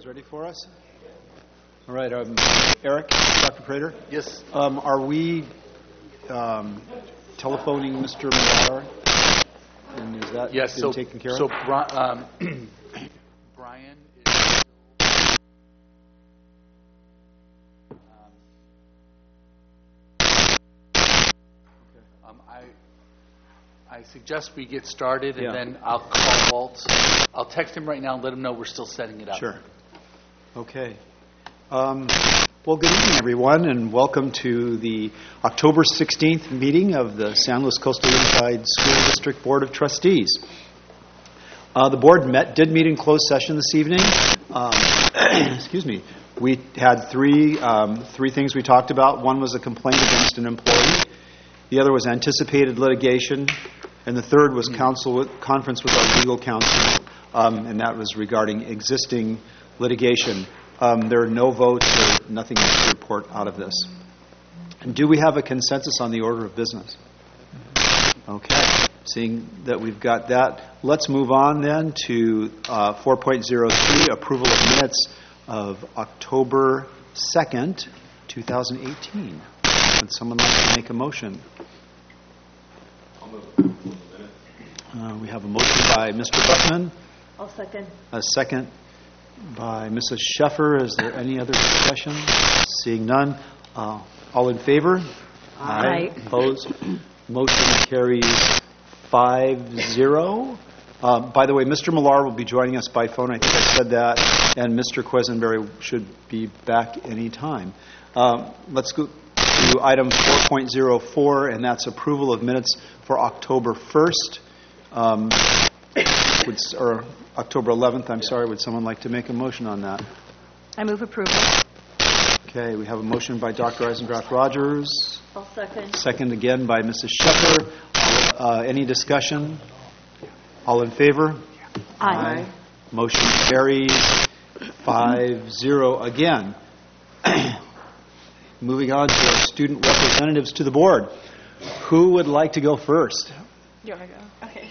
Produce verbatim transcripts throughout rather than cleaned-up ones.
guys ready for us? All right, um, Eric, Doctor Prater? Yes. Um, are we um, telephoning Mister Millar? And is that yes, been so, taken care so of? Bri- um, Brian is still... Um, um, I, I suggest we get started, and yeah. then I'll call Walt. I'll text him right now and let him know we're still setting it up. Sure. Okay. Um, well, good evening, everyone, and welcome to the October sixteenth meeting of the San Luis Coastal Unified School District Board of Trustees. Uh, the board met, did meet in closed session this evening. Um, excuse me. We had three um, three things we talked about. One was a complaint against an employee. The other was anticipated litigation, and the third was counsel with, conference with our legal counsel, um, and that was regarding existing litigation. Um, there are no votes or nothing to report out of this. And do we have a consensus on the order of business? Okay. Seeing that we've got that, let's move on then to uh, four point oh three, approval of minutes of October second, twenty eighteen. Would someone like to make a motion? I'll move the minutes. Uh, we have a motion by Mister Buckman. I'll second. A second by Missus Sheffer. Is there any other discussion? Seeing none. Uh, all in favor? Aye. Aye. Opposed? Motion carries five zero. Uh, by the way, Mister Millar will be joining us by phone. I think I said that. And Mister Quisenberry should be back any time. Uh, let's go to item four point oh four, and that's approval of minutes for October first. Um, would, or October eleventh, I'm sorry. Would someone like to make a motion on that? I move approval. Okay, we have a motion by Doctor Eisendrath-Rogers. I'll second. Second again by Missus Sheffer. Uh, any discussion? All in favor? Aye. Aye. Motion carries five zero again. Moving on to our student representatives to the board. Who would like to go first? You want to go? Okay.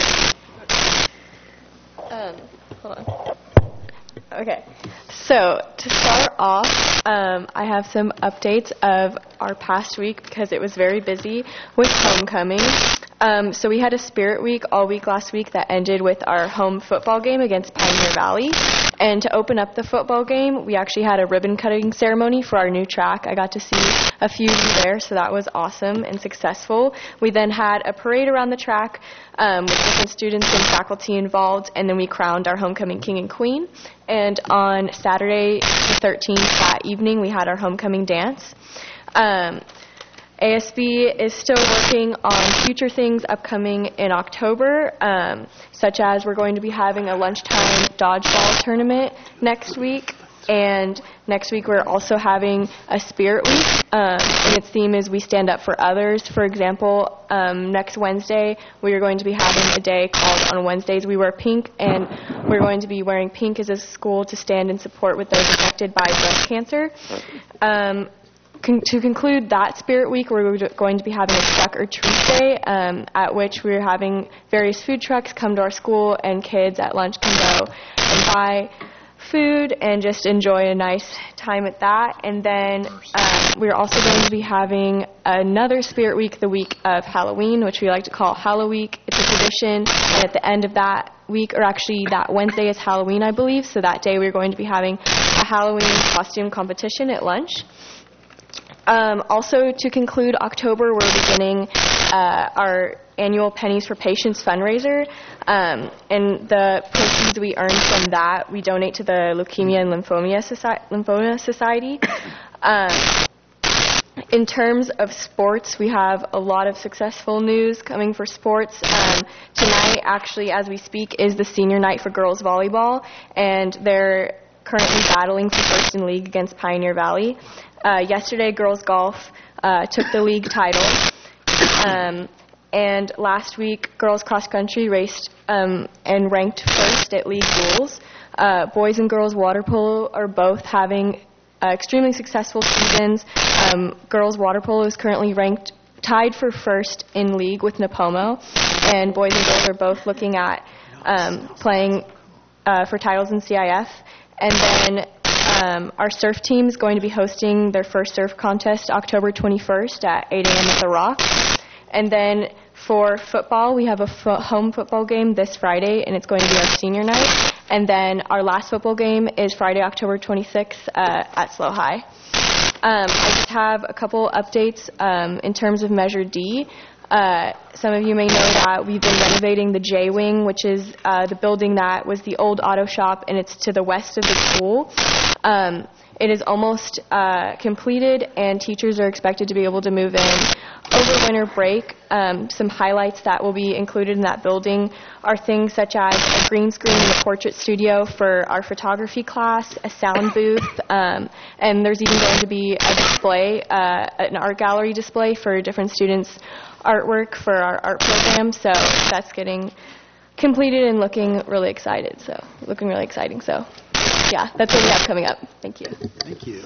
um, hold on. Okay. So to start off, um, I have some updates of our past week because it was very busy with homecoming. Um, so we had a Spirit Week all week last week that ended with our home football game against Pioneer Valley. And to open up the football game, we actually had a ribbon cutting ceremony for our new track. I got to see a few of you there, so that was awesome and successful. We then had a parade around the track um, with different students and faculty involved, and then we crowned our homecoming king and queen. And on Saturday the thirteenth, that evening, we had our homecoming dance. Um, A S B is still working on future things upcoming in October, um, such as we're going to be having a lunchtime dodgeball tournament next week, and next week we're also having a Spirit Week, um, and its theme is We Stand Up for Others. For example, um, next Wednesday we are going to be having a day called On Wednesdays We Wear Pink, and we're going to be wearing pink as a school to stand in support with those affected by breast cancer. Um, Con- to conclude that Spirit Week, we're going to be having a Truck or Treat Day, um, at which we're having various food trucks come to our school, and kids at lunch can go and buy food and just enjoy a nice time at that. And then um, we're also going to be having another Spirit Week the week of Halloween, which we like to call Halloweek. It's a tradition, and at the end of that week, or actually that Wednesday is Halloween, I believe, so that day we're going to be having a Halloween costume competition at lunch. Um, also, to conclude October, we're beginning uh, our annual Pennies for Patients fundraiser, um, and the proceeds we earn from that, we donate to the Leukemia and Lymphoma, Soci- Lymphoma Society. Um, in terms of sports, we have a lot of successful news coming for sports. Um, tonight, actually, as we speak, is the senior night for girls volleyball, and they're currently battling for first in league against Pioneer Valley. Uh, yesterday, girls golf uh, took the league title, um, and last week, girls cross country raced um, and ranked first at league rules. Uh, boys and girls water polo are both having uh, extremely successful seasons. Um, girls water polo is currently ranked tied for first in league with Napomo, and boys and girls are both looking at um, playing uh, for titles in C I F. And then um, our surf team is going to be hosting their first surf contest October twenty-first at eight a.m. at The Rock. And then for football, we have a fo- home football game this Friday, and it's going to be our senior night. And then our last football game is Friday, October twenty-sixth uh, at Slow High. Um, I just have a couple updates um, in terms of Measure D. Uh, some of you may know that we've been renovating the J Wing, which is uh, the building that was the old auto shop, and it's to the west of the school. Um, it is almost uh, completed, and teachers are expected to be able to move in over winter break. Um, some highlights that will be included in that building are things such as a green screen in the portrait studio for our photography class, a sound booth, um, and there's even going to be a display, uh, an art gallery display for different students' artwork for our art program. So that's getting completed and looking really excited. So looking really exciting. So yeah, that's what we have coming up. Thank you. Thank you.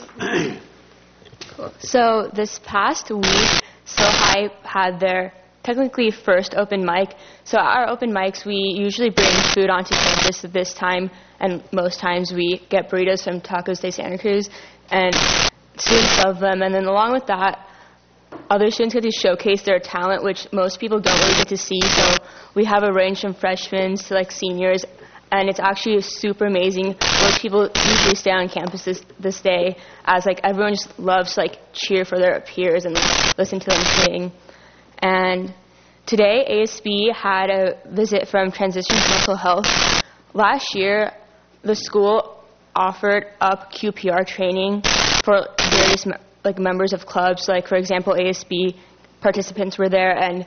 So this past week, So High had their technically first open mic. So our open mics, we usually bring food onto campus at this time, and most times we get burritos from Tacos de Santa Cruz, and students love them. And then along with that, other students get to showcase their talent, which most people don't really get to see. So we have a range from freshmen to like seniors, and it's actually super amazing. Most people usually stay on campus this, this day, as like everyone just loves to like cheer for their peers and like, listen to them sing. And today, A S B had a visit from Transitions Mental Health. Last year, the school offered up Q P R training for various me- like members of clubs. Like for example, A S B participants were there, and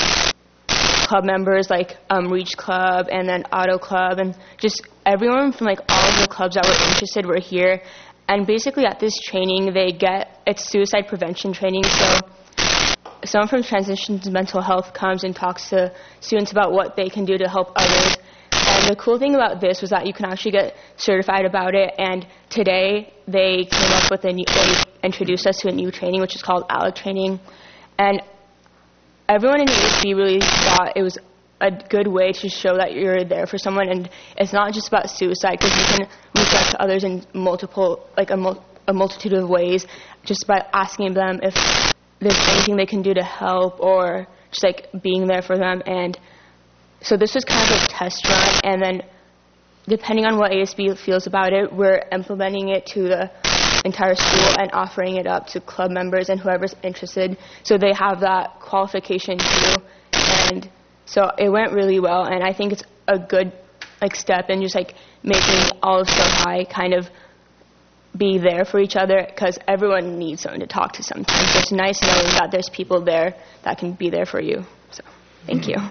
club members like um, Reach Club and then Auto Club, and just everyone from like all of the clubs that were interested were here. And basically at this training, they get, it's suicide prevention training. So someone from Transitions Mental Health comes and talks to students about what they can do to help others. And the cool thing about this was that you can actually get certified about it. And today they came up with a new, they introduced us to a new training, which is called A L E C training. And everyone in the A S B really thought it was a good way to show that you're there for someone. And it's not just about suicide, because you can reach out to others in multiple, like a, mul- a multitude of ways, just by asking them if there's anything they can do to help, or just like being there for them. And so this was kind of a test run, and then depending on what A S B feels about it, we're implementing it to the entire school and offering it up to club members and whoever's interested, so they have that qualification too. And so it went really well, and I think it's a good like step in just like making all of So High kind of be there for each other, because everyone needs someone to talk to sometimes. So it's nice knowing that there's people there that can be there for you. So thank you.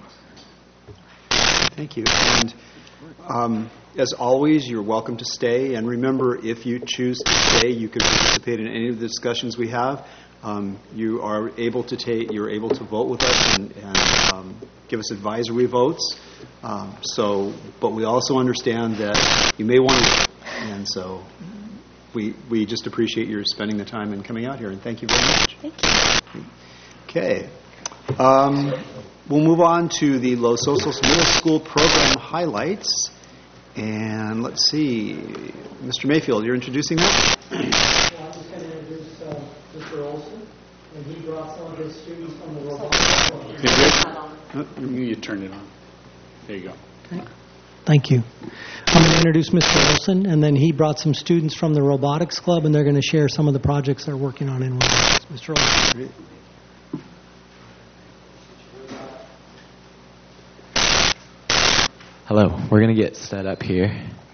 Thank you. And um, as always, you're welcome to stay. And remember, if you choose to stay, you can participate in any of the discussions we have. Um, you are able to take, you're able to vote with us and, and um, give us advisory votes. Um, so, but we also understand that you may want to, and so we we just appreciate your spending the time and coming out here. And thank you very much. Thank you. Okay. Um, we'll move on to the Los Osos Middle School program highlights. And let's see, Mister Mayfield, you're introducing that? I'm just going to introduce uh, Mister Olson, and he brought some of his students from the robotics club. Oh, you turned it on. There you go. Thank you. I'm going to introduce Mister Olson, and then he brought some students from the robotics club, and they're going to share some of the projects they're working on in robotics. Mister Olson. Great. Hello, we're going to get set up here.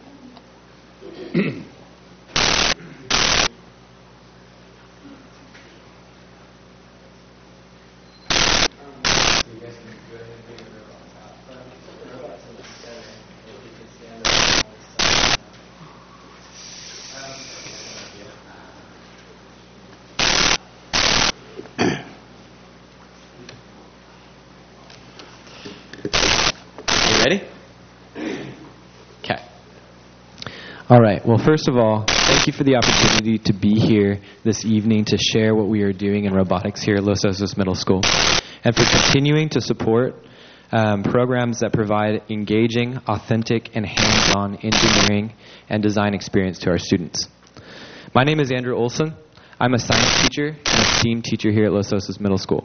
You ready? Okay. All right. Well, first of all, thank you for the opportunity to be here this evening to share what we are doing in robotics here at Los Osos Middle School, and for continuing to support um, programs that provide engaging, authentic, and hands-on engineering and design experience to our students. My name is Andrew Olson. I'm a science teacher and a STEAM teacher here at Los Osos Middle School.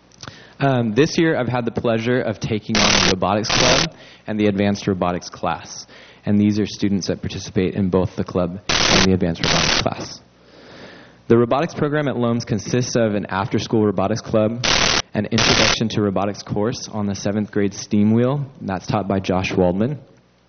Um, this year, I've had the pleasure of taking on the robotics club and the advanced robotics class. And these are students that participate in both the club and the advanced robotics class. The robotics program at Loams consists of an after-school robotics club, an introduction to robotics course on the seventh grade STEAM wheel, and that's taught by Josh Waldman,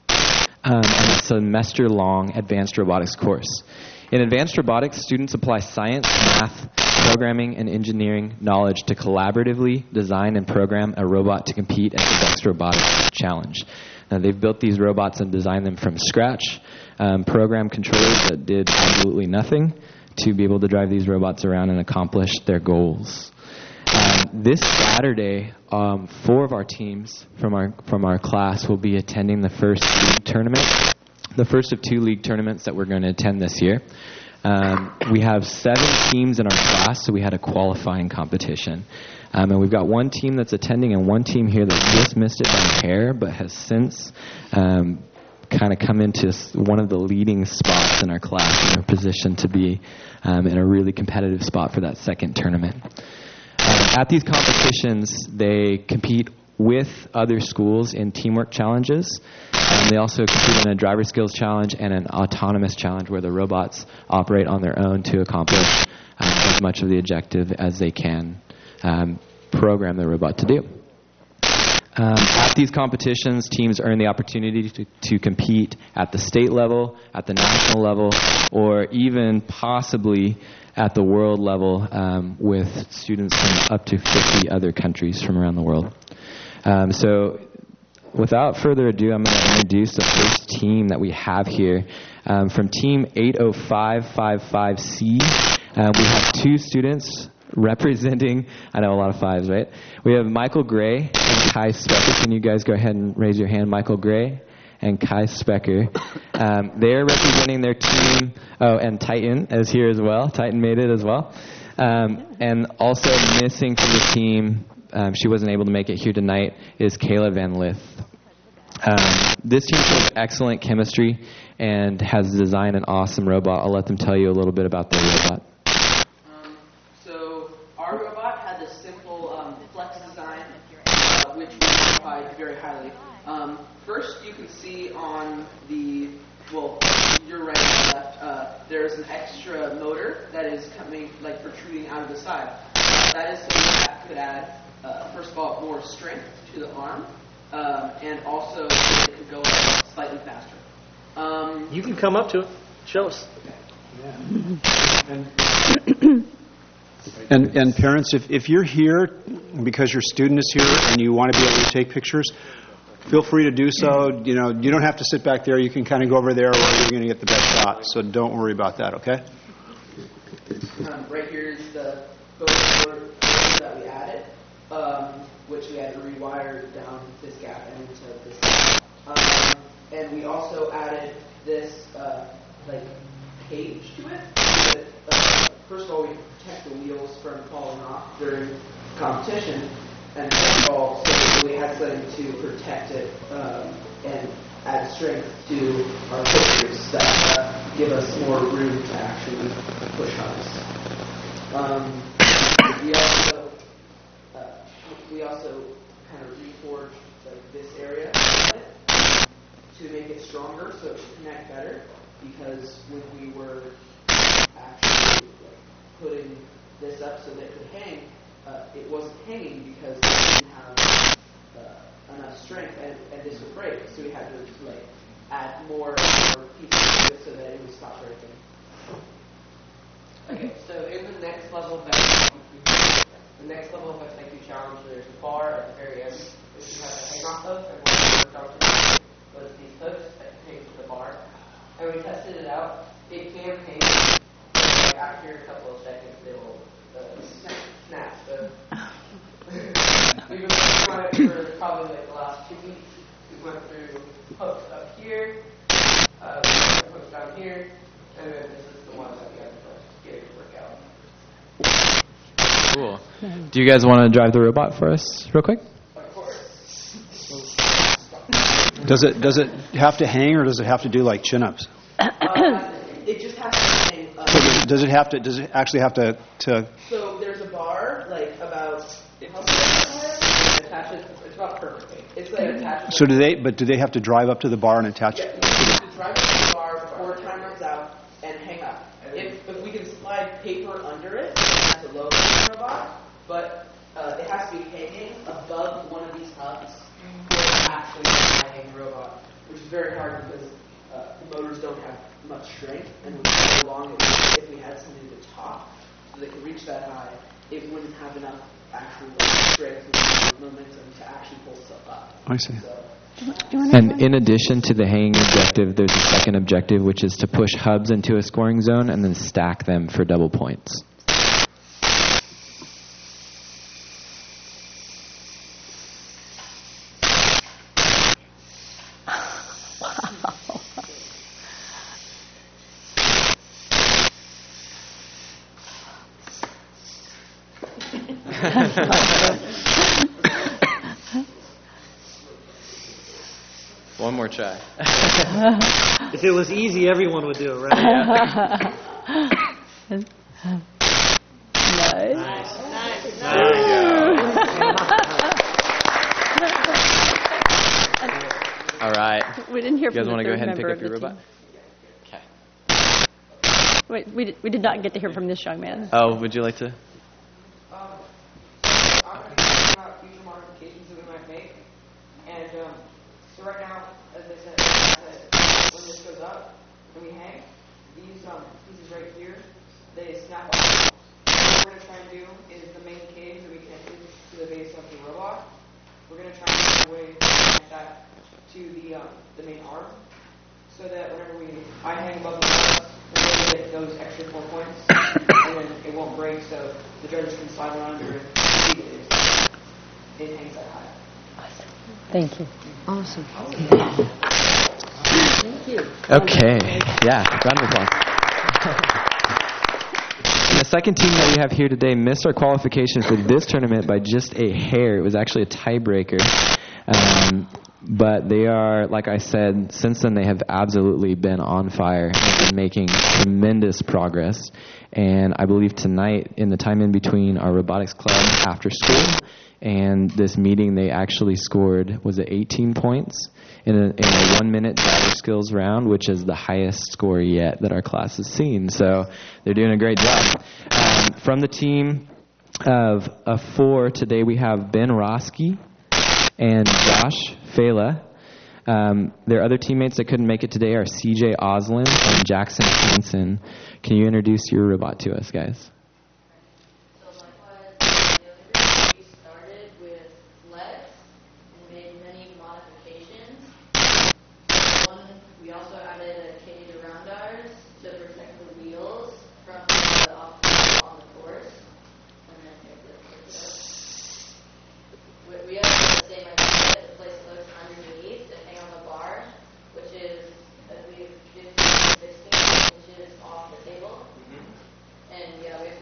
um, and a semester-long advanced robotics course. In advanced robotics, students apply science, math, programming, and engineering knowledge to collaboratively design and program a robot to compete at the Next Robotics Challenge. Now, they've built these robots and designed them from scratch, um, program controllers that did absolutely nothing to be able to drive these robots around and accomplish their goals. Um, this Saturday, um, four of our teams from our from our class will be attending the first league tournament, the first of two league tournaments that we're going to attend this year. Um, we have seven teams in our class, so we had a qualifying competition. Um, and we've got one team that's attending and one team here that just missed it by a hair, but has since um, kind of come into one of the leading spots in our class and are positioned to be um, in a really competitive spot for that second tournament. Um, at these competitions, they compete with other schools in teamwork challenges. Um, they also compete in a driver skills challenge and an autonomous challenge where the robots operate on their own to accomplish um, as much of the objective as they can um, program the robot to do. Um, at these competitions, teams earn the opportunity to, to compete at the state level, at the national level, or even possibly at the world level um, with students from up to fifty other countries from around the world. Um, so without further ado, I'm going to introduce the first team that we have here. Um, from Team eight oh five five five C, uh, we have two students representing, I know a lot of fives, right? We have Michael Gray and Kai Specker. Can you guys go ahead and raise your hand? Michael Gray and Kai Specker. Um, they're representing their team. Oh, and Titan is here as well. Titan made it as well. Um, and also missing from the team, um, she wasn't able to make it here tonight, is Kayla Van Lith. Um, this team shows excellent chemistry and has designed an awesome robot. I'll let them tell you a little bit about their robot. Our robot had this simple um, flex design, uh, which we modified very highly. Um, first, you can see on the, well, your right and left, uh, there's an extra motor that is coming, like, protruding out of the side. Uh, that is something that could add, uh, first of all, more strength to the arm, um, and also it could go slightly faster. Um, you can come up to it. Show us. Yeah. And And, and parents, if, if you're here because your student is here and you want to be able to take pictures, feel free to do so. You know, you don't have to sit back there. You can kind of go over there where you're going to get the best shot. So don't worry about that, okay? Um, right here is the photo that we added, um, which we had to rewire down this gap and into this gap. Um, and we also added this, uh, like, cage to it. That, uh, first of all, we protect the wheels from falling off during competition, and second of all, so we had something to protect it um, and add strength to our pushers that uh, give us more room to actually push on us. Um, we also uh, we also kind of reforged like this area to make it stronger so it could connect better, because when we were actually like, putting this up so that it could hang, uh, it wasn't hanging because it didn't have uh, enough strength, and, and this would break. So we had to like add more, more pieces to it so that it would stop breaking. Okay, so in the next level of that, the next level of X I Q challenge, there's a bar at the very end which you have to hang off of, and one of the was these hooks that hang to the bar. And we tested it out. It can hang, like after a couple of seconds, it will uh, snap. So we've been working on it for probably like the last two weeks. We went through hooks up here, uh, we went hooks down here, and then this is the one that we have to get it to work out. Cool. Do you guys want to drive the robot for us real quick? Of course. Does it does it have to hang, or does it have to do like chin-ups? Uh, it just has to hang up. So does, it, does it have to? Does it actually have to? to So there's a bar, like about how it attaches. It's about perfectly. It's like attaches. so do they? But do they have to drive up to the bar and attach? Yeah, you have to drive up to the bar before time runs out and hang up. If if we can slide paper under it, that's a low robot. But uh, it has to be hanging above one of these hubs for actually a high-hang robot, which is very hard because uh, the motors don't have much strength, and with how long it would, if we had something at the top so they could reach that high, it wouldn't have enough actual strength and momentum to actually pull stuff up. I see. So, And in addition to the hanging objective, there's a second objective, which is to push hubs into a scoring zone and then stack them for double points. One more try. If it was easy, everyone would do it, right? Nice. Nice. There we All right. We didn't hear You guys from want the to go third ahead and pick member up of your the robot? team. Wait, we did, we did not get to hear from this young man. Oh, would you like to? Um, I'm going to talk about future modifications that we might make. And um, so right now, as I said, as when this goes up and we hang, these um, pieces right here, they snap off. What we're going to try and do is the main cage that we connected to the base of the robot, we're going to try and find a way to connect that to the um, the main arm, so that whenever we I hang above the robot, we're going to get those extra four points, and then it won't break, so the judges can slide around or see it. It hangs that high. Thank you. Awesome. thank you. Okay. Yeah. Round of applause. The second team that we have here today missed our qualification for this tournament by just a hair. It was actually a tiebreaker. Um, but they are, like I said, since then they have absolutely been on fire and been making tremendous progress. And I believe tonight, in the time in between our robotics club after school and this meeting, they actually scored, was it eighteen points in a, in a one-minute driver skills round, which is the highest score yet that our class has seen. So they're doing a great job. Um, from the team of, of four, today we have Ben Roski and Josh Fela. Um, their other teammates that couldn't make it today are C J Oslin and Jackson Hansen. Can you introduce your robot to us, guys? So likewise, the other group, we started with legs and made many modifications. One, we also added a cage around ours to protect the wheels from the obstacles on the course. And then here, let's look it up. We we have the same idea to place hooks underneath and hang on the bar, which is, I believe, fifteen to sixteen inches off the table. And yeah, we have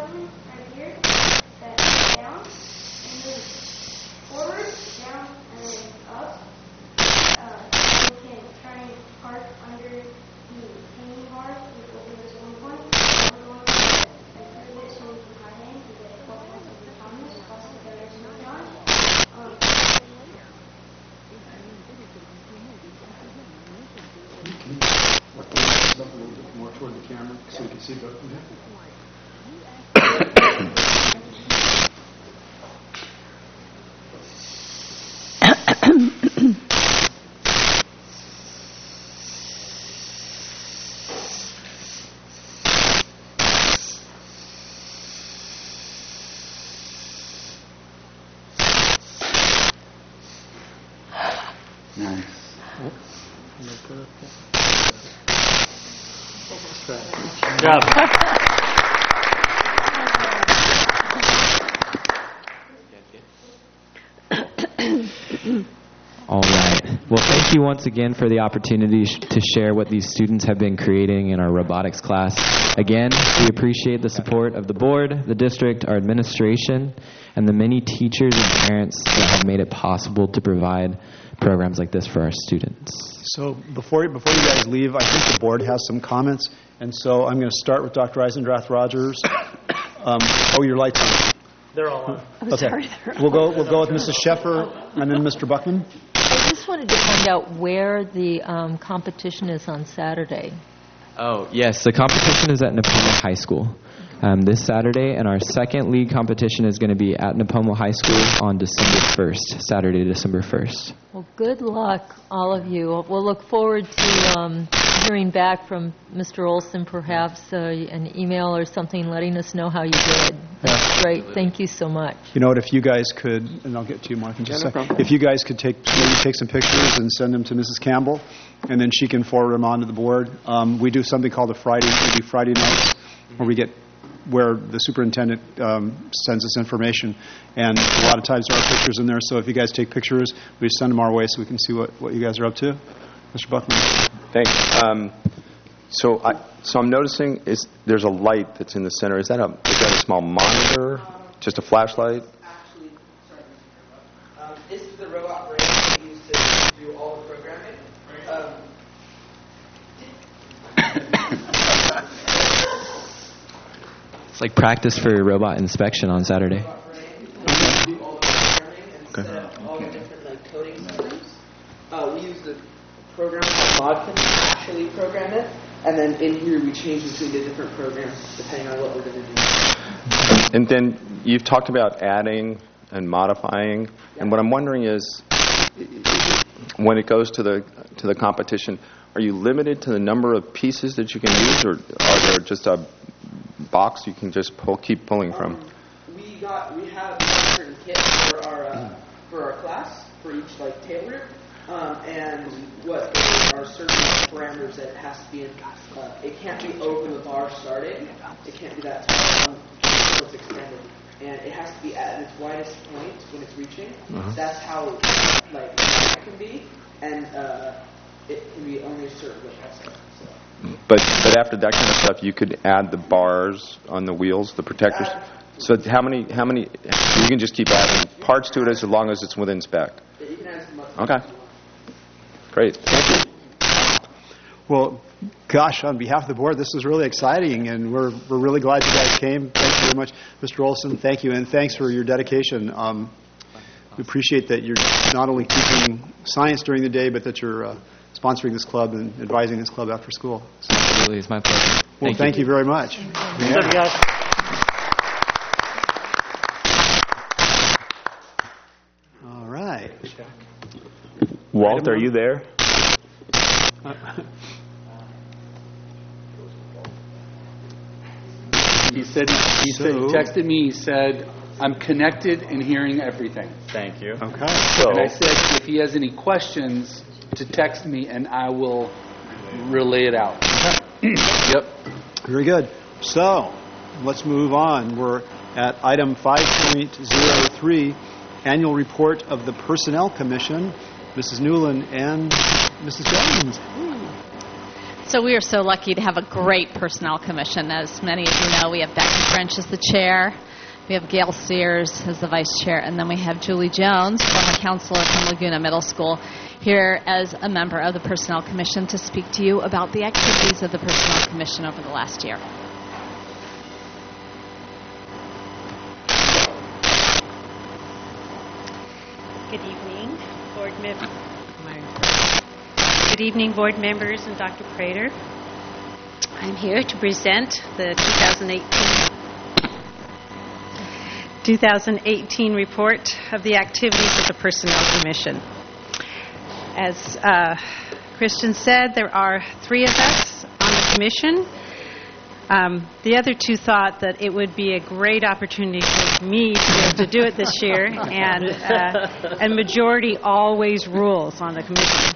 button right here. Set down and move forward, down, and then up. Uh, you can try and park under the hanging bar, which will give us one point. We're going to improve it so we can high hang to get a couple points of autonomous across the other side. Um, Up a little bit more toward the camera so we can see both of them. Nice. Good job. All right. Well, thank you once again for the opportunity sh- to share what these students have been creating in our robotics class. Again, we appreciate the support of the board, the district, our administration, and the many teachers and parents that have made it possible to provide programs like this for our students. So before, before you guys leave, I think the board has some comments. And so I'm going to start with Doctor Eisendrath-Rogers. Um, oh, your lights on. They're all on. I'm Okay. sorry. We'll go, we'll go with Missus Sheffer and then Mister Buckman. I just wanted to find out where the um, competition is on Saturday. Oh, yes. The competition is at Nipomo High School um, this Saturday, and our second league competition is going to be at Nipomo High School on December first, Saturday, December first. Well, good luck, all of you. We'll look forward to um, hearing back from Mister Olson, perhaps uh, an email or something letting us know how you did. That's great. Thank you so much. You know what, if you guys could, and I'll get to you, Mark, in just Yeah, a no second. problem. If you guys could take, maybe take some pictures and send them to Missus Campbell, and then she can forward them on to the board. Um, we do something called a Friday, we do Friday nights, where we get, where the superintendent um, sends us information, and a lot of times there are pictures in there, so if you guys take pictures, we send them our way so we can see what, what you guys are up to. Mister Buckman. Thanks. Um, so, I, so I'm noticing is there's a light that's in the center. Is that a is that a small monitor? Just a flashlight? Actually, sorry, um, this is the robot brain that we use to do all the programming. Um, It's like practice for robot inspection on Saturday. robot brain, we do all the programming and Okay. set up all the different like coding systems. Uh, we use the program called Modkin to actually program it, and then in here we change between the different programs depending on what we're going to do. And then you've talked about adding and modifying, and what I'm wondering is, when it goes to the to the competition, are you limited to the number of pieces that you can use, or are there just a box you can just pull, keep pulling from? Um, we got we have a certain kit for our uh, for our class for each like tailor, um, and what are certain parameters that it has to be in. Uh, it can't be over the bar starting. It can't be that tall until it's extended, and it has to be at its widest point when it's reaching. Uh-huh. That's how like it can be, and uh, it can be only a certain width also. So. But but after that kind of stuff, you could add the bars on the wheels, the protectors. So how many how many? You can just keep adding parts to it as long as it's within spec. Yeah, you can add as much. Okay. Great. Thank you. Well, gosh, on behalf of the board, this is really exciting, and we're we're really glad you guys came. Thank you very much, Mister Olson. Thank you, and thanks for your dedication. Um, we appreciate that you're not only teaching science during the day, but that you're uh, sponsoring this club and advising this club after school. So, Absolutely, it's my pleasure. well, Thank thank you. you very much. Good job, guys. All right. Walt, are you there? He said, he said, he texted me, he said, I'm connected and hearing everything. Thank you. Okay. So, And I said, if he has any questions, to text me and I will relay it out. Yep. Very good. So, let's move on. We're at item five point oh three, Annual Report of the Personnel Commission. Missus Newland and Missus Jones. So we are so lucky to have a great personnel commission. As many of you know, we have Becky French as the chair, we have Gail Sears as the vice chair, and then we have Julie Jones, former counselor from Laguna Middle School, here as a member of the personnel commission to speak to you about the activities of the personnel commission over the last year. Good evening, board members. Good evening, board members and Doctor Prater. I'm here to present the twenty eighteen report of the activities of the Personnel Commission. As uh, Christian said, there are three of us on the commission. Um, the other two thought that it would be a great opportunity for me to be able to do it this year, and uh, and majority always rules on the commission.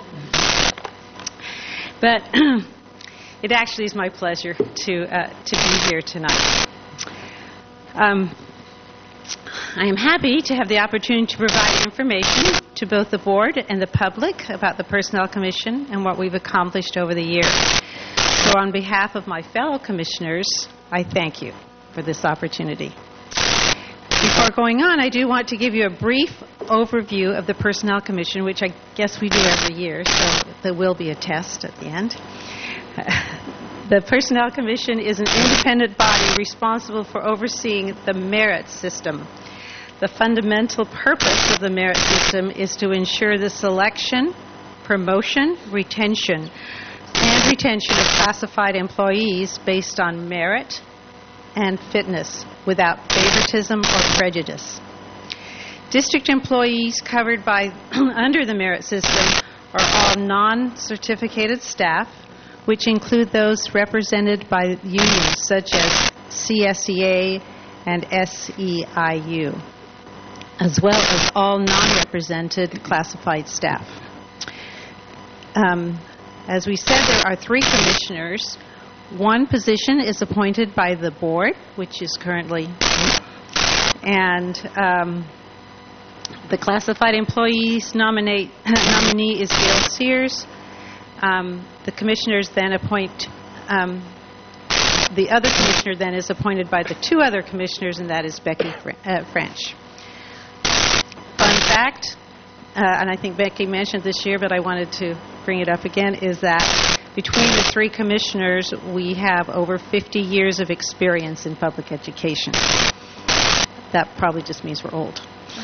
But it actually is my pleasure to uh, to be here tonight. Um, I am happy to have the opportunity to provide information to both the board and the public about the Personnel Commission and what we've accomplished over the year. So on behalf of my fellow commissioners, I thank you for this opportunity. Before going on, I do want to give you a brief overview of the Personnel Commission, which I guess we do every year, so there will be a test at the end. The Personnel Commission is an independent body responsible for overseeing the merit system. The fundamental purpose of the merit system is to ensure the selection, promotion, retention, and retention of classified employees based on merit and fitness without favoritism or prejudice. District employees covered by under the merit system are all non-certificated staff, which include those represented by unions such as C S E A and S E I U, as well as all non-represented classified staff. Um, as we said, there are three commissioners. One position is appointed by the board, which is currently me, and um, the classified employees nominate, nominee is Gail Sears. Um, the commissioners then appoint, um, the other commissioner then is appointed by the two other commissioners, and that is Becky Fr- uh, French. Fun fact, uh, and I think Becky mentioned this year, but I wanted to bring it up again, is that between the three commissioners, we have over fifty years of experience in public education. That probably just means we're old.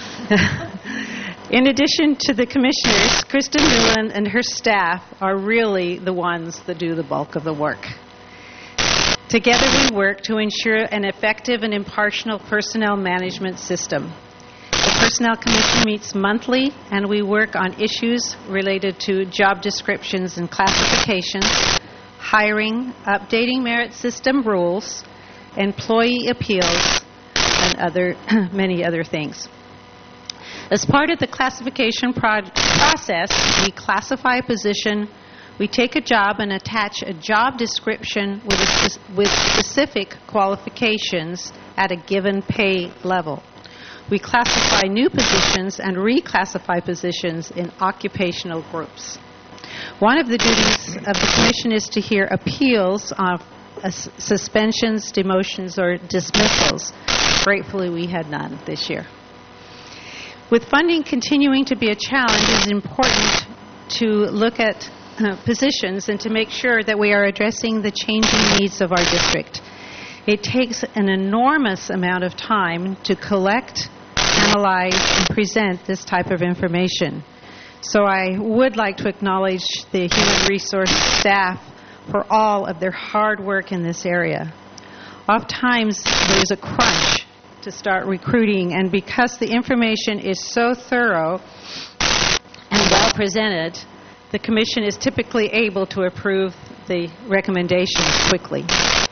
In addition to the commissioners, Kristen Newland and her staff are really the ones that do the bulk of the work. Together we work to ensure an effective and impartial personnel management system. The Personnel Commission meets monthly, and we work on issues related to job descriptions and classifications, hiring, updating merit system rules, employee appeals, and other many other things. As part of the classification pro- process, we classify a position, we take a job and attach a job description with, a spe- with specific qualifications at a given pay level. We classify new positions and reclassify positions in occupational groups. One of the duties of the Commission is to hear appeals of uh, suspensions, demotions, or dismissals. Gratefully, we had none this year. With funding continuing to be a challenge, it is important to look at uh, positions and to make sure that we are addressing the changing needs of our district. It takes an enormous amount of time to collect, analyze, and present this type of information. So I would like to acknowledge the human resource staff for all of their hard work in this area. Oftentimes, there's a crunch to start recruiting, and because the information is so thorough and well presented, the Commission is typically able to approve the recommendations quickly.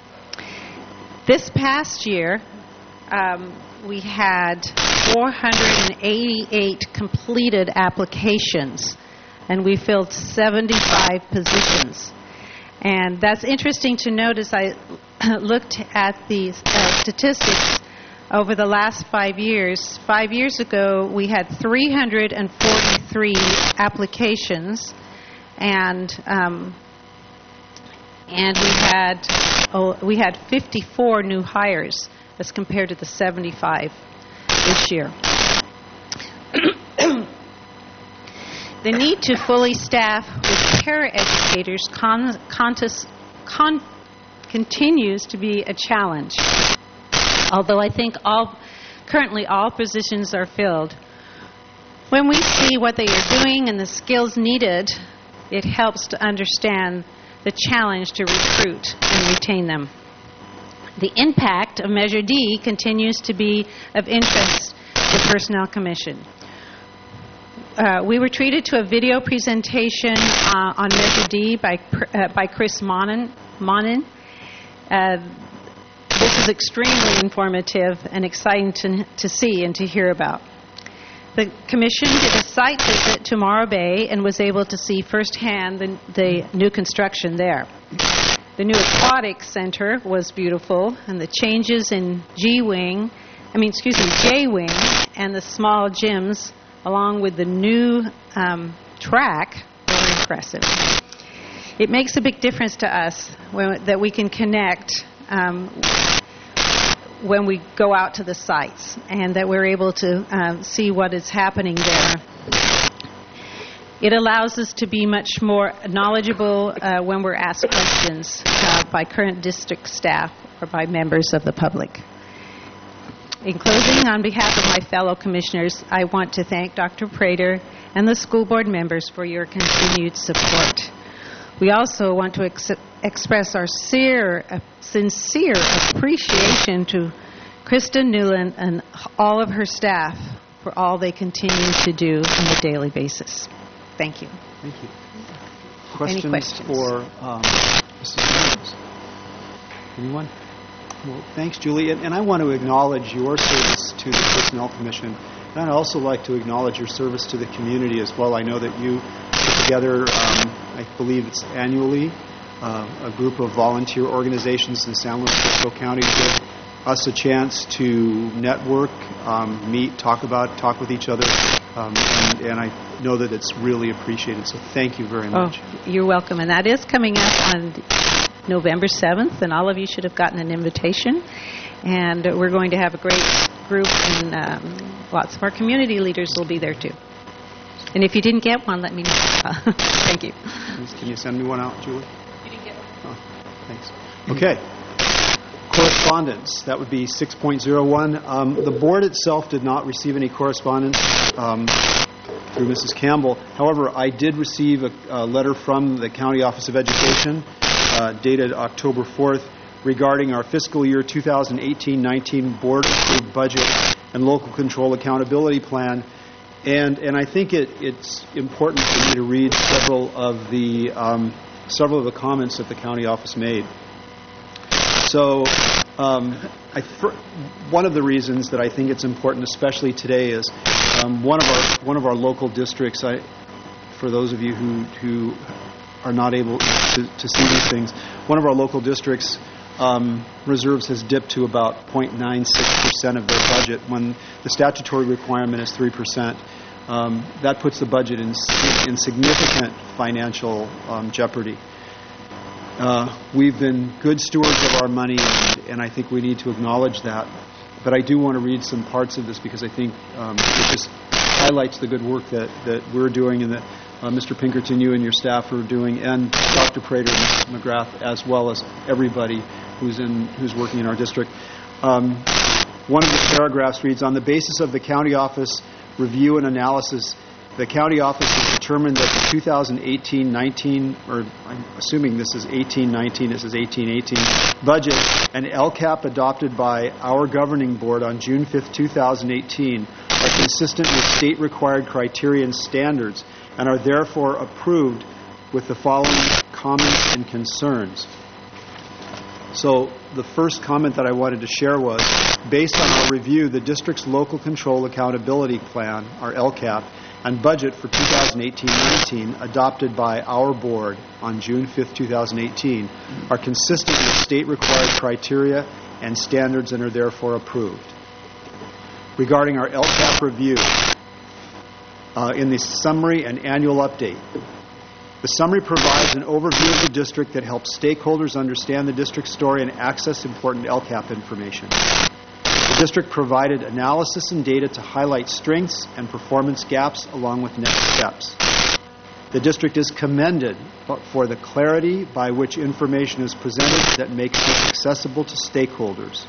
This past year, um, we had four hundred eighty-eight completed applications, and we filled seventy-five positions. And that's interesting to note as I looked at the uh, statistics over the last five years. Five years ago, we had three hundred forty-three applications, and um, and we had oh, we had fifty-four new hires as compared to the seventy-five this year. The need to fully staff with paraeducators con- contis- con- continues to be a challenge. Although I think all currently all positions are filled. When we see what they are doing and the skills needed, it helps to understand the challenge to recruit and retain them. The impact of Measure D continues to be of interest to the Personnel Commission. Uh, we were treated to a video presentation uh, on Measure D by uh, by Chris Monin. Monin. Uh, this is extremely informative and exciting to, to see and to hear about. The Commission did a site visit to Morro Bay and was able to see firsthand the, the new construction there. The new aquatic center was beautiful, and the changes in G-Wing, I mean, excuse me, J-Wing, and the small gyms, along with the new um, track, were impressive. It makes a big difference to us when, that we can connect um, when we go out to the sites, and that we're able to uh, see what is happening there. It allows us to be much more knowledgeable uh, when we're asked questions uh, by current district staff or by members of the public. In closing, on behalf of my fellow commissioners, I want to thank Doctor Prater and the school board members for your continued support. We also want to ex- express our sincere, uh, sincere appreciation to Krista Newland and all of her staff for all they continue to do on a daily basis. Thank you. Thank you. Questions, Any questions? for um, Missus Jones? Anyone? Well, thanks, Julie. And, and I want to acknowledge your service to the Personnel Commission. And I'd also like to acknowledge your service to the community as well. I know that you put together, um, I believe it's annually, uh, a group of volunteer organizations in San Luis Obispo County to give us a chance to network, um, meet, talk about, talk with each other. Um, and, and I know that it's really appreciated. So thank you very much. Oh, you're welcome. And that is coming up on November seventh, and all of you should have gotten an invitation. And we're going to have a great group, and um, lots of our community leaders will be there too. And if you didn't get one, let me know. Thank you. Can you send me one out, Julie? You didn't get one. Oh, thanks. Okay. Correspondence. That would be six point oh one. Um, the board itself did not receive any correspondence um, through Missus Campbell. However, I did receive a, a letter from the County Office of Education uh, dated October fourth regarding our fiscal year twenty eighteen nineteen board-approved budget and local control accountability plan. And and I think it, it's important for me to read several of the um, several of the comments that the county office made. So, um, I th- one of the reasons that I think it's important, especially today, is um, one of our one of our local districts. I, for those of you who who are not able to, to see these things, one of our local districts um, reserves has dipped to about zero point nine six percent of their budget when the statutory requirement is three percent. Um, that puts the budget in in significant financial um, jeopardy. Uh, we've been good stewards of our money, and, and I think we need to acknowledge that. But I do want to read some parts of this because I think um, it just highlights the good work that, that we're doing and that uh, Mister Pinkerton, you and your staff are doing, and Doctor Prater and Miz McGrath, as well as everybody who's in who's working in our district. Um, one of the paragraphs reads, on the basis of the county office review and analysis, the county office has determined that the two thousand eighteen nineteen, or I'm assuming this is eighteen nineteen, this is eighteen eighteen, budget and L C A P adopted by our governing board on June fifth, two thousand eighteen are consistent with state-required criteria and standards and are therefore approved with the following comments and concerns. So the first comment that I wanted to share was, based on our review, the district's local control accountability plan, our L C A P, and budget for two thousand eighteen nineteen adopted by our board on June fifth, two thousand eighteen are consistent with state-required criteria and standards and are therefore approved. Regarding our L C A P review, uh, in the summary and annual update, The summary provides an overview of the district that helps stakeholders understand the district story and access important L C A P information. The district provided analysis and data to highlight strengths and performance gaps along with next steps. The district is commended for the clarity by which information is presented that makes it accessible to stakeholders.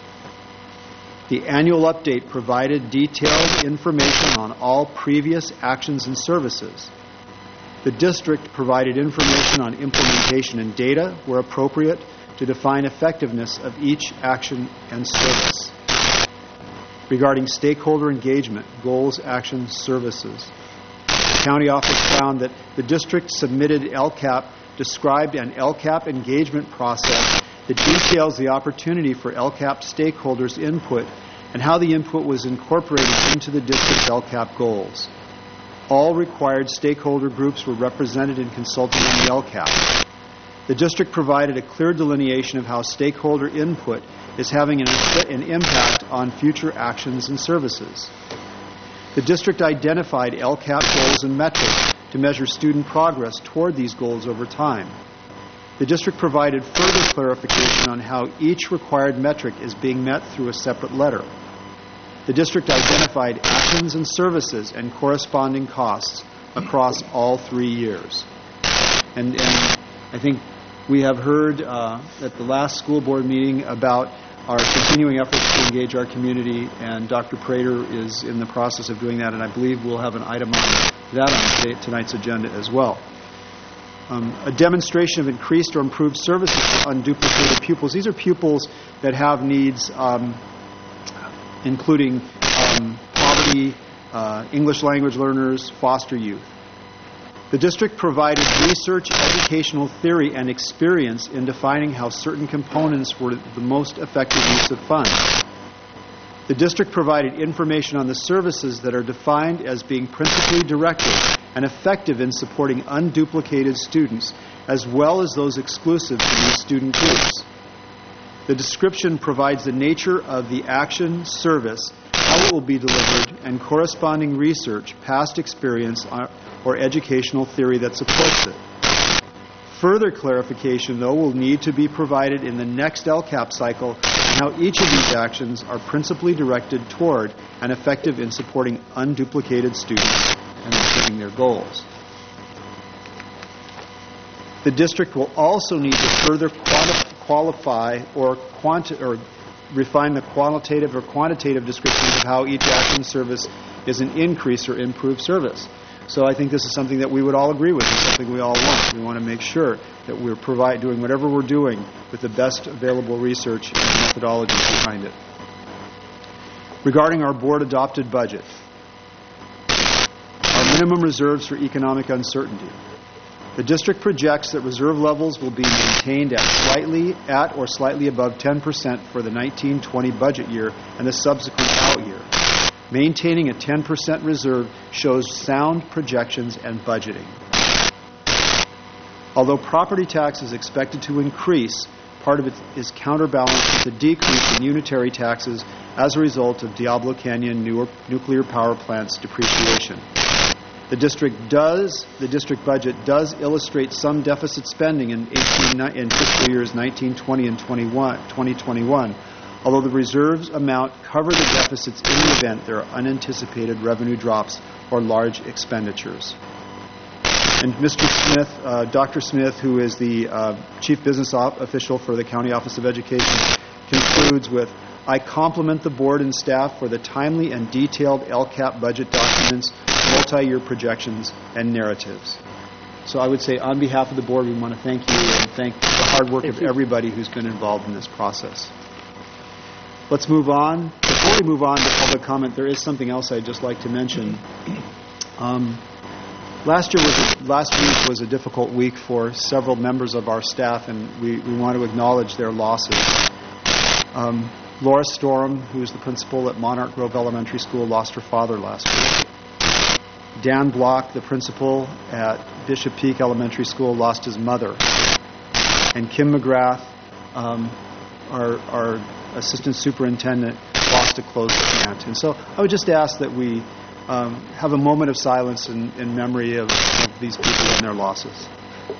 The annual update provided detailed information on all previous actions and services. The district provided information on implementation and data, where appropriate, to define effectiveness of each action and service. Regarding stakeholder engagement, goals, actions, services, the county office found that the district submitted L C A P described an L C A P engagement process that details the opportunity for L C A P stakeholders' input and how the input was incorporated into the district's L C A P goals. All required stakeholder groups were represented in consulting on the L C A P. The district provided a clear delineation of how stakeholder input is having an, an impact on future actions and services. The district identified L C A P goals and metrics to measure student progress toward these goals over time. The district provided further clarification on how each required metric is being met through a separate letter. The district identified actions and services and corresponding costs across all three years. And, and I think we have heard uh, at the last school board meeting about our continuing efforts to engage our community, and Doctor Prater is in the process of doing that, and I believe we'll have an item on that on tonight's agenda as well. Um, a demonstration of increased or improved services for unduplicated pupils. These are pupils that have needs um, including um, poverty, uh, English language learners, foster youth. The district provided research, educational theory, and experience in defining how certain components were the most effective use of funds. The district provided information on the services that are defined as being principally directed and effective in supporting unduplicated students, as well as those exclusive to these student groups. The description provides the nature of the action, service, how it will be delivered, and corresponding research, past experience, or educational theory that supports it. Further clarification, though, will need to be provided in the next L C A P cycle on how each of these actions are principally directed toward and effective in supporting unduplicated students and achieving their goals. The district will also need to further quanti- qualify or, quanti- or refine the qualitative or quantitative descriptions of how each action service is an increase or improved service. So I think this is something that we would all agree with. It's something we all want. We want to make sure that we're provide, doing whatever we're doing with the best available research and methodologies behind it. Regarding our board-adopted budget, our minimum reserves for economic uncertainty. The district projects that reserve levels will be maintained at slightly at or slightly above ten percent for the nineteen twenty budget year and the subsequent out year. Maintaining a ten percent reserve shows sound projections and budgeting. Although property tax is expected to increase, part of it is counterbalanced with a decrease in unitary taxes as a result of Diablo Canyon nuclear power plant's depreciation. The district does, the district budget does illustrate some deficit spending in, eighteen, in fiscal years nineteen twenty and twenty twenty-one, although the reserves amount cover the deficits in the event there are unanticipated revenue drops or large expenditures. And Mister Smith, uh, Doctor Smith, who is the uh, Chief Business op- Official for the County Office of Education, concludes with, I compliment the board and staff for the timely and detailed L C A P budget documents, multi-year projections, and narratives. So I would say on behalf of the board, we want to thank you and thank the hard work thank of you. everybody who's been involved in this process. Let's move on. Before we move on to public comment, there is something else I'd just like to mention. Um, last year was a, last week was a difficult week for several members of our staff, and we, we want to acknowledge their losses. Um, Laura Storm, who is the principal at Monarch Grove Elementary School, lost her father last week. Dan Block, the principal at Bishop Peak Elementary School, lost his mother. And Kim McGrath, um, our, our assistant superintendent, lost a close aunt. And so I would just ask that we um, have a moment of silence in, in memory of, of these people and their losses.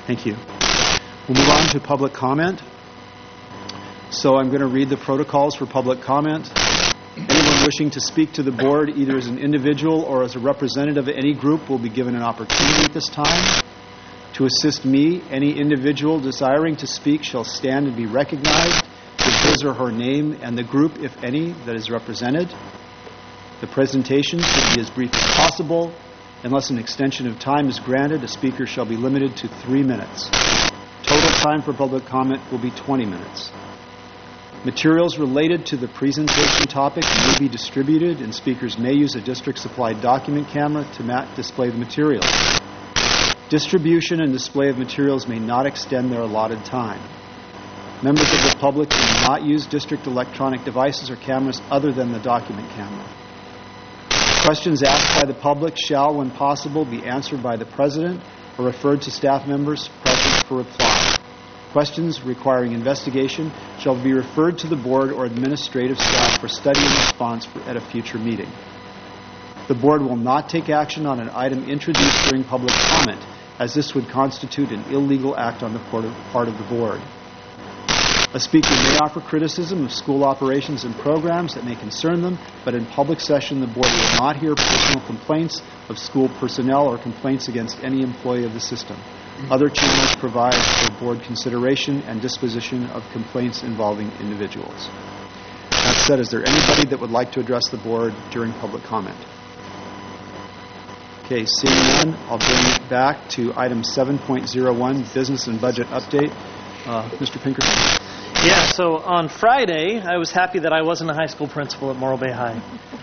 Thank you. We'll move on to public comment. So I'm going to read the protocols for public comment. Anyone wishing to speak to the board, either as an individual or as a representative of any group, will be given an opportunity at this time. To assist me, any individual desiring to speak shall stand and be recognized with his or her name and the group, if any, that is represented. The presentation should be as brief as possible. Unless an extension of time is granted, a speaker shall be limited to three minutes. Total time for public comment will be twenty minutes. Materials related to the presentation topic may be distributed, and speakers may use a district-supplied document camera to mat display the materials. Distribution and display of materials may not extend their allotted time. Members of the public may not use district electronic devices or cameras other than the document camera. Questions asked by the public shall, when possible, be answered by the President or referred to staff members present for reply. Questions requiring investigation shall be referred to the board or administrative staff for study and response for, at a future meeting. The board will not take action on an item introduced during public comment, as this would constitute an illegal act on the part of the board. A speaker may offer criticism of school operations and programs that may concern them, but in public session the board will not hear personal complaints of school personnel or complaints against any employee of the system. Other channels provide for board consideration and disposition of complaints involving individuals. That said, is there anybody that would like to address the board during public comment? Okay, seeing none, I'll bring it back to item seven point oh one, business and budget update. Uh, Mister Pinkerton. Yeah, so on Friday, I was happy that I wasn't a high school principal at Morro Bay High.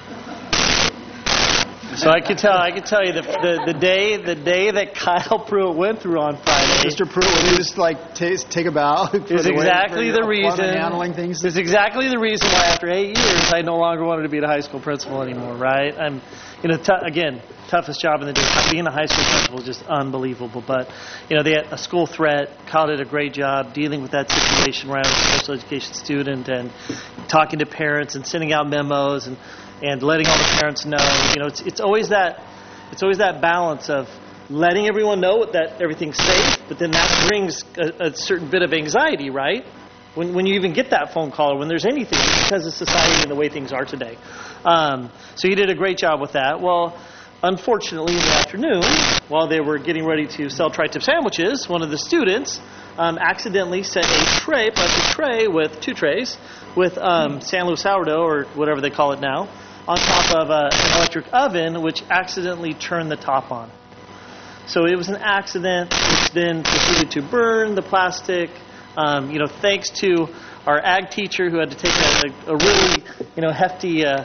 So I could tell, I could tell you the, the the day the day that Kyle Pruitt went through on Friday. Mister Pruitt, would you just like t- take a bow? Is exactly the reason. Handling things. Is exactly the reason why after eight years I no longer wanted to be a high school principal anymore. Right? I'm, you know, t- again, toughest job in the day. Being a high school principal is just unbelievable. But you know, they had a school threat. Kyle did a great job dealing with that situation where I was a special education student and talking to parents and sending out memos and. And letting all the parents know, you know, it's it's always that, it's always that balance of letting everyone know that everything's safe, but then that brings a, a certain bit of anxiety, right? When when you even get that phone call or when there's anything, because of society and the way things are today. Um, so you did a great job with that. Well, unfortunately, in the afternoon, while they were getting ready to sell tri-tip sandwiches, one of the students um, accidentally set a tray, plastic tray with two trays, with um, San Luis sourdough or whatever they call it now, on top of a, an electric oven, which accidentally turned the top on. So it was an accident, which then proceeded to burn the plastic. Um, you know, thanks to our ag teacher who had to take a, a, a really, you know, hefty, uh,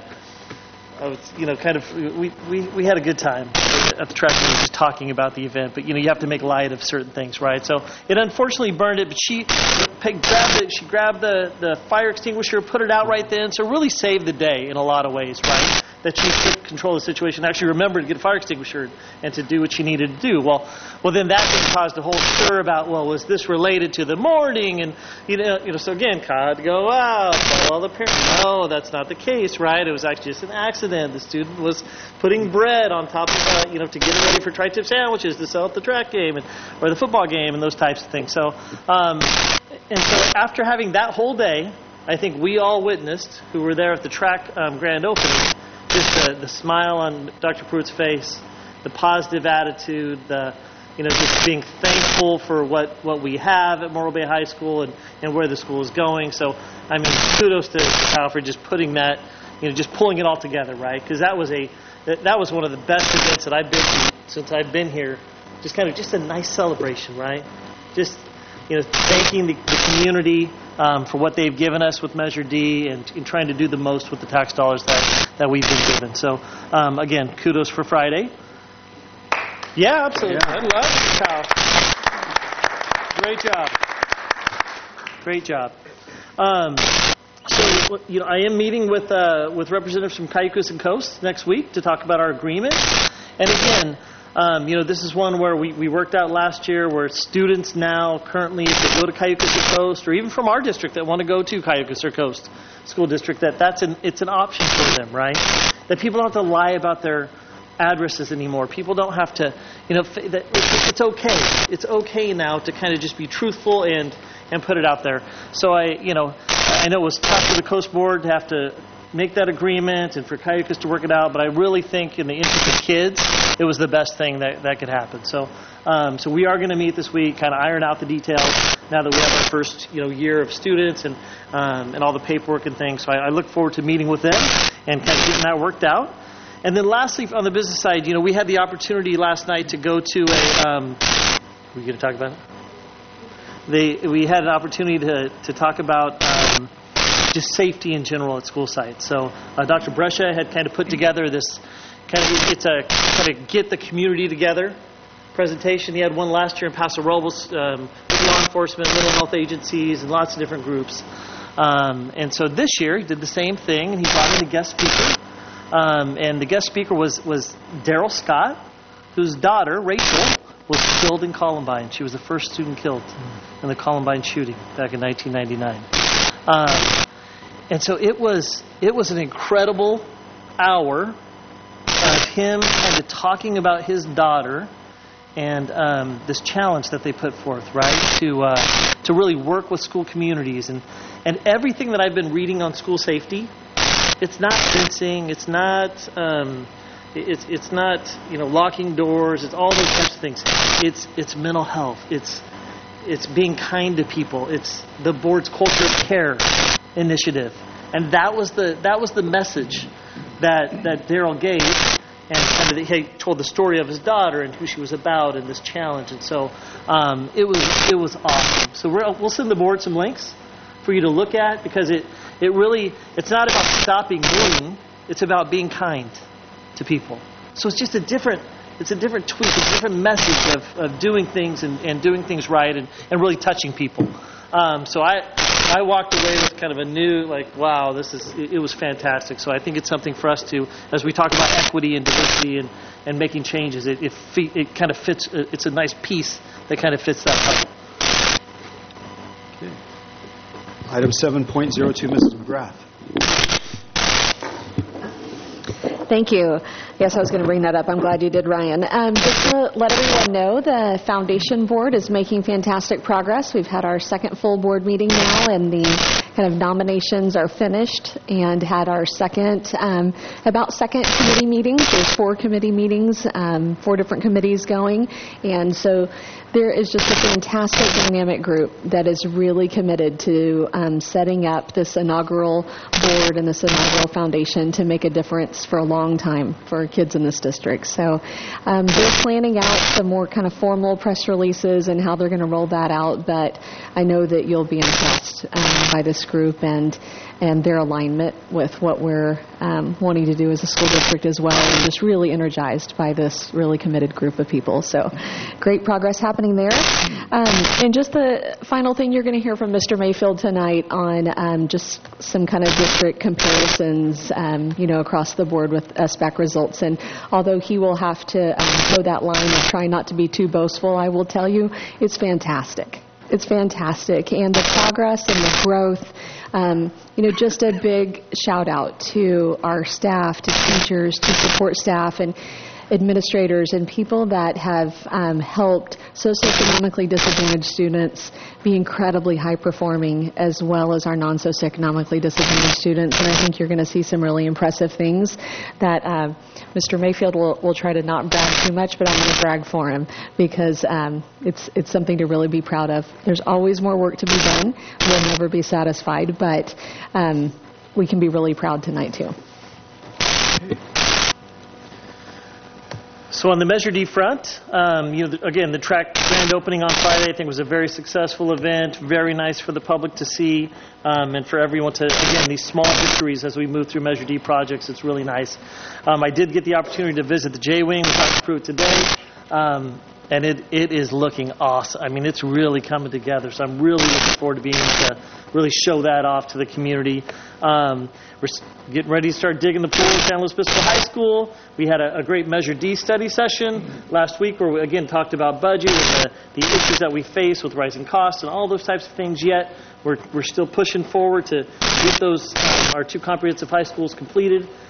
I was, you know, kind of, we, we, we had a good time at the track meeting just talking about the event, but, you know, you have to make light of certain things, right? So it unfortunately burned it, but she grabbed it, she grabbed the, the fire extinguisher, put it out right then, so really saved the day in a lot of ways, right? That she took control of the situation, actually remembered to get a fire extinguisher and to do what she needed to do. Well, well, then that then caused a whole stir about, well, was this related to the morning? And, you know, you know, so again, Kyle had to go out, tell all the parents, no, that's not the case, right? It was actually just an accident. The student was putting bread on top of, uh, you know, to get it ready for tri-tip sandwiches to sell at the track game and, or the football game and those types of things. So, um, and so after having that whole day, I think we all witnessed, who were there at the track um, grand opening, just the, the smile on Doctor Pruitt's face, the positive attitude, the, you know, just being thankful for what, what we have at Morro Bay High School and, and where the school is going. So, I mean, kudos to Kyle for just putting that, you know, just pulling it all together, right? Because that was a that was one of the best events that I've been to since I've been here. Just kind of just a nice celebration, right? Just, you know, thanking the, the community um, for what they've given us with Measure D and, and trying to do the most with the tax dollars that, that we've been given. So, um, again, kudos for Friday. Yeah, absolutely. Yeah. I love it, Kyle. Great job. Great job. Um, so, you know, I am meeting with uh, with representatives from Cayucos and Coast next week to talk about our agreement. And again, Um, you know, this is one where we, we worked out last year where students now currently, if they go to Cayucos or Coast, or even from our district that want to go to Cayucos or Coast School District, that that's an, it's an option for them, right? That people don't have to lie about their addresses anymore. People don't have to, you know, f- that it's, it's okay. It's okay now to kind of just be truthful and, and put it out there. So I, you know, I know it was tough for the Coast Board to have to make that agreement and for Cayucas to work it out, but I really think in the interest of kids, it was the best thing that, that could happen. So um, so we are going to meet this week, kind of iron out the details now that we have our first, you know, year of students and um, and all the paperwork and things. So I, I look forward to meeting with them and kind of getting that worked out. And then lastly, on the business side, you know, we had the opportunity last night to go to a, um, were you going to talk about it? They, we had an opportunity to, to talk about um, just safety in general at school sites. So uh, Doctor Brescia had kind of put together this kind of, it's a kind of get the community together presentation. He had one last year in Paso Robles um, with law enforcement, mental health agencies, and lots of different groups. Um, and so this year he did the same thing, and he brought in a guest speaker. Um, and the guest speaker was, was Daryl Scott, whose daughter, Rachel, was killed in Columbine. She was the first student killed in the Columbine shooting back in nineteen ninety-nine. Um, and so it was it was an incredible hour of him kind of talking about his daughter and um, this challenge that they put forth, right, to uh, to really work with school communities. And, and everything that I've been reading on school safety, it's not fencing, it's not um, it's it's not you know locking doors, it's all those types of things. It's it's mental health. It's it's being kind to people. It's the board's culture of care initiative, and that was the that was the message that that Daryl gave, and kind of he told the story of his daughter and who she was about and this challenge, and so um, it was it was awesome. So we're, we'll send the board some links for you to look at, because it it really it's not about stopping bullying. It's about being kind to people. So it's just a different it's a different tweak, a different message of, of doing things and, and doing things right and, and really touching people. Um, so I I walked away with kind of a new, like, wow, this is it, it was fantastic. So I think it's something for us to, as we talk about equity and diversity and, and making changes, it it, fe- it kind of fits, it's a nice piece that kind of fits that puzzle. Okay. Item seven point oh two, Missus McGrath. Thank you. Yes, I was going to bring that up. I'm glad you did, Ryan. Um, just to let everyone know, the Foundation Board is making fantastic progress. We've had our second full board meeting now, and the kind of nominations are finished, and had our second, um, about second committee meetings. There's four committee meetings, um, four different committees going, and so there is just a fantastic dynamic group that is really committed to um, setting up this inaugural board and this inaugural foundation to make a difference for a long time for kids in this district. So um, they're planning out some more kind of formal press releases and how they're going to roll that out, but I know that you'll be impressed um, by this group and and their alignment with what we're um, wanting to do as a school district as well, and just really energized by this really committed group of people. So great progress happening there. Um, and just the final thing, you're going to hear from Mister Mayfield tonight on um, just some kind of district comparisons, um, you know, across the board with S B A C results. And although he will have to um, toe that line of trying not to be too boastful, I will tell you it's fantastic. It's fantastic. And the progress and the growth, um, you know, just a big shout out to our staff, to teachers, to support staff, and administrators and people that have um, helped socioeconomically disadvantaged students be incredibly high performing, as well as our non-socioeconomically disadvantaged students. And I think you're going to see some really impressive things that uh, Mister Mayfield will, will try to not brag too much, but I'm going to brag for him, because um, it's it's something to really be proud of. There's always more work to be done. We'll never be satisfied, but um, we can be really proud tonight too. So on the Measure D front, um, you know, the, again, the track grand opening on Friday, I think, was a very successful event, very nice for the public to see, um, and for everyone to, again, these small victories as we move through Measure D projects, it's really nice. Um, I did get the opportunity to visit the J-Wing with Doctor Pruitt today, um, and it, it is looking awesome. I mean, it's really coming together, so I'm really looking forward to being able to really show that off to the community. Um, we're getting ready to start digging the pool at San Luis Obispo High School. We had a, a great Measure D study session last week where we, again, talked about budget and the, the issues that we face with rising costs and all those types of things. Yet we're, we're still pushing forward to get those, um, our two comprehensive high schools completed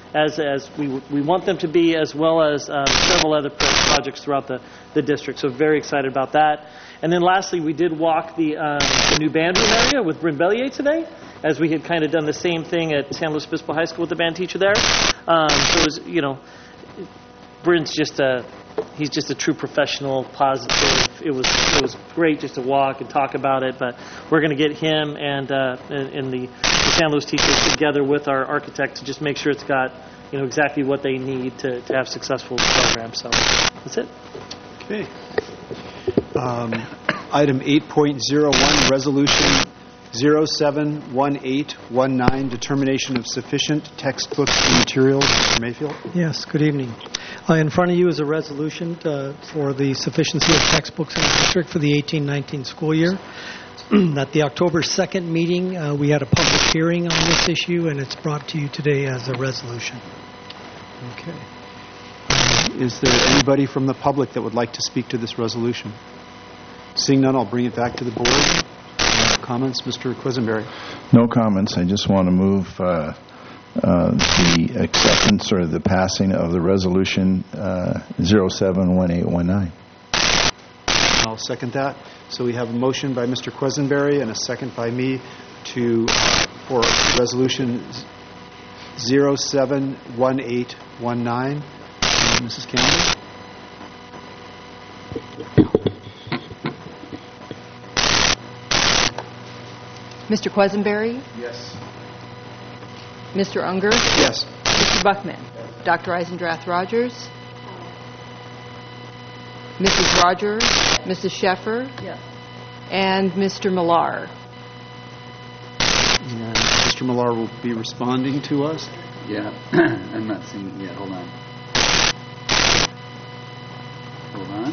as as we we want them to be, as well as um, several other pro- projects throughout the, the district. So very excited about that. And then lastly, we did walk the, um, the new band room area with Bryn Bellier today, as we had kind of done the same thing at San Luis Obispo High School with the band teacher there. Um, so it was, you know, Bryn's just a, he's just a true professional, positive. It was it was great just to walk and talk about it, but we're going to get him and, uh, and, and the, the San Luis teachers together with our architect to just make sure it's got, you know, exactly what they need to, to have successful programs. So that's it. Okay. Um, item eight point oh one, Resolution zero seven one eight one nine, determination of sufficient textbooks and materials. Mister Mayfield? Yes, good evening. Uh, in front of you is a resolution uh, for the sufficiency of textbooks in the district for the eighteen nineteen school year. At the October second meeting, uh, we had a public hearing on this issue, and it's brought to you today as a resolution. Okay. Uh, is there anybody from the public that would like to speak to this resolution? Seeing none, I'll bring it back to the board. Uh, comments, Mister Quisenberry? No comments. I just want to move uh, uh, the acceptance or the passing of the resolution uh, zero seven one eight one nine. I'll second that. So we have a motion by Mister Quisenberry and a second by me to uh, for resolution zero seven one eight one nine. Uh, Missus Campbell? Mister Quisenberry? Yes. Mister Unger? Yes. Mister Buckman? Doctor Eisendrath Rogers? Missus Rogers? Missus Sheffer? Yes. And Mister Millar? And Mister Millar will be responding to us. Yeah. I'm not seeing it yet. Hold on. Hold on.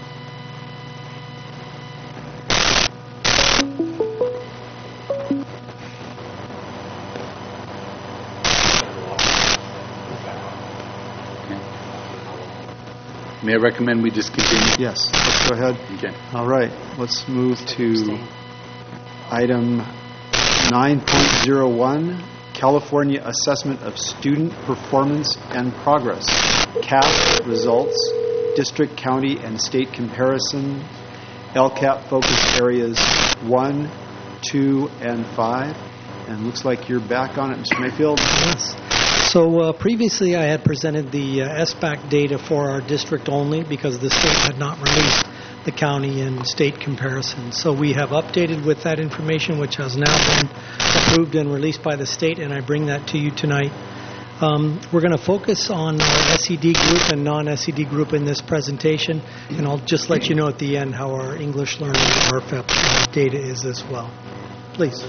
May I recommend we just continue? Yes, let's go ahead. Okay. All right, let's move to item nine point oh one, California Assessment of Student Performance and Progress. C A P results, district, county, and state comparison, L C A P focus areas one, two, and five. And looks like you're back on it, Mister Mayfield. Yes. So uh, previously I had presented the uh, S B A C data for our district only because the state had not released the county and state comparison. So we have updated with that information, which has now been approved and released by the state, and I bring that to you tonight. Um, we're going to focus on our S E D group and non-S E D group in this presentation, and I'll just let you know at the end how our English learning R F E P data is as well. Please.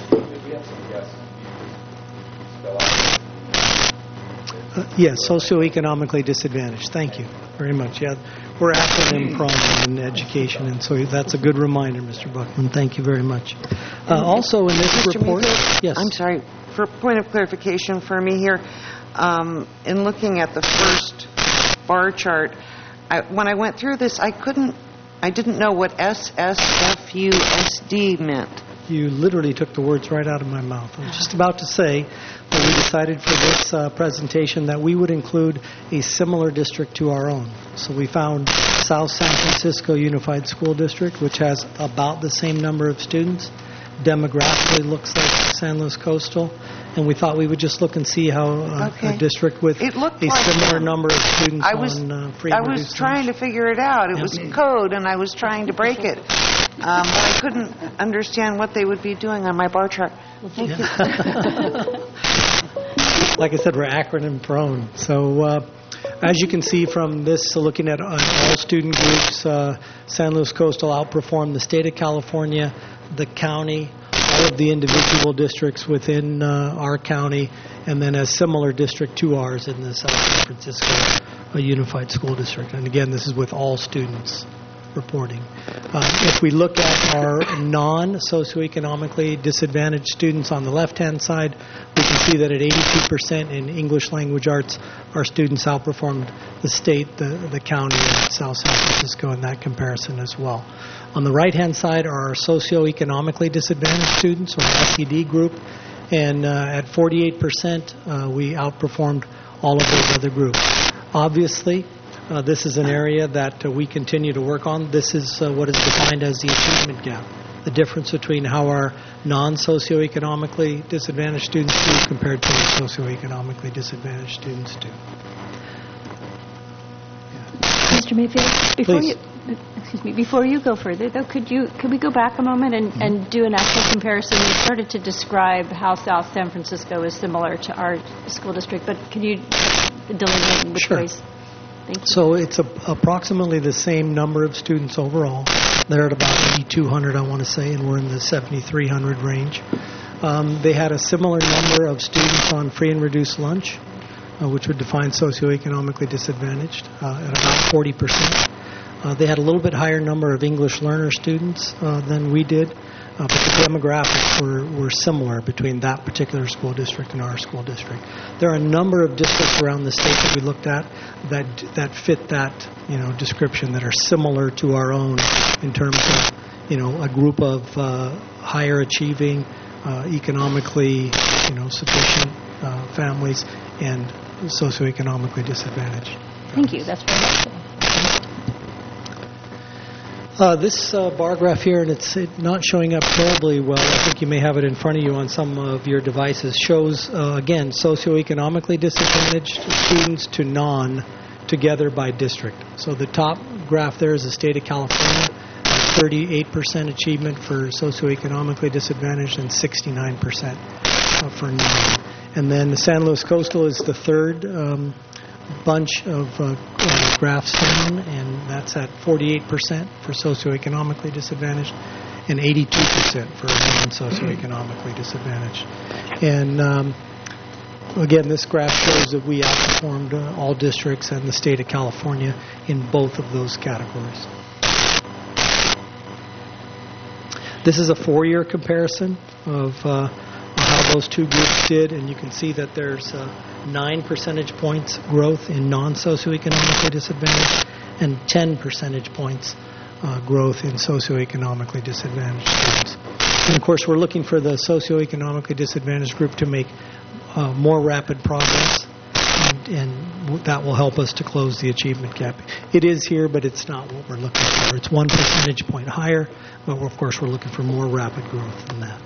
Uh, yes, socioeconomically disadvantaged. Thank you very much. Yeah, we're acronym prone in education, and so that's a good reminder, Mister Buckman. Thank you very much. Uh, also in this Mister report, Mayfield, yes. I'm sorry, for point of clarification for me here, um, in looking at the first bar chart, I, when I went through this, I couldn't, I didn't know what S S F U S D meant. You literally took the words right out of my mouth. I was just about to say that we decided for this uh, presentation that we would include a similar district to our own. So we found South San Francisco Unified School District, which has about the same number of students. Demographically looks like San Luis Coastal. And we thought we would just look and see how uh, Okay. a district with It a looked like similar that. number of students I was, on uh, free I and was reduced trying lunch. to figure it out. It Yep. was code, and I was trying to break it. Um, but I couldn't understand what they would be doing on my bar chart. Thank you. Like I said, we're acronym prone. So uh, as you can see from this, so looking at uh, all student groups, uh, San Luis Coastal outperformed the state of California, the county, all of the individual districts within uh, our county, and then a similar district to ours in the South San Francisco uh, Unified School District. And again, this is with all students reporting. Uh, if we look at our non-socioeconomically disadvantaged students on the left-hand side, we can see that at eighty-two percent in English language arts, our students outperformed the state, the, the county, and South San Francisco in that comparison as well. On the right-hand side are our socioeconomically disadvantaged students, or S E D group, and uh, at forty-eight percent, uh, we outperformed all of those other groups. Obviously, uh, this is an area that uh, we continue to work on. This is uh, what is defined as the achievement gap, the difference between how our non-socioeconomically disadvantaged students do compared to our socioeconomically disadvantaged students do. Mister Mayfield, before Please. you, excuse me, before you go further, though, could you could we go back a moment and, Mm-hmm. and do an actual comparison? You started to describe how South San Francisco is similar to our school district, but can you delineate in which Sure. ways? Thank you. So it's a, approximately the same number of students overall. They're at about eighty-two hundred, I want to say, and we're in the seventy-three hundred range. Um, they had a similar number of students on free and reduced lunch, uh, which would define socioeconomically disadvantaged, uh, at about forty percent. Uh, they had a little bit higher number of English learner students uh, than we did, uh, but the demographics were, were similar between that particular school district and our school district. There are a number of districts around the state that we looked at that that fit that, you know, description, that are similar to our own in terms of, you know, a group of uh, higher achieving, uh, economically, you know, sufficient uh, families and socioeconomically disadvantaged. Thank you. That's very helpful. Uh, this uh, bar graph here, and it's it not showing up terribly well. I think you may have it in front of you on some of your devices. Shows, uh, again, socioeconomically disadvantaged students to non together by district. So the top graph there is the state of California, thirty-eight percent achievement for socioeconomically disadvantaged and sixty-nine percent uh, for non. And then the San Luis Coastal is the third um, bunch of uh, uh, graphs down, and that's at forty-eight percent for socioeconomically disadvantaged and eighty-two percent for non-socioeconomically disadvantaged. And um, again, this graph shows that we outperformed uh, all districts and the state of California in both of those categories. This is a four-year comparison of uh, how those two groups did, and you can see that there's uh, nine percentage points growth in non-socioeconomically disadvantaged and ten percentage points uh, growth in socioeconomically disadvantaged students. And of course, we're looking for the socioeconomically disadvantaged group to make uh, more rapid progress, and, and w- that will help us to close the achievement gap. It is here, but it's not what we're looking for. It's one percentage point higher, but of course, we're looking for more rapid growth than that.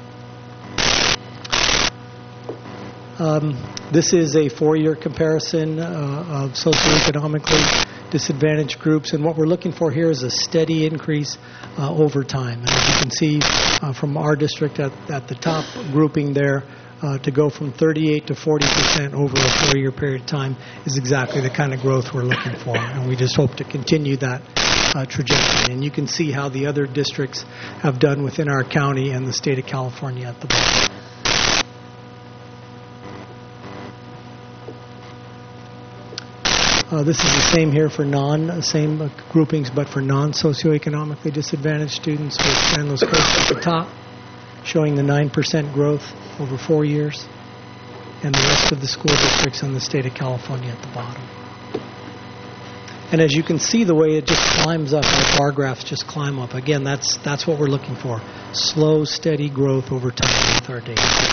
Um, this is a four-year comparison uh, of socioeconomically disadvantaged groups, and what we're looking for here is a steady increase uh, over time. And as you can see uh, from our district at, at the top grouping there, uh, to go from thirty-eight to forty percent over a four-year period of time is exactly the kind of growth we're looking for, and we just hope to continue that uh, trajectory. And you can see how the other districts have done within our county and the state of California at the bottom. Uh, this is the same here for non, same uh, groupings, but for non-socioeconomically disadvantaged students with San Luis Coastal at the top, showing the nine percent growth over four years, and the rest of the school districts in the state of California at the bottom. And as you can see, the way it just climbs up, our bar graphs just climb up. Again, that's that's what we're looking for: slow, steady growth over time with our data.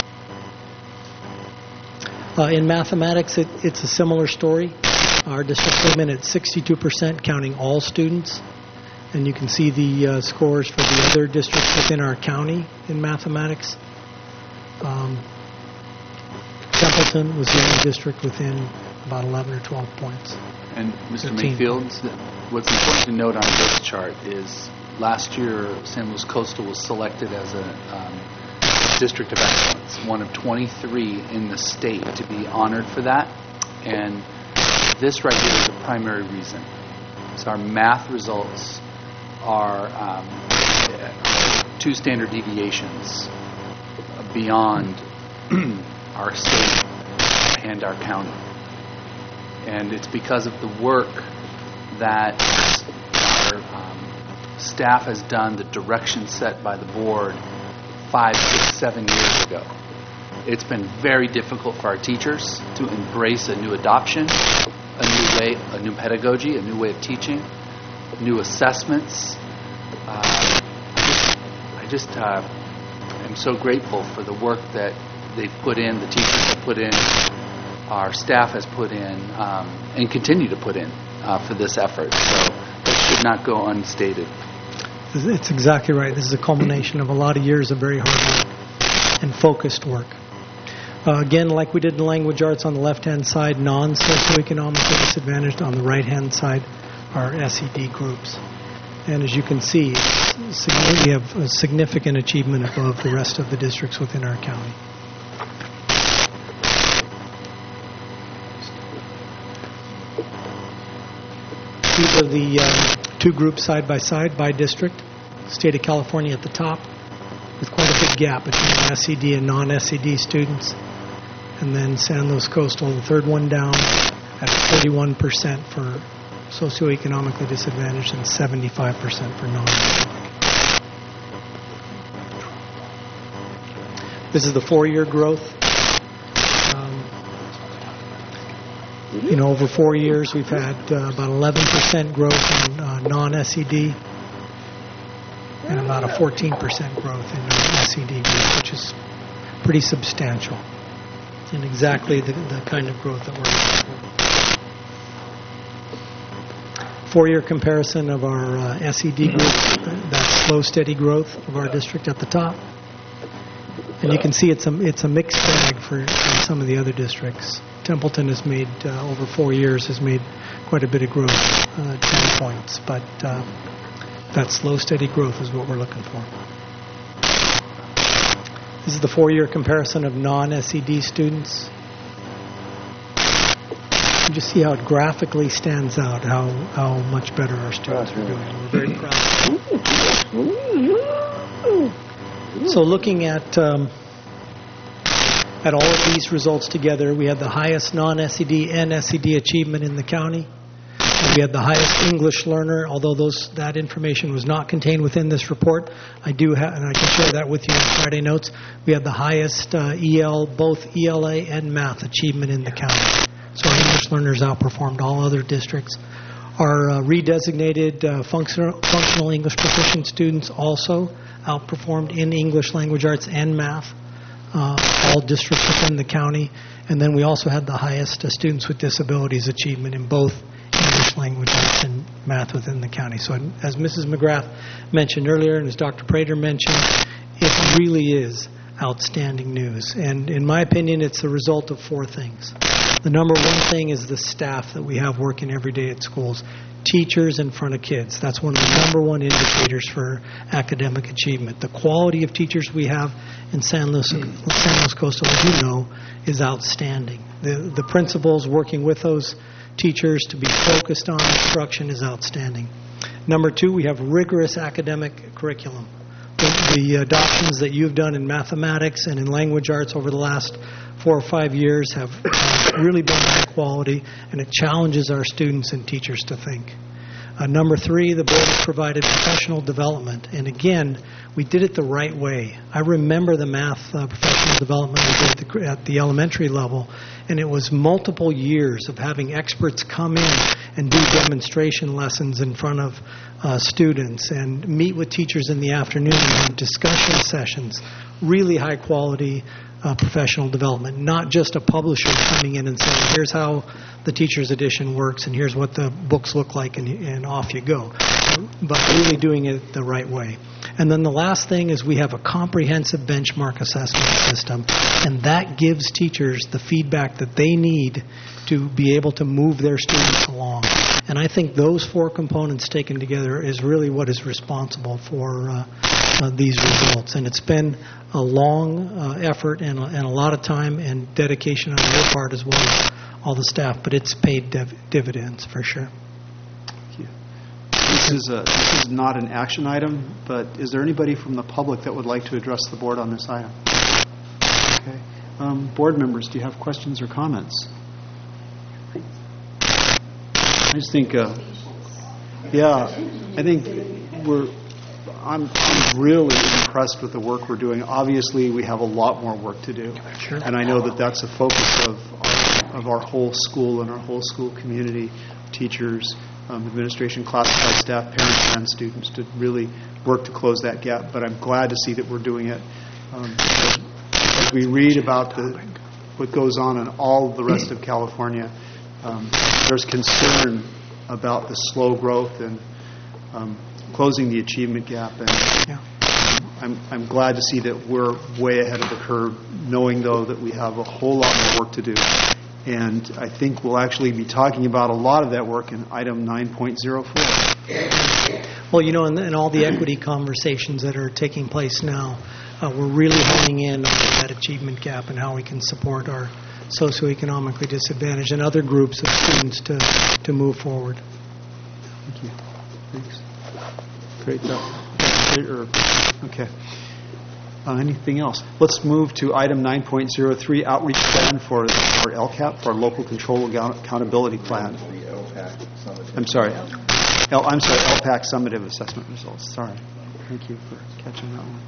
Uh, in mathematics, it, it's a similar story. Our district came in at sixty-two percent, counting all students. And you can see the uh, scores for the other districts within our county in mathematics. Um, Templeton was the only district within about eleven or twelve points. And Mister fifteen. Mayfield, what's important to note on this chart is last year San Luis Coastal was selected as a um, district of excellence, one of twenty-three in the state to be honored for that. And this right here is the primary reason. So our math results are um, two standard deviations beyond our state and our county. And it's because of the work that our um, staff has done, the direction set by the board five, six, seven years ago. It's been very difficult for our teachers to embrace a new adoption, a new way, a new pedagogy, a new way of teaching, new assessments. Uh, I just, I just uh, am so grateful for the work that they've put in, the teachers have put in, our staff has put in um, and continue to put in uh, for this effort. So that should not go unstated. It's exactly right. This is a culmination of a lot of years of very hard work and focused work. Uh, again, like we did in language arts on the left-hand side, non-socioeconomically disadvantaged. On the right-hand side are S E D groups. And as you can see, we have a significant achievement above the rest of the districts within our county. These are the um, two groups side by side by district. State of California at the top, with quite a big gap between S E D and non-S E D students. And then San Luis Coastal, the third one down, at forty-one percent for socioeconomically disadvantaged and seventy-five percent for non-economic. This is the four-year growth. Um, you know, over four years, we've had uh, about eleven percent growth in uh, non-S E D and about a fourteen percent growth in non-S E D group, which is pretty substantial and exactly the, the kind of growth that we're looking for. Four-year comparison of our uh, S E D group, that slow, steady growth of our district at the top. And you can see it's a, it's a mixed bag for, for some of the other districts. Templeton has made, uh, over four years, has made quite a bit of growth, uh, ten points. But uh, that slow, steady growth is what we're looking for. This is the four-year comparison of non-S E D students. You just see how it graphically stands out, how, how much better our students are doing. We're very proud of them. So looking at um, at all of these results together, we had the highest non-S E D and S E D achievement in the county. We had the highest English learner, although those that information was not contained within this report. I do have, and I can share that with you in Friday notes. We had the highest uh, E L, both E L A and math achievement in the county. So our English learners outperformed all other districts. Our uh, redesignated uh, functional, functional English proficient students also outperformed in English language arts and math, uh, all districts within the county. And then we also had the highest uh, students with disabilities achievement in both English language arts and math within the county. So as Missus McGrath mentioned earlier and as Doctor Prater mentioned, it really is outstanding news. And in my opinion, it's a result of four things. The number one thing is the staff that we have working every day at schools. Teachers in front of kids. That's one of the number one indicators for academic achievement. The quality of teachers we have in San Luis, San Luis Coastal, as you know, is outstanding. The, the principals working with those teachers to be focused on instruction is outstanding. Number two, we have rigorous academic curriculum. The, the adoptions that you've done in mathematics and in language arts over the last four or five years have uh, really been high quality, and it challenges our students and teachers to think. Uh, number three, the board has provided professional development, and again, we did it the right way. I remember the math uh, professional development we did at the, at the elementary level, and it was multiple years of having experts come in and do demonstration lessons in front of uh, students and meet with teachers in the afternoon and have discussion sessions, really high quality Uh, professional development, not just a publisher coming in and saying, here's how the teacher's edition works and here's what the books look like, and, and off you go, but really doing it the right way. And then the last thing is we have a comprehensive benchmark assessment system, and that gives teachers the feedback that they need to be able to move their students along. And I think those four components taken together is really what is responsible for uh, uh, these results. And it's been a long uh, effort and a, and a lot of time and dedication on your part as well as all the staff, but it's paid div- dividends for sure. Thank you. This is, a, this is not an action item, but is there anybody from the public that would like to address the board on this item? Okay. Um, board members, do you have questions or comments? I just think, uh, yeah, I think we're, I'm, I'm really impressed with the work we're doing. Obviously, we have a lot more work to do. Sure. And I know that that's a focus of our, of our whole school and our whole school community, teachers, um, administration, classified staff, parents, and students to really work to close that gap. But I'm glad to see that we're doing it. Um, as, as we read about the what goes on in all the rest of California. Um, there's concern about the slow growth and um, closing the achievement gap. And yeah. I'm, I'm glad to see that we're way ahead of the curve, knowing, though, that we have a whole lot more work to do. And I think we'll actually be talking about a lot of that work in item nine point oh four. Well, you know, in, in all the equity conversations that are taking place now, uh, we're really honing in on that achievement gap and how we can support our socioeconomically disadvantaged and other groups of students to, to move forward. Thank you. Thanks. Great job. Okay. Uh, anything else? Let's move to item nine point oh three, outreach plan for our L C A P, for our local control accountability plan. I'm sorry. L, I'm sorry, L PAC summative assessment results. Sorry. Thank you for catching that one.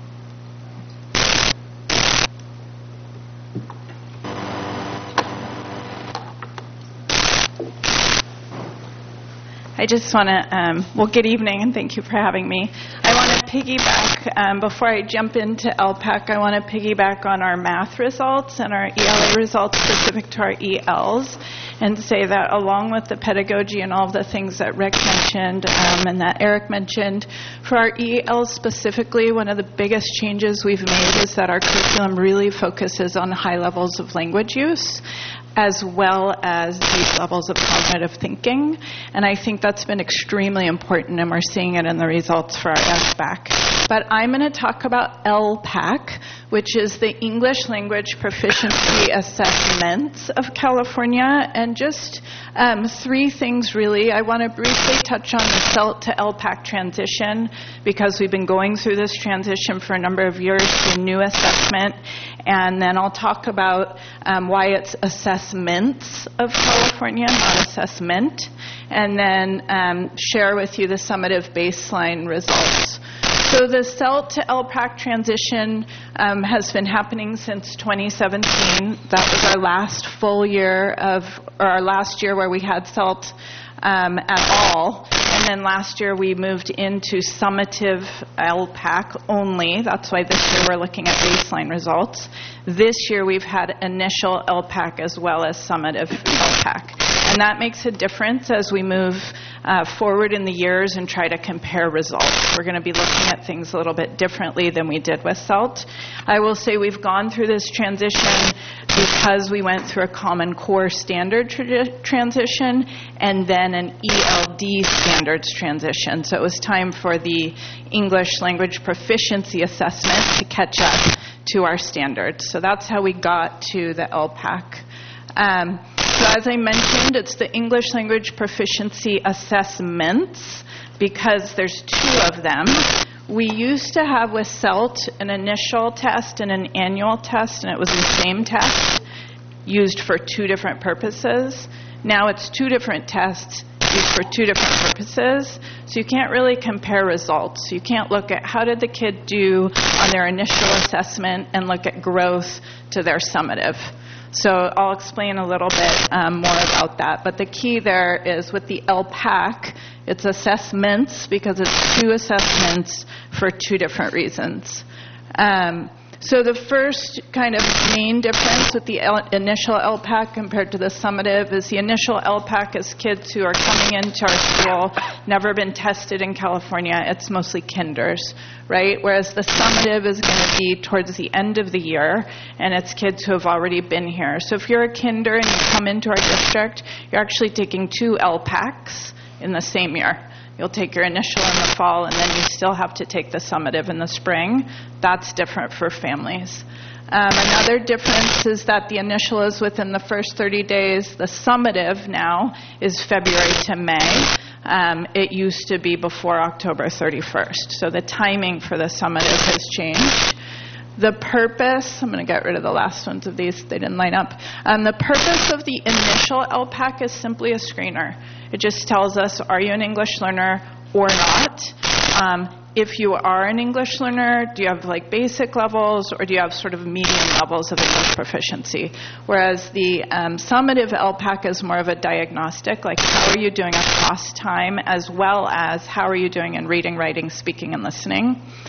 I just want to, um, well, good evening, and thank you for having me. I want to piggyback, um, before I jump into L PAC, I want to piggyback on our math results and our E L A results specific to our E Ls, and say that along with the pedagogy and all of the things that Rick mentioned um, and that Eric mentioned, for our E Ls specifically, one of the biggest changes we've made is that our curriculum really focuses on high levels of language use, as well as deep levels of cognitive thinking. And I think that's been extremely important, and we're seeing it in the results for our S BAC. But I'm going to talk about L PAC, which is the English Language Proficiency Assessments of California. And just um, three things, really. I want to briefly touch on the C E L T to L PAC transition, because we've been going through this transition for a number of years to a new assessment. And then I'll talk about um, why it's assessments of California, not assessment. And then um, share with you the summative baseline results. So the C E L T to L PAC transition um, has been happening since twenty seventeen. That was our last full year of, or our last year where we had C E L T um, at all. And then last year we moved into summative L PAC only. That's why this year we're looking at baseline results. This year we've had initial L PAC as well as summative L PAC. And that makes a difference as we move uh, forward in the years and try to compare results. We're going to be looking at things a little bit differently than we did with C E L T. I will say we've gone through this transition because we went through a Common Core standard tra- transition and then an E L D standards transition. So it was time for the English Language Proficiency Assessment to catch up to our standards. So that's how we got to the L PAC. Um, so as I mentioned, it's the English Language Proficiency Assessments because there's two of them. We used to have with C E L T an initial test and an annual test, and it was the same test used for two different purposes. Now it's two different tests used for two different purposes, so you can't really compare results. You can't look at how did the kid do on their initial assessment and look at growth to their summative. So I'll explain a little bit um, more about that. But the key there is with the L PAC, it's assessments because it's two assessments for two different reasons. Um, so the first kind of main difference with the L- initial L PAC compared to the summative is the initial L PAC is kids who are coming into our school, never been tested in California. It's mostly kinders, right? Whereas the summative is going to be towards the end of the year, and it's kids who have already been here. So if you're a kinder and you come into our district, you're actually taking two L PACs in the same year. You'll take your initial in the fall, and then you still have to take the summative in the spring. That's different for families. Um, another difference is that the initial is within the first thirty days. The summative now is February to May. Um, it used to be before October thirty-first. So the timing for the summative has changed. The purpose, I'm going to get rid of the last ones of these, they didn't line up. Um, the purpose of the initial L PAC is simply a screener. It just tells us, are you an English learner or not? Um, if you are an English learner, do you have like basic levels or do you have sort of medium levels of English proficiency? Whereas the um, summative L PAC is more of a diagnostic, like how are you doing across time as well as how are you doing in reading, writing, speaking, and listening. And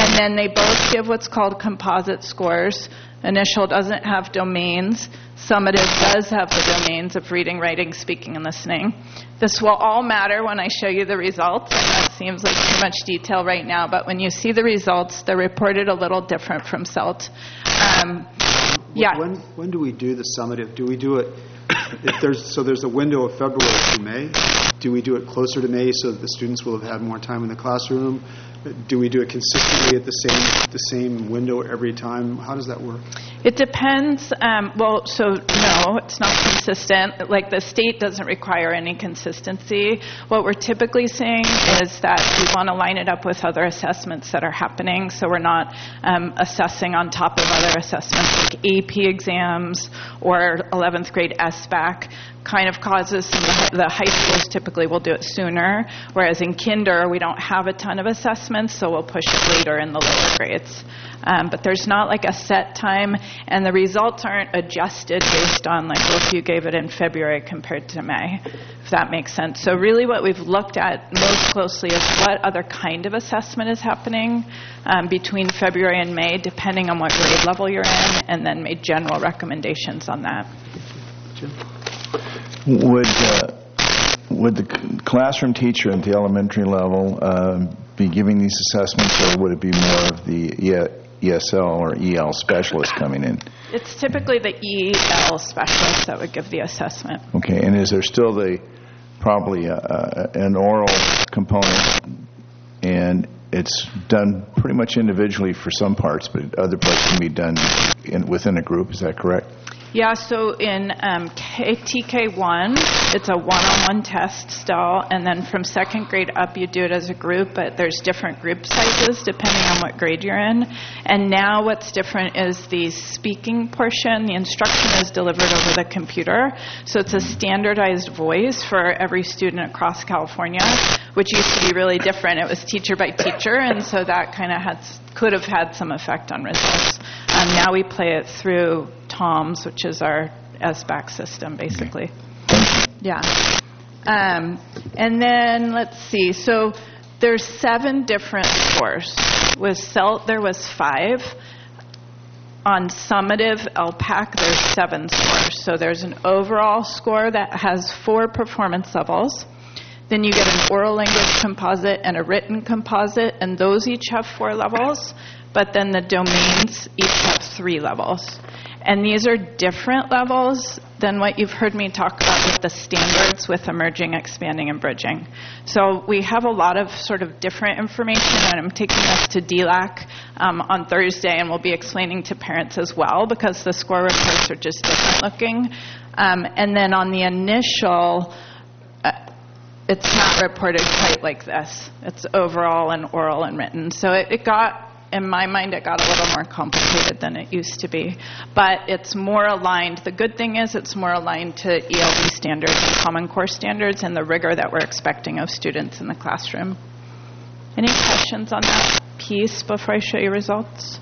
And then they both give what's called composite scores. Initial doesn't have domains. Summative does have the domains of reading, writing, speaking, and listening. This will all matter when I show you the results. And that seems like too much detail right now, but when you see the results, they're reported a little different from C E L T. Um, yeah. When, when do we do the summative? Do we do it, if there's, so there's a window of February to May? Do we do it closer to May so that the students will have had more time in the classroom? Do we do it consistently at the same the same window every time? How does that work? It depends. Um, well, so no, it's not consistent. Like the state doesn't require any consistency. What we're typically seeing is that we want to line it up with other assessments that are happening, so we're not um, assessing on top of other assessments like A P exams or eleventh grade S B A C. Kind of causes some of the, the high schools typically will do it sooner, whereas in kinder we don't have a ton of assessments, so we'll push it later in the lower grades. Um, but there's not like a set time, and the results aren't adjusted based on like, well, if you gave it in February compared to May, if that makes sense. So really what we've looked at most closely is what other kind of assessment is happening um, between February and May, depending on what grade level you're in, and then made general recommendations on that. Jim? Would uh, would the classroom teacher at the elementary level uh, be giving these assessments, or would it be more of the E S L or E L specialist coming in? It's typically the E L specialist that would give the assessment. Okay, and is there still the probably a, a, an oral component, and it's done pretty much individually for some parts, but other parts can be done in, within a group, is that correct? Yeah, so in um, K- T K one, it's a one-on-one test still, and then from second grade up, you do it as a group, but there's different group sizes depending on what grade you're in. And now what's different is the speaking portion. The instruction is delivered over the computer, so it's a standardized voice for every student across California, which used to be really different. It was teacher by teacher, and so that kind of had could have had some effect on results. Um, now we play it through TOMS, which is our S B A C system, basically. Yeah. Um, and then, let's see. So there's seven different scores. With C E L T, there was five. On summative L P A C, there's seven scores. So there's an overall score that has four performance levels. Then you get an oral language composite and a written composite, and those each have four levels. But then the domains each have three levels. And these are different levels than what you've heard me talk about with the standards with emerging, expanding, and bridging. So we have a lot of sort of different information, and I'm taking this to D LAC um, on Thursday, and we'll be explaining to parents as well, because the score reports are just different looking. Um, and then on the initial, uh, it's not reported quite like this. It's overall and oral and written. So it, it got... in my mind, it got a little more complicated than it used to be. But it's more aligned. The good thing is it's more aligned to E L D standards and Common Core standards and the rigor that we're expecting of students in the classroom. Any questions on that piece before I show you results?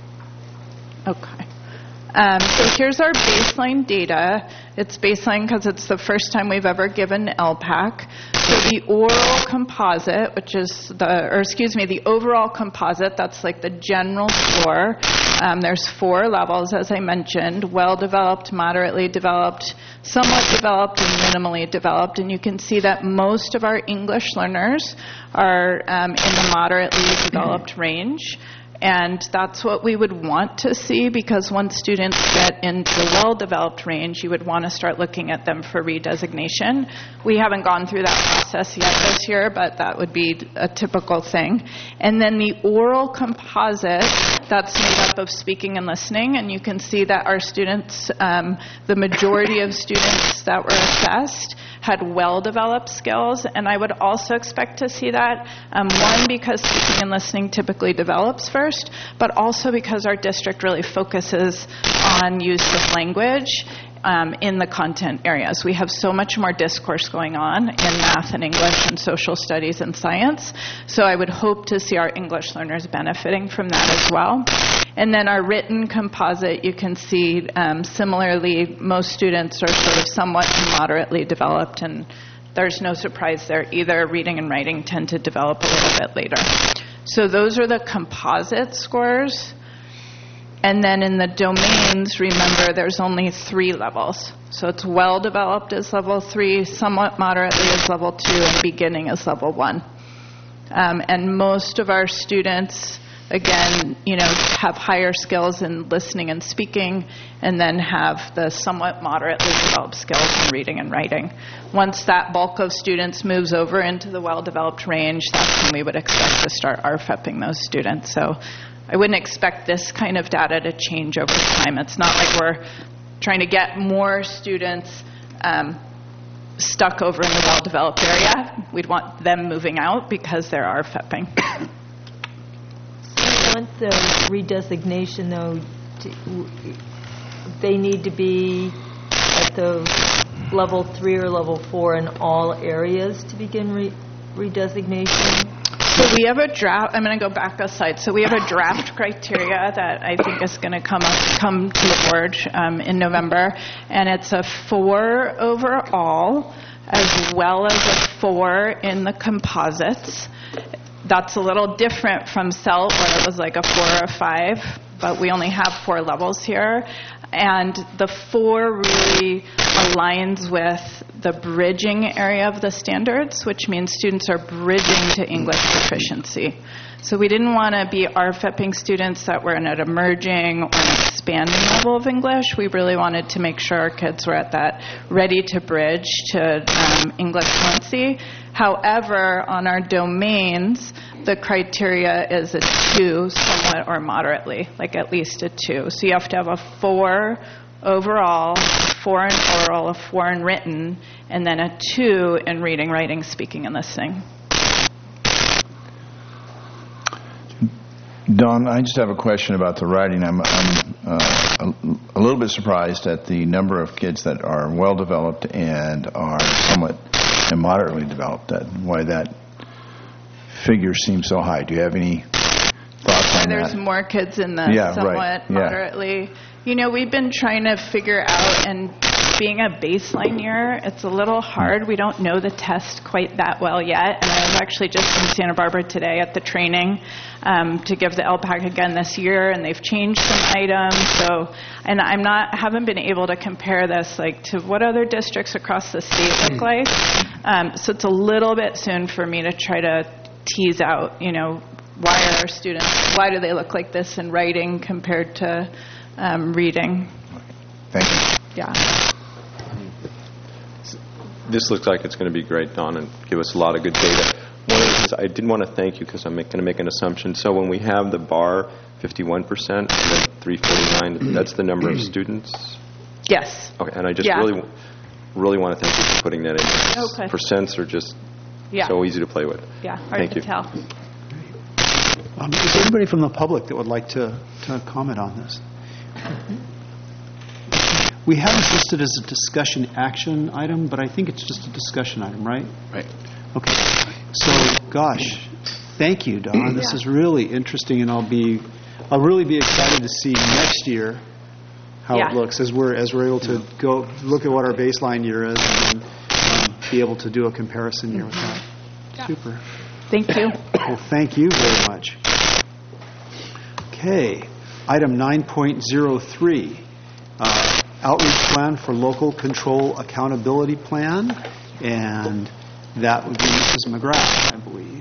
Okay. Um, so here's our baseline data. It's baseline because it's the first time we've ever given L P A C. So the oral composite, which is the, or excuse me, the overall composite, that's like the general score. Um, there's four levels, as I mentioned: well-developed, moderately developed, somewhat developed, and minimally developed. And you can see that most of our English learners are um, in the moderately developed range. And that's what we would want to see, because once students get into the well-developed range, you would want to start looking at them for redesignation. We haven't gone through that process yet this year, but that would be a typical thing. And then the oral composite, that's made up of speaking and listening, and you can see that our students, um, the majority of students that were assessed, had well-developed skills, and I would also expect to see that, um, one, because speaking and listening typically develops first, but also because our district really focuses on use of language um, in the content areas. We have so much more discourse going on in math and English and social studies and science, so I would hope to see our English learners benefiting from that as well. And then our written composite, you can see um, similarly, most students are sort of somewhat moderately developed, and there's no surprise there either. Reading and writing tend to develop a little bit later. So those are the composite scores. And then in the domains, remember, there's only three levels. So it's well-developed as level three, somewhat moderately as level two, and beginning as level one. Um, and most of our students, again, you know, have higher skills in listening and speaking, and then have the somewhat moderately developed skills in reading and writing. Once that bulk of students moves over into the well-developed range, that's when we would expect to start RFEPing those students. So I wouldn't expect this kind of data to change over time. It's not like we're trying to get more students um, stuck over in the well-developed area. We'd want them moving out because they're RFEPing. Want the redesignation, though, to, they need to be at the level three or level four in all areas to begin re- redesignation? So we have a draft. I'm going to go back a slide. So we have a draft criteria that I think is going to come up, come to the board um, in November, and it's a four overall, as well as a four in the composites. That's a little different from C E L T, where it was like a four or a five, but we only have four levels here. And the four really aligns with the bridging area of the standards, which means students are bridging to English proficiency. So we didn't want to be RFEPing students that were in an emerging or an expanding level of English. We really wanted to make sure our kids were at that ready to bridge to um, English fluency. However, on our domains, the criteria is a two, somewhat or moderately, like at least a two. So you have to have a four overall, a four in oral, a four in written, and then a two in reading, writing, speaking, and listening. Dawn, I just have a question about the writing. I'm, I'm uh, a, a little bit surprised at the number of kids that are well-developed and are somewhat and moderately developed, that why that figure seems so high. Do you have any thoughts on There's that? more kids in the Yeah, somewhat right. Yeah. moderately. You know, we've been trying to figure out, and being a baseline year, it's a little hard. We don't know the test quite that well yet. And I was actually just in Santa Barbara today at the training um, to give the L PAC again this year, and they've changed some items. So, and I'm not haven't been able to compare this like to what other districts across the state look like. Um, so it's a little bit soon for me to try to tease out, you know, why are our students, why do they look like this in writing compared to um, reading? Thank you. Yeah. This looks like it's going to be great, Dawn, and give us a lot of good data. One of the things I did want to thank you because I'm going to make an assumption. So when we have the bar fifty-one percent and then three forty-nine, that's the number of students? Yes. Okay, and I just Yeah. really, really want to thank you for putting that in. Okay. Percents are just Yeah. so easy to play with. Yeah, hard Thank to you. tell. Um, is there anybody from the public that would like to, to comment on this? We have this listed as a discussion action item, but I think it's just a discussion item, right? Right. Okay. So, gosh, thank you, Dawn. This Yeah. is really interesting, and I'll be, I'll really be excited to see next year how Yeah. it looks as we're as we're able to go look at what our baseline year is and then um, be able to do a comparison year with that. Yeah. Super. Thank you. Well, thank you very much. Okay, item nine point oh three, uh, outreach plan for local control accountability plan, and that would be Missus McGrath, I believe.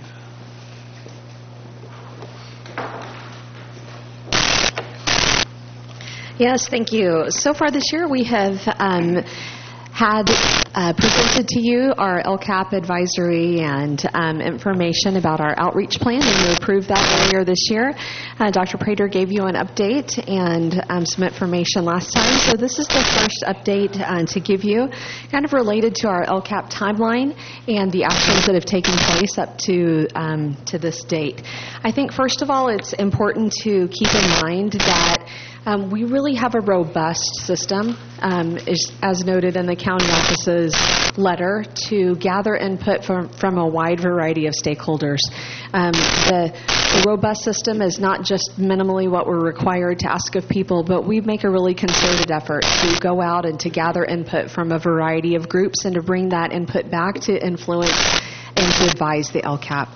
Yes, thank you. So far this year, we have um, had uh, presented to you our L C A P advisory and um, information about our outreach plan, and you approved that earlier this year. Uh, Doctor Prater gave you an update and um, some information last time. So this is the first update uh, to give you, kind of related to our L C A P timeline and the actions that have taken place up to um, to this date. I think, first of all, it's important to keep in mind that Um, we really have a robust system, um, is, as noted in the county office's letter, to gather input from, from a wide variety of stakeholders. Um, the, the robust system is not just minimally what we're required to ask of people, but we make a really concerted effort to go out and to gather input from a variety of groups and to bring that input back to influence and to advise the L C A P.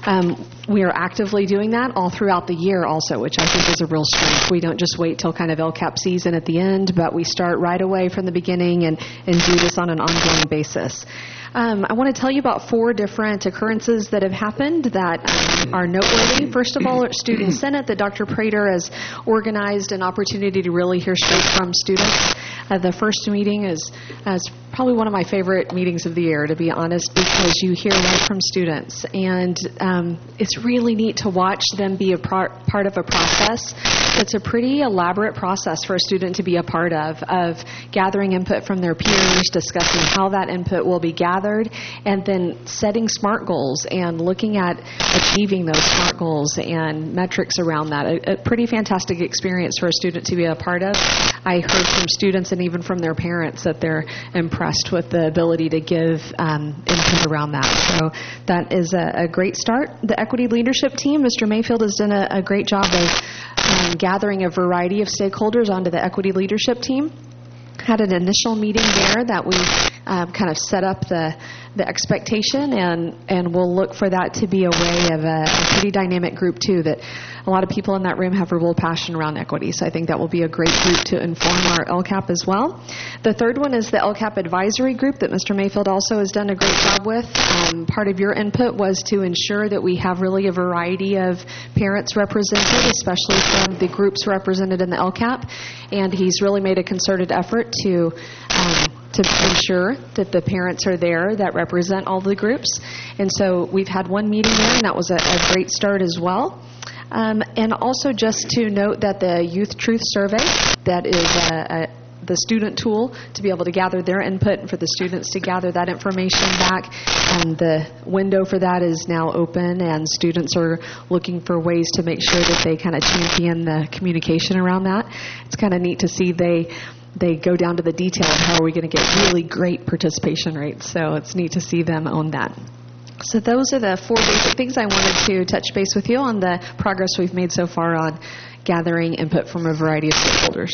Um, we are actively doing that all throughout the year also, which I think is a real strength. We don't just wait till kind of L C A P season at the end, but we start right away from the beginning and, and do this on an ongoing basis. Um, I want to tell you about four different occurrences that have happened that um, are noteworthy. First of all, at Student Senate, that Doctor Prater has organized an opportunity to really hear straight from students. Uh, the first meeting is, is probably one of my favorite meetings of the year, to be honest, because you hear right from students. And um, it's really neat to watch them be a pro- part of a process. It's a pretty elaborate process for a student to be a part of, of gathering input from their peers, discussing how that input will be gathered, and then setting SMART goals and looking at achieving those SMART goals and metrics around that. A, a pretty fantastic experience for a student to be a part of. I heard from students and even from their parents that they're impressed with the ability to give um, input around that. So that is a, a great start. The Equity Leadership Team, Mister Mayfield has done a, a great job of um, gathering a variety of stakeholders onto the Equity Leadership Team. Had an initial meeting there that we um, kind of set up the the expectation, and, and we'll look for that to be a way of a, a pretty dynamic group, too, that a lot of people in that room have a real passion around equity. So I think that will be a great group to inform our L C A P as well. The third one is the L C A P Advisory Group that Mister Mayfield also has done a great job with. Um, part of your input was to ensure that we have really a variety of parents represented, especially from the groups represented in the L C A P. And he's really made a concerted effort to um, to ensure that the parents are there that represent all the groups. And so we've had one meeting there, and that was a, a great start as well. Um, and also just to note that the Youth Truth Survey, that is a, a the student tool to be able to gather their input and for the students to gather that information back. And the window for that is now open, and students are looking for ways to make sure that they kind of champion the communication around that. It's kind of neat to see they they go down to the detail of how are we going to get really great participation rates. So it's neat to see them own that. So those are the four basic things I wanted to touch base with you on the progress we've made so far on gathering input from a variety of stakeholders.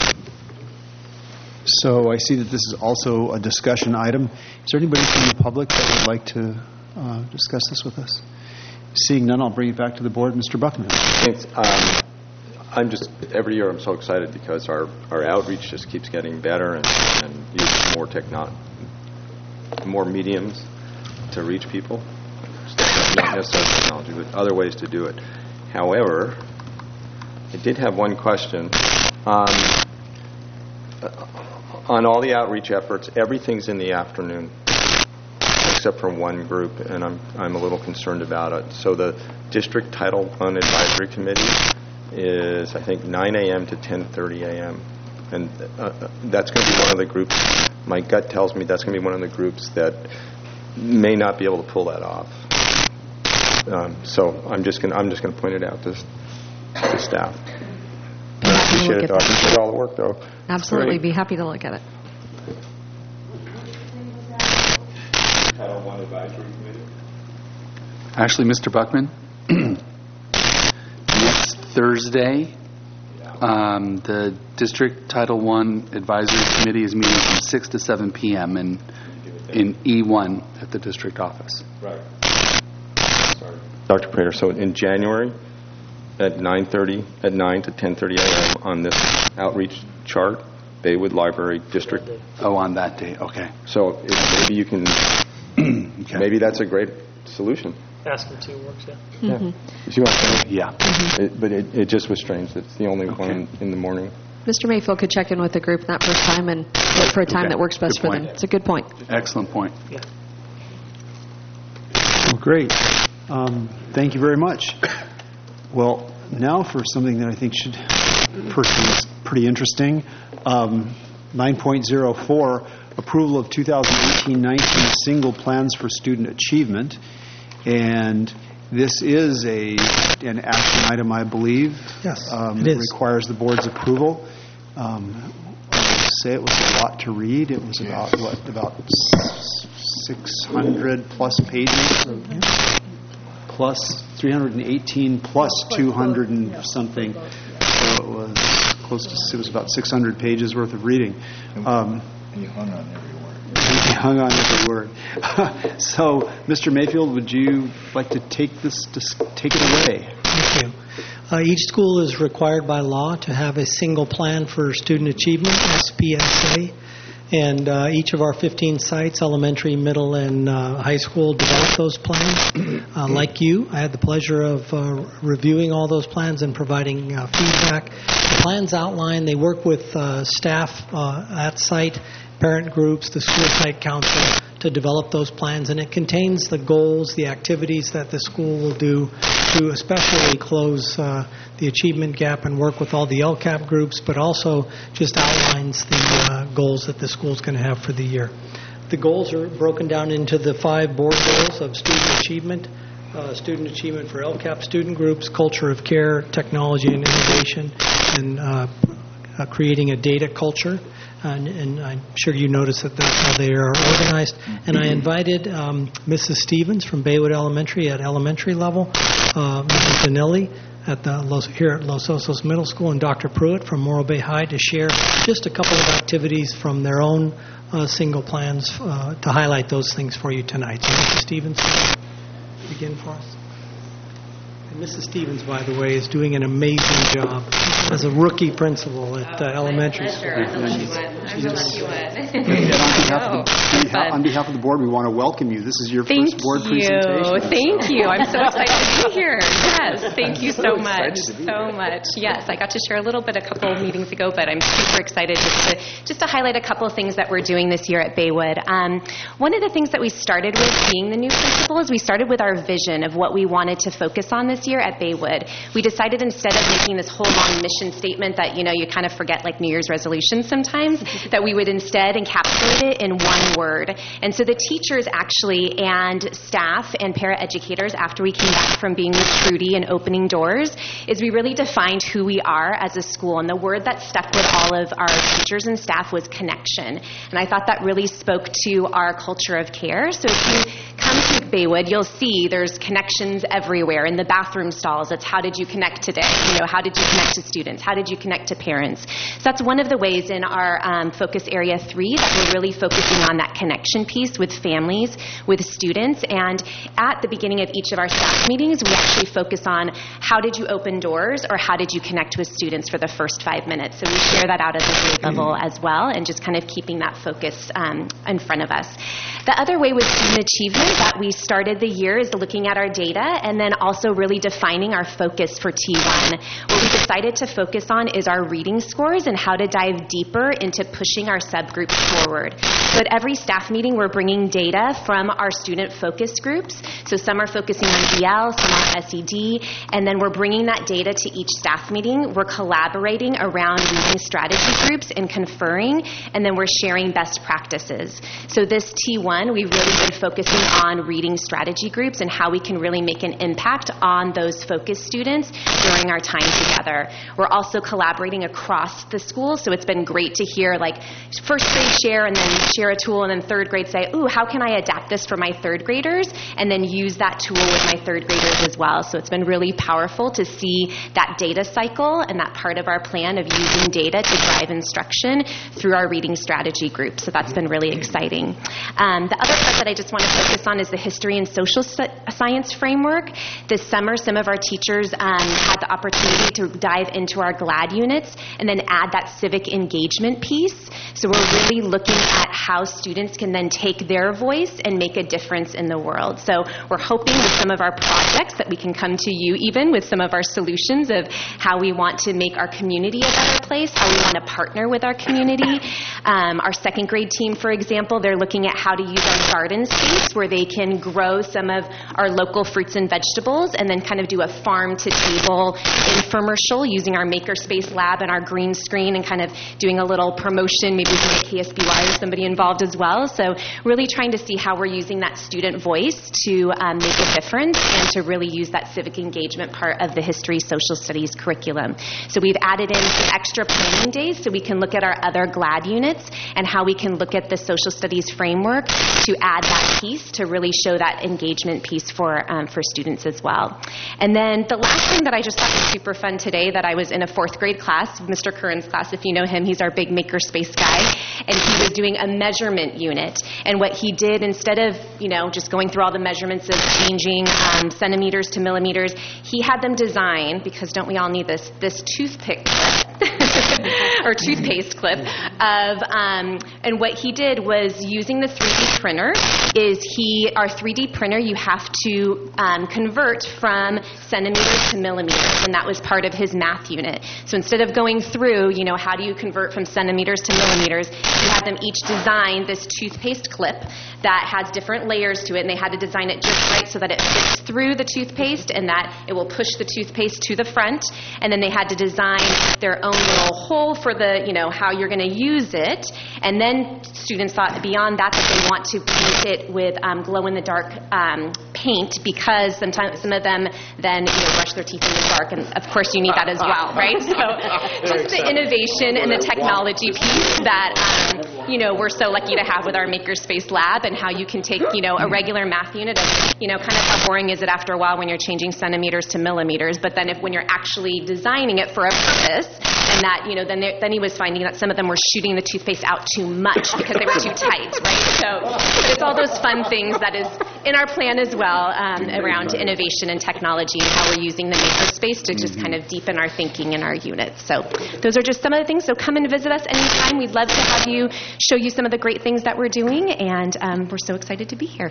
So I see that this is also a discussion item. Is there anybody from the public that would like to uh, discuss this with us? Seeing none, I'll bring it back to the board. Mister Buckman. Thanks. Um, I'm just, every year I'm so excited because our, our outreach just keeps getting better and, and using more techno- more mediums to reach people. Not necessarily technology, but other ways to do it. However, I did have one question. Um, on all the outreach efforts, everything's in the afternoon, except for one group, and I'm I'm a little concerned about it. So the District Title one Advisory Committee is, I think, nine a.m. to ten thirty a.m., and uh, that's going to be one of the groups. My gut tells me that's going to be one of the groups that may not be able to pull that off. Um, so I'm just going I'm just going to point it out to, to staff. I appreciate it, though. I appreciate all the work, though. Absolutely. Great. Be happy to look at it. Title one Advisory Committee. Actually, Mister Buckman, next Thursday, um, the District Title one Advisory Committee is meeting from six to seven p.m. in in E one at the district office. Right. Sorry. Doctor Prater, so in January at nine thirty, at nine to ten thirty a.m. on this outreach chart, Baywood Library District. Oh, on that day, okay. So if maybe you can, okay. Maybe that's a great solution. Asking two works, yeah. Mm-hmm. Yeah. You see what I'm saying? Yeah. Mm-hmm. It, but it, it just was strange that it's the only okay. one in the morning. Mister Mayfield could check in with the group that first time and look for a time okay. that works best good for point. them. It's a good point. Excellent point. Yeah. Well, great. Um, thank you very much. Well, now for something that I think should personally is pretty interesting. Um, nine point oh four, approval of two thousand eighteen nineteen single plans for student achievement. And this is a an action item, I believe. Yes, um, it is. Requires the board's approval. Um, I would say it was a lot to read. It was about, what, about six hundred plus pages, plus three hundred eighteen plus two hundred and something. So it was close to, it was about six hundred pages worth of reading. Um, And you hung on every word. He hung on every word. So, Mister Mayfield, would you like to take this, to take it away? Thank you. Uh, each school is required by law to have a single plan for student achievement, S P S A, and uh, each of our fifteen sites, elementary, middle, and uh, high school, develop those plans. Uh, like you, I had the pleasure of uh, reviewing all those plans and providing uh, feedback. The plans outline, they work with uh, staff uh, at site, parent groups, the school site council, to develop those plans, and it contains the goals, the activities that the school will do to especially close uh, the achievement gap and work with all the L C A P groups, but also just outlines the uh, goals that the school is going to have for the year. The goals are broken down into the five board goals of student achievement, uh, student achievement for L C A P student groups, culture of care, technology and innovation, and uh, uh, creating a data culture. And, and I'm sure you noticed that that's how they are organized. And I invited um, Missus Stevens from Baywood Elementary at elementary level, uh, Missus Danilli at the Los, here at Los Osos Middle School, and Doctor Pruitt from Morro Bay High to share just a couple of activities from their own uh, single plans uh, to highlight those things for you tonight. So, Missus Stevens, begin for us. Missus Stevens, by the way, is doing an amazing job as a rookie principal at uh, elementary school. I'm the lucky one. I'm the lucky one. And on, behalf of the, on behalf of the board, we want to welcome you. This is your thank first board you. presentation. Thank you. I'm so excited to be here. Yes, thank you so much. So much. Yes, I got to share a little bit a couple of meetings ago, but I'm super excited just to just to highlight a couple of things that we're doing this year at Baywood. Um, one of the things that we started with, being the new principal, is we started with our vision of what we wanted to focus on this year at Baywood. We decided, instead of making this whole long mission statement that, you know, you kind of forget like New Year's resolutions sometimes, that we would instead encapsulate it in one word. And so the teachers actually and staff and paraeducators, after we came back from being with Trudy and opening doors, is we really defined who we are as a school. And the word that stuck with all of our teachers and staff was connection. And I thought that really spoke to our culture of care. So if you come to Baywood, you'll see there's connections everywhere. In the bathroom stalls, it's how did you connect today? You know, how did you connect to students? How did you connect to parents? So that's one of the ways in our um, focus area three that we're really focusing on that connection piece with families, with students. And at the beginning of each of our staff meetings, we actually focus on how did you open doors or how did you connect with students for the first five minutes. So we share that out at the grade level as well, and just kind of keeping that focus um, in front of us. The other way with student achievement that we started the year is looking at our data and then also really defining our focus for T one. What we decided to focus on is our reading scores and how to dive deeper into pushing our subgroups forward. So at every staff meeting, we're bringing data from our student focus groups. So some are focusing on D L, some on S E D, and then we're bringing that data to each staff meeting. We're collaborating around reading strategy groups and conferring, and then we're sharing best practices. So this T one, we've really been focusing on reading strategy groups and how we can really make an impact on those focus students during our time together. We're also collaborating across the school, so it's been great to hear like first grade share and then share a tool, and then third grade say, ooh, how can I adapt this for my third graders, and then use that tool with my third graders as well. So it's been really powerful to see that data cycle and that part of our plan of using data to drive instruction through our reading strategy group. So that's been really exciting. Um, the other part that I just want to focus on is the history and social science framework. This summer, some of our teachers um, had the opportunity to dive into our GLAD units and then add that civic engagement piece. So we're really looking at how students can then take their voice and make a difference in the world. So we're hoping with some of our projects that we can come to you even with some of our solutions of how we want to make our community a better place, how we want to partner with our community. Um, our second grade team, for example, they're looking at how to use our garden space where they can grow some of our local fruits and vegetables and then kind of do a farm-to-table infomercial using our Makerspace lab and our green screen and kind of doing a little promotion. Maybe we can get K S B Y or somebody involved as well. So really trying to see how we're using that student voice to um, make a difference and to really use that civic engagement part of the history social studies curriculum. So we've added in some extra planning days so we can look at our other GLAD units and how we can look at the social studies framework to add that piece to really show that engagement piece for um, for students as well. And then the last thing that I just thought was super fun today day that I was in a fourth grade class, Mister Curran's class, if you know him, he's our big makerspace guy, and he was doing a measurement unit. And what he did, instead of, you know, just going through all the measurements of changing um, centimeters to millimeters, he had them design, because don't we all need this, this toothpick clip, or toothpaste clip, of, um, and what he did was using the three D printer, is he, our three D printer, you have to um, convert from centimeters to millimeters, and that was part of his math unit. So instead of going through, you know, how do you convert from centimeters to millimeters, you had them each design this toothpaste clip that has different layers to it, and they had to design it just right so that it fits through the toothpaste and that it will push the toothpaste to the front, and then they had to design their own little hole for the, you know, how you're going to use it, and then students thought beyond that that they want to paint it with um, glow-in-the-dark um, paint, because sometimes some of them then, you know, brush their teeth in the dark, and of course you need that as well, right? So just the innovation and the technology piece that, um, you know, we're so lucky to have with our Makerspace Lab, and how you can take, you know, a regular math unit of, you know, kind of how boring is it after a while when you're changing centimeters to millimeters, but then if when you're actually designing it for a purpose, and that, you know, then there, then he was finding that some of them were shooting the toothpaste out too much because they were too tight, right? So, but it's all those fun things that is in our plan as well, um, around innovation and technology and how we're using the makerspace to just kind of deepen our thinking in our units. So those are just some of the things. So come and visit us anytime. We'd love to have you, show you some of the great things that we're doing, and um, we're so excited to be here.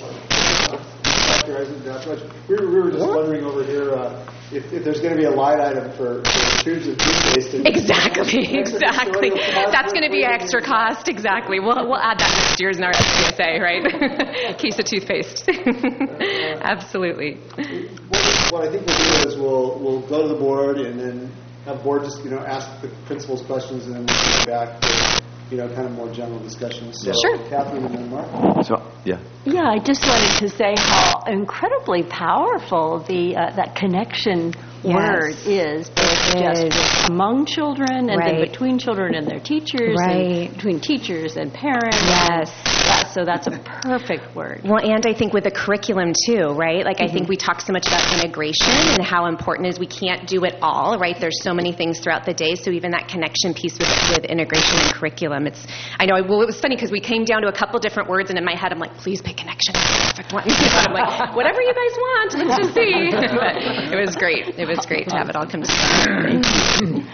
We were, we were just wondering over here uh, if, if there's going to be a line item for, for tubes of toothpaste. Exactly, exactly. That's going to be extra cost. Exactly. We'll we'll add that next year's in our S P S A, right? Case of toothpaste. Absolutely. What, what I think we'll do is we'll we'll go to the board and then have board just you know ask the principals questions, and then we'll come back to, you know, kind of more general discussions. So, sure. Catherine and then Mark. So, yeah. Yeah, I just wanted to say how incredibly powerful the uh, that connection Yes. word is, both It just is. among children and Right. then between children and their teachers, Right. and between teachers and parents. Yes. Yeah, so that's a perfect word. Well, and I think with the curriculum too, right? Like I think we talk so much about integration and how important it is we can't do it all, right? There's so many things throughout the day, so even that connection piece with, with integration and curriculum, it's, I know, well, it was funny because we came down to a couple different words, and in my head I'm like, please pick connection, that's the perfect one. I'm like, whatever you guys want, let's just see. But it was great. It was great to have it all come together. Thank you.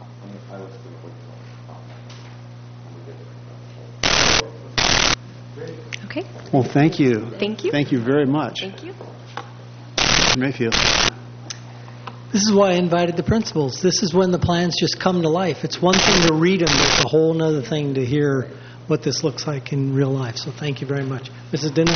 Okay. Well, thank you. Thank you. Thank you very much. Thank you. Mister Mayfield. This is why I invited the principals. This is when the plans just come to life. It's one thing to read them, but it's a whole other thing to hear what this looks like in real life. So thank you very much. Missus Dinner.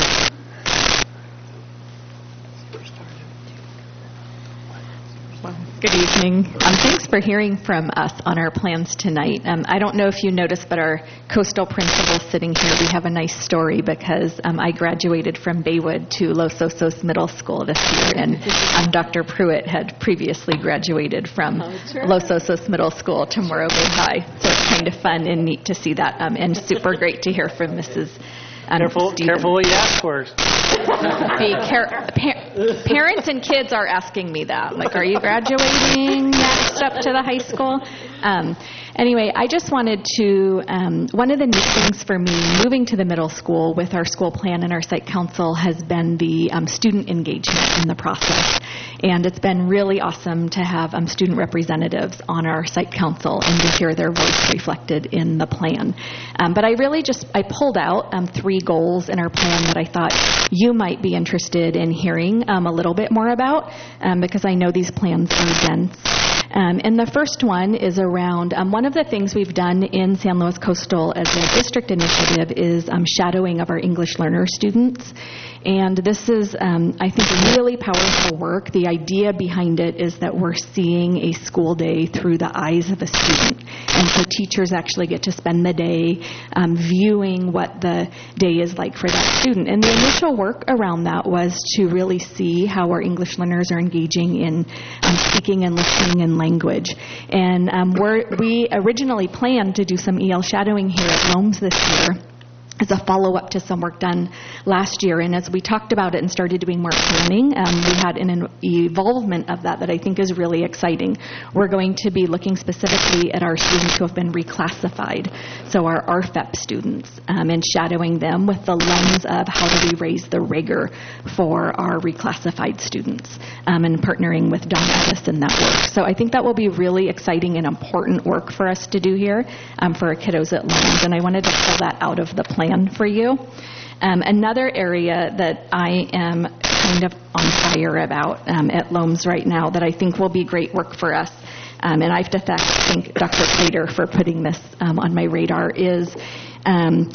Good evening. Um, thanks for hearing from us on our plans tonight. Um, I don't know if you noticed, but our coastal principal sitting here, we have a nice story because um, I graduated from Baywood to Los Osos Middle School this year, and um, Doctor Pruitt had previously graduated from Oh, that's right. Los Osos Middle School to Morro Bay High. So it's kind of fun and neat to see that, um, and super great to hear from Missus Um, Careful, Stevens. careful what you ask for. Be care- pa- parents and kids are asking me that. Like, are you graduating next up to the high school? Um, anyway, I just wanted to, um, one of the neat things for me moving to the middle school with our school plan and our site council has been the um, student engagement in the process. And it's been really awesome to have um, student representatives on our site council and to hear their voice reflected in the plan. Um, but I really just, I pulled out um, three goals in our plan that I thought you might be interested in hearing um, a little bit more about, um, because I know these plans are dense. Um, and the first one is around, um, one of the things we've done in San Luis Coastal as a district initiative is um, shadowing of our English learner students. And this is, um, I think, really powerful work. The idea behind it is that we're seeing a school day through the eyes of a student. And so teachers actually get to spend the day um, viewing what the day is like for that student. And the initial work around that was to really see how our English learners are engaging in um, speaking and listening and language. And um, we're, we originally planned to do some E L shadowing here at Loams this year. as a follow-up to some work done last year. And as we talked about it and started doing more planning, um, we had an, an evolvement of that that I think is really exciting. We're going to be looking specifically at our students who have been reclassified, so our R F E P students, um, and shadowing them with the lens of how do we raise the rigor for our reclassified students, um, and partnering with Don Ellis in that work. So I think that will be really exciting and important work for us to do here um, for our kiddos at Loans, and I wanted to pull that out of the plan for you. Um, another area that I am kind of on fire about um, at Loams right now that I think will be great work for us, um, and I have to th- thank Doctor Prater for putting this um, on my radar, is um,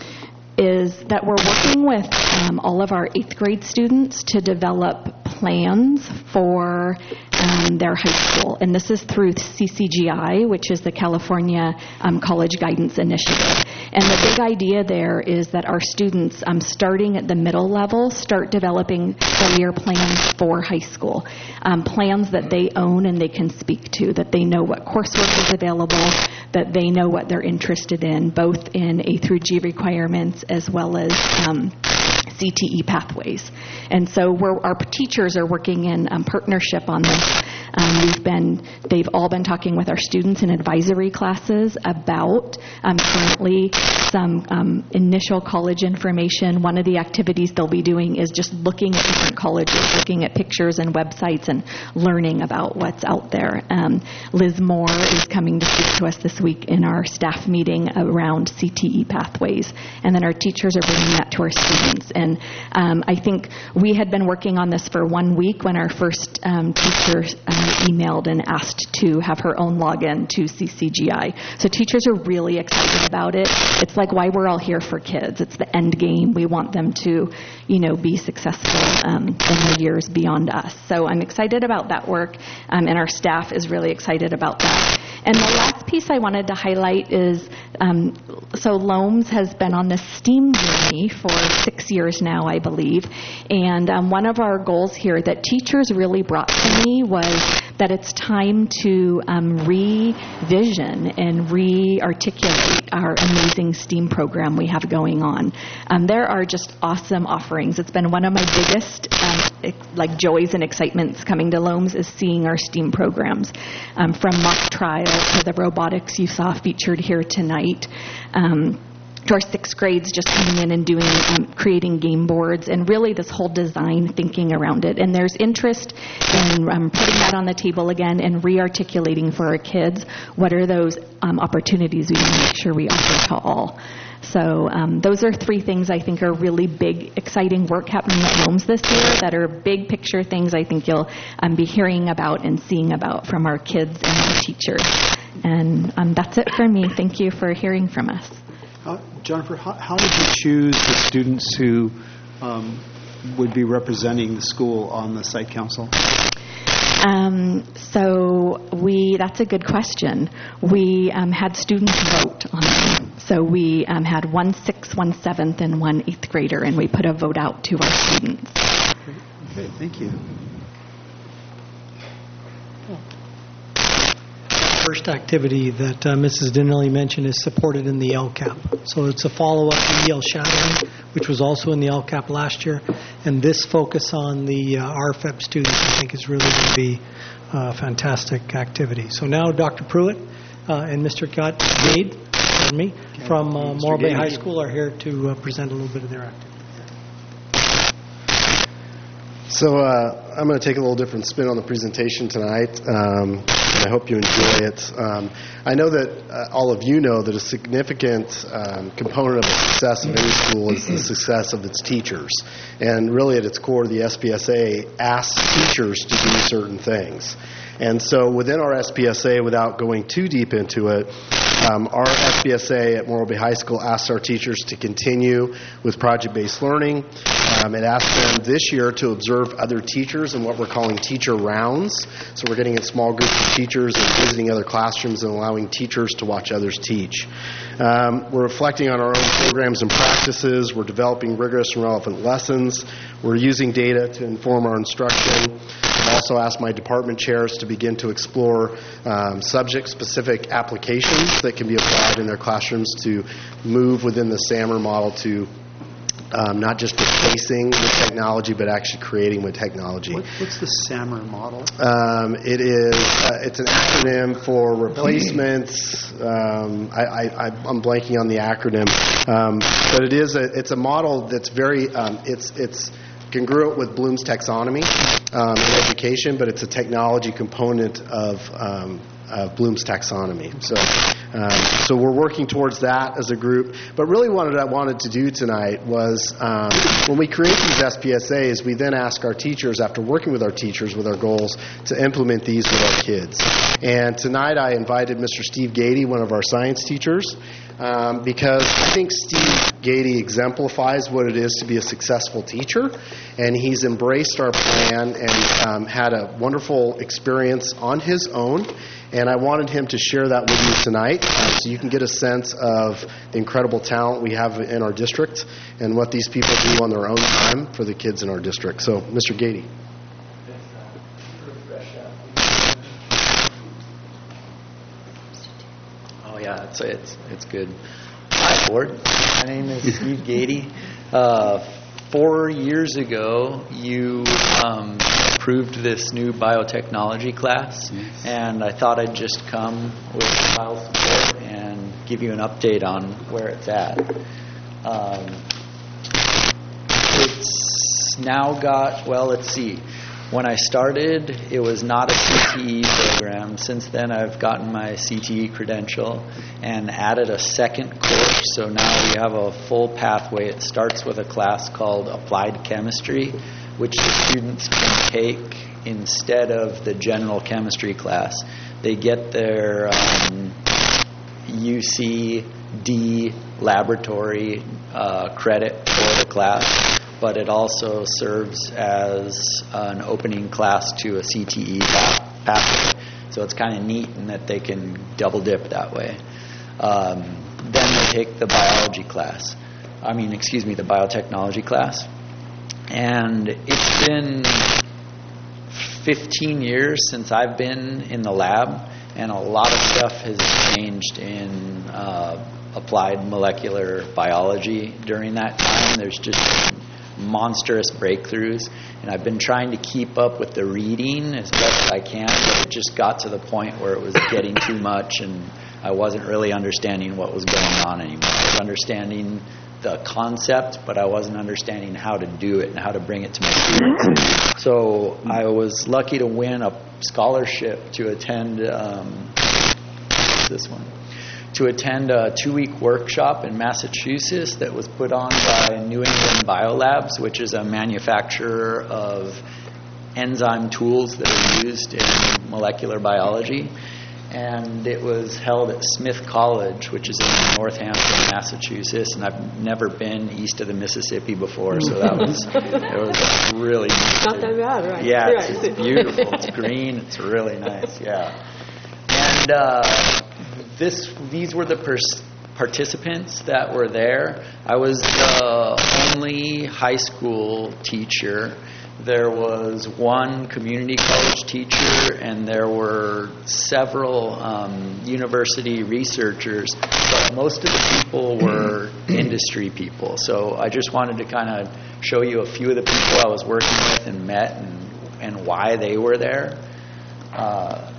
is that we're working with um, all of our eighth grade students to develop plans for um, their high school. And this is through C C G I, which is the California um, College Guidance Initiative. And the big idea there is that our students, um, starting at the middle level, start developing career plans for high school, um, plans that they own and they can speak to, that they know what coursework is available, that they know what they're interested in, both in A through G requirements as well as um, C T E pathways. And so we're, our teachers are working in um, partnership on this. Um, we've been, they've all been talking with our students in advisory classes about um, currently some um, initial college information. One of the activities they'll be doing is just looking at different colleges, looking at pictures and websites and learning about what's out there. Um, Liz Moore is coming to speak to us this week in our staff meeting around C T E pathways. And then our teachers are bringing that to our students. And um, I think we had been working on this for one week when our first um, teacher uh, emailed and asked to have her own login to C C G I. So teachers are really excited about it. It's like why we're all here for kids. It's the end game. We want them to, you know, be successful um, in the years beyond us. So I'm excited about that work, um, and our staff is really excited about that. And the last piece I wanted to highlight is, um, so Loams has been on this STEAM journey for six years now, I believe. And um, one of our goals here that teachers really brought to me was that it's time to um, revision and re-articulate our amazing STEAM program we have going on. Um, there are just awesome offerings. It's been one of my biggest um, like joys and excitements coming to Loams is seeing our STEAM programs, um, from mock trial to the robotics you saw featured here tonight. Um, to our sixth grades just coming in and doing, um, creating game boards, and really this whole design thinking around it. And there's interest in um, putting that on the table again and re-articulating for our kids what are those um, opportunities we want to make sure we offer to all. So um, those are three things I think are really big, exciting work happening at Loams this year that are big picture things I think you'll um, be hearing about and seeing about from our kids and our teachers. And um, that's it for me. Thank you for hearing from us. Uh, Jennifer, how, how did you choose the students who um, would be representing the school on the site council? Um, so we, that's a good question. We um, had students vote on them. So we um, had one sixth, one seventh, and one eighth grader, and we put a vote out to our students. Okay, thank you. First activity that uh, Missus Dinelli mentioned is supported in the L C A P. So it's a follow-up to E L shadowing, which was also in the L C A P last year. And this focus on the uh, R F E P students, I think, is really going to be a fantastic activity. So now Doctor Pruitt uh, and Mister Gade, pardon me, from uh, Morro Bay High School are here to uh, present a little bit of their activity. So uh, I'm going to take a little different spin on the presentation tonight, um, and I hope you enjoy it. Um, I know that uh, all of you know that a significant um, component of the success of any school is the success of its teachers. And really at its core, the S P S A asks teachers to do certain things. And so within our S P S A, without going too deep into it, um, our S P S A at Morro Bay High School asks our teachers to continue with project-based learning. Um, it asks them this year to observe other teachers in what we're calling teacher rounds. So we're getting in small groups of teachers and visiting other classrooms and allowing teachers to watch others teach. Um, we're reflecting on our own programs and practices. We're developing rigorous and relevant lessons. We're using data to inform our instruction. I've also asked my department chairs to begin to explore um, subject-specific applications that can be applied in their classrooms to move within the SAMR model to Um, not just replacing with technology, but actually creating with technology. What, what's the SAMR model? Um, it is. Uh, it's an acronym for replacements. Um, I, I, I'm blanking on the acronym, um, but it is. A, it's a model that's very. Um, it's it's congruent with Bloom's taxonomy um, in education, but it's a technology component of. Um, of Bloom's taxonomy. So, um, so we're working towards that as a group. But really what I wanted to do tonight was um, when we create these S P S As, we then ask our teachers, after working with our teachers with our goals, to implement these with our kids. And tonight I invited Mister Steve Gady, one of our science teachers, um, because I think Steve Gady exemplifies what it is to be a successful teacher. And he's embraced our plan and um, had a wonderful experience on his own. And I wanted him to share that with you tonight um, so you can get a sense of the incredible talent we have in our district and what these people do on their own time for the kids in our district. So, Mister Gady. Oh, yeah, it's, it's, it's good. Hi, Board. My name is Steve Gady. Uh, four years ago, you um, approved this new biotechnology class, yes. And I thought I'd just come with file support and give you an update on where it's at. Um, it's now got, well, let's see. When I started, it was not a C T E program. Since then, I've gotten my C T E credential and added a second course. So now we have a full pathway. It starts with a class called Applied Chemistry, which the students can take instead of the general chemistry class. They get their um, U C D laboratory uh, credit for the class, but it also serves as an opening class to a C T E pathway. So it's kind of neat in that they can double dip that way. Um, then they take the biology class. I mean, excuse me, the biotechnology class. And it's been fifteen years since I've been in the lab, and a lot of stuff has changed in uh, applied molecular biology during that time. There's just been monstrous breakthroughs, and I've been trying to keep up with the reading as best as I can, but it just got to the point where it was getting too much, and I wasn't really understanding what was going on anymore. I was understanding the concept, but I wasn't understanding how to do it and how to bring it to my students. So I was lucky to win a scholarship to attend um, this one. to attend a two-week workshop in Massachusetts that was put on by New England Biolabs, which is a manufacturer of enzyme tools that are used in molecular biology. And it was held at Smith College, which is in Northampton, Massachusetts. And I've never been east of the Mississippi before, so that was it was really neat. Not that bad, right? Yeah, right. It's, it's beautiful. It's green. It's really nice. Yeah. And uh, this, these were the pers- participants that were there. I was the only high school teacher. There was one community college teacher, and there were several um, university researchers, but most of the people were industry people. So I just wanted to kind of show you a few of the people I was working with and met and, and why they were there. Uh,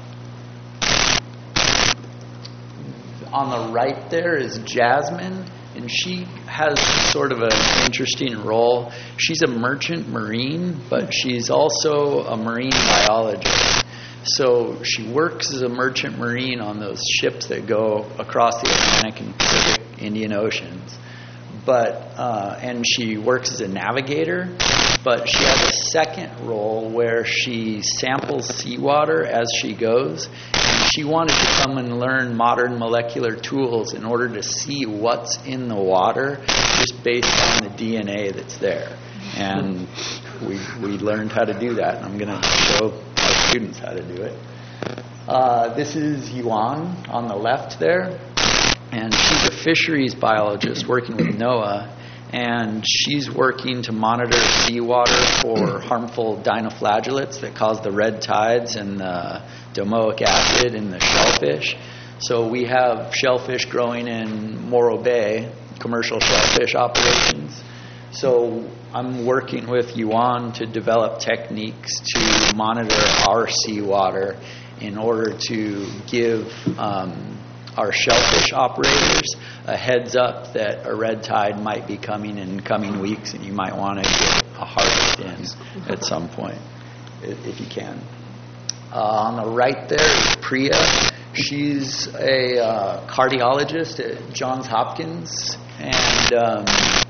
on the right there is Jasmine, and she has sort of an interesting role. She's a merchant marine, but she's also a marine biologist. So she works as a merchant marine on those ships that go across the Atlantic and Pacific Indian Oceans. But uh, and she works as a navigator, but she has a second role where she samples seawater as she goes. And she wanted to come and learn modern molecular tools in order to see what's in the water just based on the D N A that's there. And we we learned how to do that, and I'm going to show our students how to do it. Uh, this is Yuan on the left there. And she's a fisheries biologist working with NOAA, and she's working to monitor seawater for harmful dinoflagellates that cause the red tides and the domoic acid in the shellfish. So we have shellfish growing in Morro Bay, commercial shellfish operations. So I'm working with Yuan to develop techniques to monitor our seawater in order to give um, our shellfish operators a heads up that a red tide might be coming in coming weeks, and you might want to get a harvest in at some point, if you can. Uh, on the right there is Priya. She's a uh, cardiologist at Johns Hopkins, and um,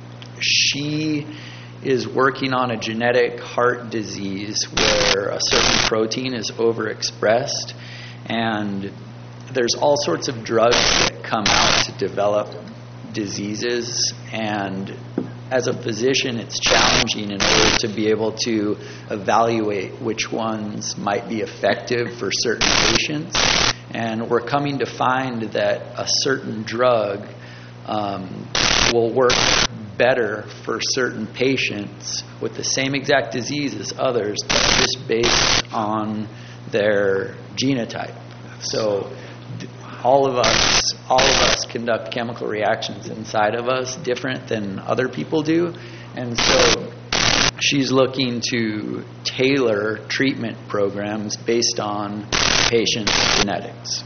she is working on a genetic heart disease where a certain protein is overexpressed, and there's all sorts of drugs that come out to develop diseases, and as a physician it's challenging in order to be able to evaluate which ones might be effective for certain patients. And we're coming to find that a certain drug um, will work better for certain patients with the same exact disease as others, but just based on their genotype. So all of us, all of us conduct chemical reactions inside of us different than other people do, and so she's looking to tailor treatment programs based on patients' genetics.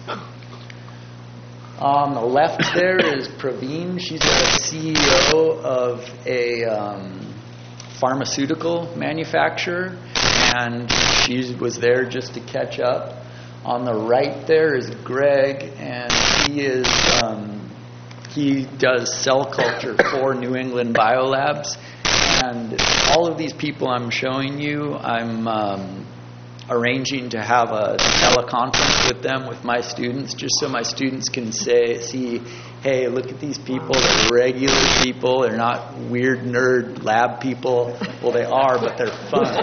On the left there is Praveen. She's the C E O of a um, pharmaceutical manufacturer, and she was there just to catch up. On the right there is Greg, and he is um, he does cell culture for New England Biolabs. And all of these people I'm showing you, I'm um, arranging to have a teleconference with them, with my students, just so my students can say, see, hey, look at these people. They're regular people. They're not weird nerd lab people. Well, they are, but they're fun.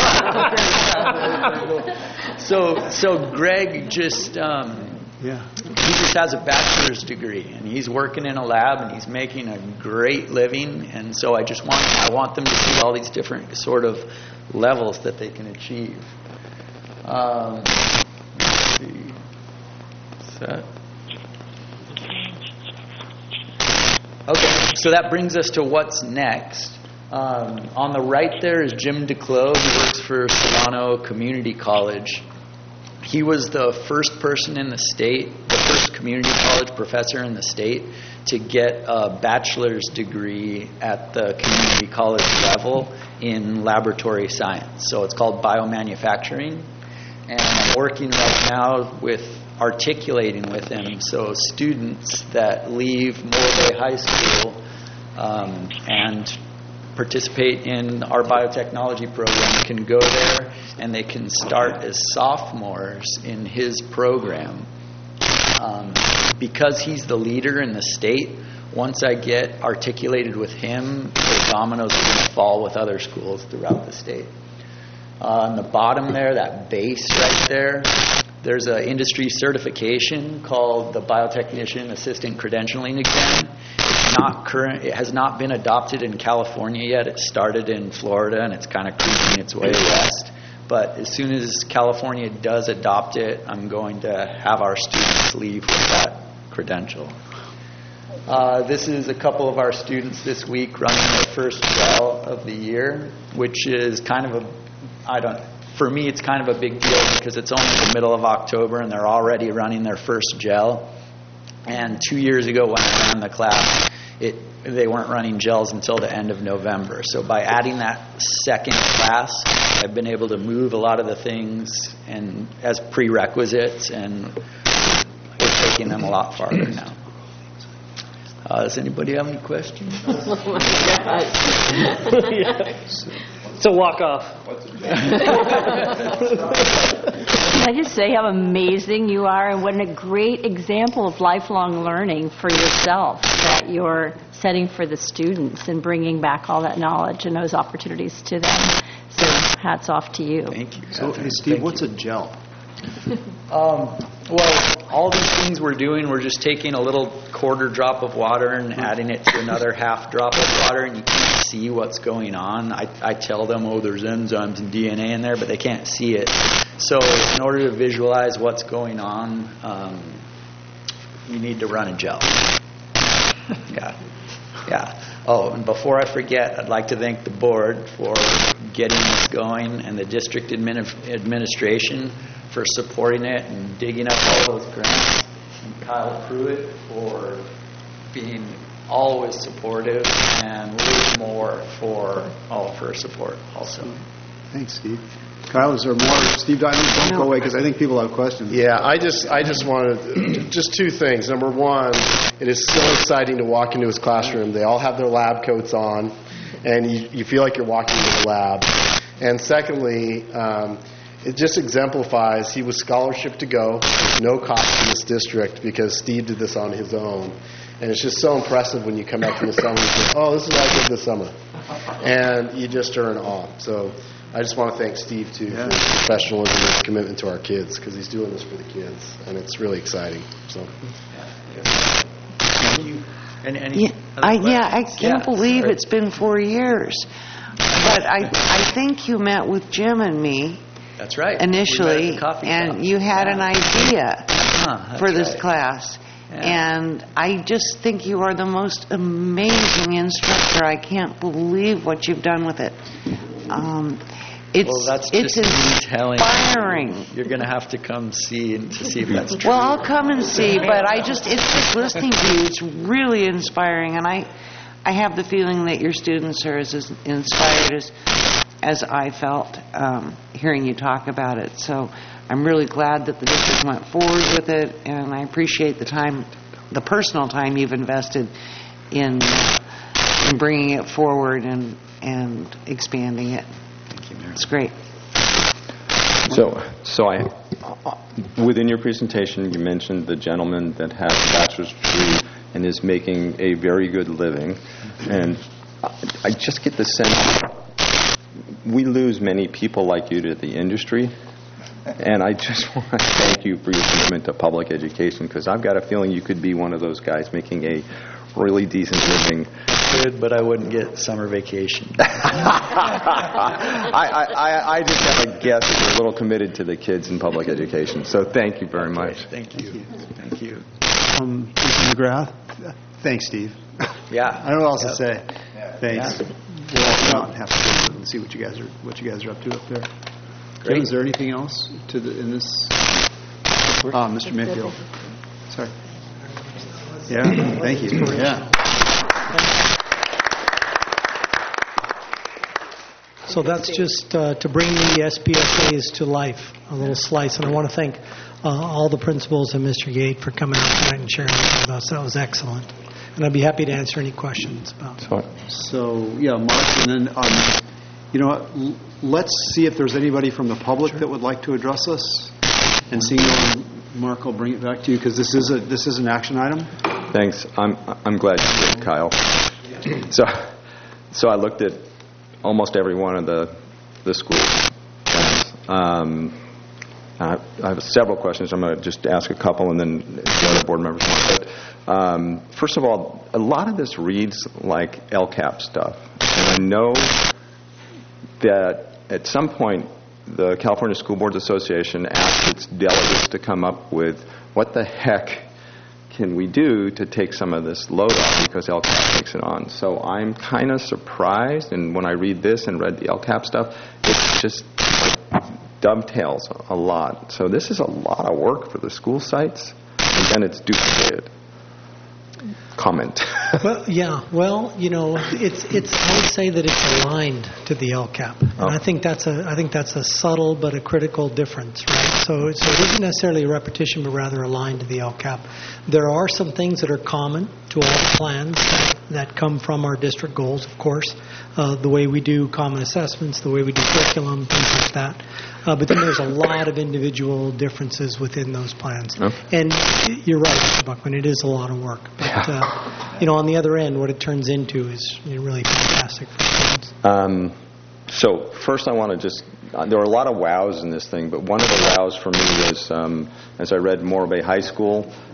so, so Greg just um, yeah, he just has a bachelor's degree, and he's working in a lab, and he's making a great living. And so I just want I want them to see all these different sort of levels that they can achieve. Um, let's see. Set. Okay, so that brings us to what's next. Um, on the right there is Jim DeClos, who works for Solano Community College. He was the first person in the state, the first community college professor in the state to get a bachelor's degree at the community college level in laboratory science. So it's called biomanufacturing. And I'm working right now with articulating with him so students that leave Morro Bay High School um, and participate in our biotechnology program can go there, and they can start as sophomores in his program. Um, because he's the leader in the state, once I get articulated with him, the dominoes are going to fall with other schools throughout the state. Uh, on the bottom there, that base right there, there's an industry certification called the Biotechnician Assistant Credentialing Exam. It's not current. It has not been adopted in California yet. It started in Florida, and it's kind of creeping its way west. But as soon as California does adopt it, I'm going to have our students leave with that credential. Uh, this is a couple of our students this week running their first gel of the year, which is kind of a, I don't, for me it's kind of a big deal because it's only the middle of October and they're already running their first gel. And two years ago when I ran the class, it they weren't running gels until the end of November. So by adding that second class, I've been able to move a lot of the things and as prerequisites, and we're taking them a lot farther now. Uh, does anybody have any questions? Oh my God. Yes. It's a walk-off. Can I just say how amazing you are and what a great example of lifelong learning for yourself that you're setting for the students and bringing back all that knowledge and those opportunities to them. So hats off to you. Thank you. So, hey, Steve, what's a gel? Um, well, all these things things we're doing, we're just taking a little quarter drop of water and adding it to another half drop of water, and you can't see what's going on. I, I tell them, oh, there's enzymes and D N A in there, but they can't see it. So in order to visualize what's going on, um, you need to run a gel. Yeah. Yeah. Oh, and before I forget, I'd like to thank the board for getting this going and the district admini- administration for supporting it and digging up all those grants, and Kyle Pruitt for being always supportive, and Lee Moore for all of her support also. Thanks, Steve. Kyle, is there more? Steve, don't, don't go away because I think people have questions. Yeah, I just I just wanted just two things. Number one, it is so exciting to walk into his classroom. They all have their lab coats on, and you, you feel like you're walking into the lab. And secondly, um, it just exemplifies he was scholarship to go, no cost to this district because Steve did this on his own. And it's just so impressive when you come back from the summer and you think, oh, this is what I did this summer. And you just are in awe. So I just want to thank Steve, too, yeah. for his professionalism and his commitment to our kids, because he's doing this for the kids, and it's really exciting. So, Thank you. And, and yeah, I, yeah, I can't yeah, believe sorry. It's been four years. But I, I think you met with Jim and me. That's right. Initially, and shop. You had yeah. an idea uh-huh, for this right. class. Yeah. And I just think you are the most amazing instructor. I can't believe what you've done with it. Um, it's well, that's it's just inspiring. You. You're going to have to come see and to see if that's true. Well, I'll come and see, but I just it's just listening to you. It's really inspiring, and I I have the feeling that your students are as, as inspired as as I felt um, hearing you talk about it. So I'm really glad that the district went forward with it, and I appreciate the time, the personal time you've invested in in bringing it forward and and expanding it. Thank you, Mary. It's great. So, so I, within your presentation, you mentioned the gentleman that has a bachelor's degree and is making a very good living, and I just get the sense we lose many people like you to the industry. And I just want to thank you for your commitment to public education, because I've got a feeling you could be one of those guys making a really decent living. Good, but I wouldn't get summer vacation. I, I, I, I just have a guess that you're a little committed to the kids in public education. So thank you very okay, much. Thank you. Thank you. Um, Mister McGrath, thanks, Steve. Yeah. I don't know what else yep. to say. Yeah. Thanks. Yeah. We'll all come out and have to go and see what you guys are what you guys are up to up there. Great. Jim, is there anything else to the in this? Uh, Mister Mayfield. Sorry. Yeah. Thank you. Yeah. So that's just uh, to bring the S P S As to life, a little slice. And I want to thank uh, all the principals and Mister Gate for coming out tonight and sharing with us. That was excellent. And I'd be happy to answer any questions about it. So, yeah, Mark, and then, um, you know what, l- let's see if there's anybody from the public sure. that would like to address us. And seeing no Mark, I'll bring it back to you, because this is a this is an action item. Thanks. I'm I'm glad you did, Kyle. So, so I looked at almost every one of the the schools. Um, I, I have several questions. I'm going to just ask a couple, and then the other board members want. But um, first of all, a lot of this reads like L C A P stuff, and I know that at some point the California School Boards Association asked its delegates to come up with what the heck can we do to take some of this load off, because L C A P takes it on. So I'm kind of surprised, and when I read this and read the L C A P stuff, it just like, dovetails a lot. So this is a lot of work for the school sites, and then it's duplicated. Comment. Well, yeah. Well, you know, it's it's. I would say that it's aligned to the L C A P, and oh. I think that's a I think that's a subtle but a critical difference, right? So, so it isn't necessarily a repetition, but rather aligned to the L C A P. There are some things that are common to all the plans that, that come from our district goals, of course. Uh, the way we do common assessments, the way we do curriculum, things like that. Uh, but then there's a lot of individual differences within those plans. Oh. And you're right, Mister Buckman, it is a lot of work. But, uh, you know, on the other end, what it turns into is really fantastic for students. Um, so first I want to just, uh, there were a lot of wows in this thing, but one of the wows for me was, um, as I read Morro Bay High School,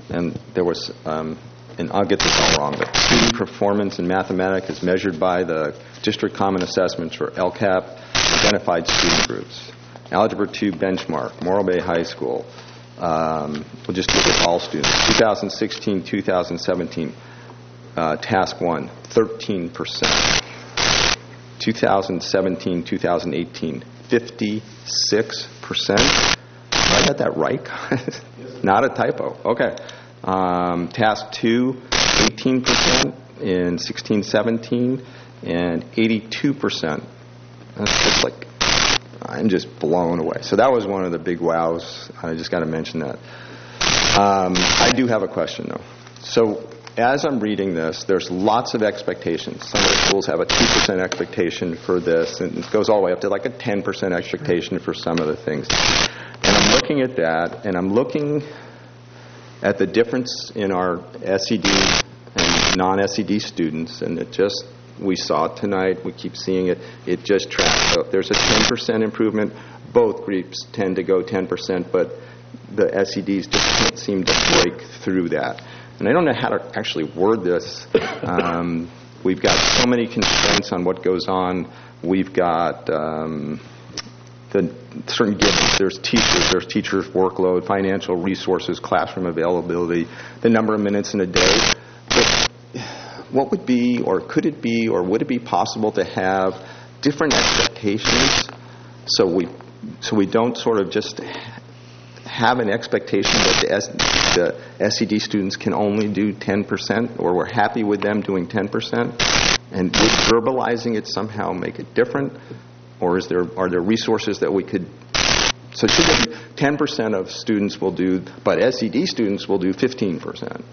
and there was, um, and I'll get this all wrong, but student performance in mathematics is measured by the District Common Assessments for L C A P identified student groups. Algebra two benchmark, Morro Bay High School. Um, we'll just look at all students. twenty sixteen, twenty seventeen, uh, task one, thirteen percent. twenty seventeen, twenty eighteen, fifty-six percent. Did I get that right? Not a typo. Okay. Um, task two, eighteen percent in sixteen seventeen, and eighty-two percent. That's just like, I'm just blown away. So that was one of the big wows. I just got to mention that. Um, I do have a question, though. So as I'm reading this, there's lots of expectations. Some of the schools have a two percent expectation for this, and it goes all the way up to like a ten percent expectation for some of the things. And I'm looking at that, and I'm looking at the difference in our S E D and non-S E D students, and it just, we saw it tonight, we keep seeing it, it just tracks. So if there's a ten percent improvement, both groups tend to go ten percent, but the S E Ds just can't seem to break through that. And I don't know how to actually word this. Um, we've got so many constraints on what goes on. We've got um, the certain gifts. There's teachers, there's teachers' workload, financial resources, classroom availability, the number of minutes in a day. But what would be, or could it be, or would it be possible to have different expectations so we so we don't sort of just have an expectation that the, S, the S E D students can only do ten percent, or we're happy with them doing ten percent, and would verbalizing it somehow make it different? Or is there are there resources that we could, so should there be ten percent of students will do, but S E D students will do fifteen percent?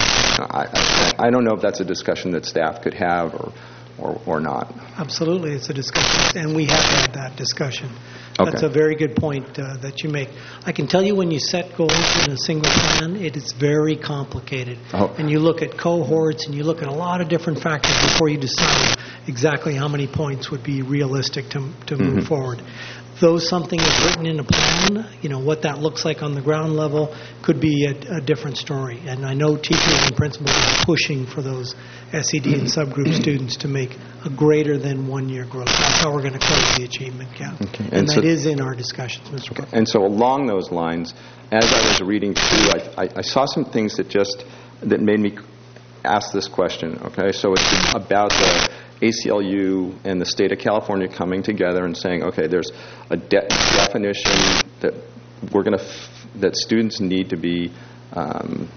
I, I, I don't know if that's a discussion that staff could have or, or, or not. Absolutely, it's a discussion, and we have had that discussion. Okay. That's a very good point uh, that you make. I can tell you when you set goals in a single plan, it is very complicated. Oh. And you look at cohorts and you look at a lot of different factors before you decide exactly how many points would be realistic to, to Mm-hmm. move forward. Though something is written in a plan, you know, what that looks like on the ground level could be a, a different story. And I know teachers and principals are pushing for those S E D and subgroup students to make a greater than one-year growth. That's how we're going to close the achievement gap. Okay. And, And that so- is in our discussions, Mister Clark. And so along those lines, as I was reading through, I, I, I saw some things that just, that made me ask this question, okay? So it's about the A C L U and the state of California coming together and saying, okay, there's a de- definition that we're going to, f- that students need to be, um,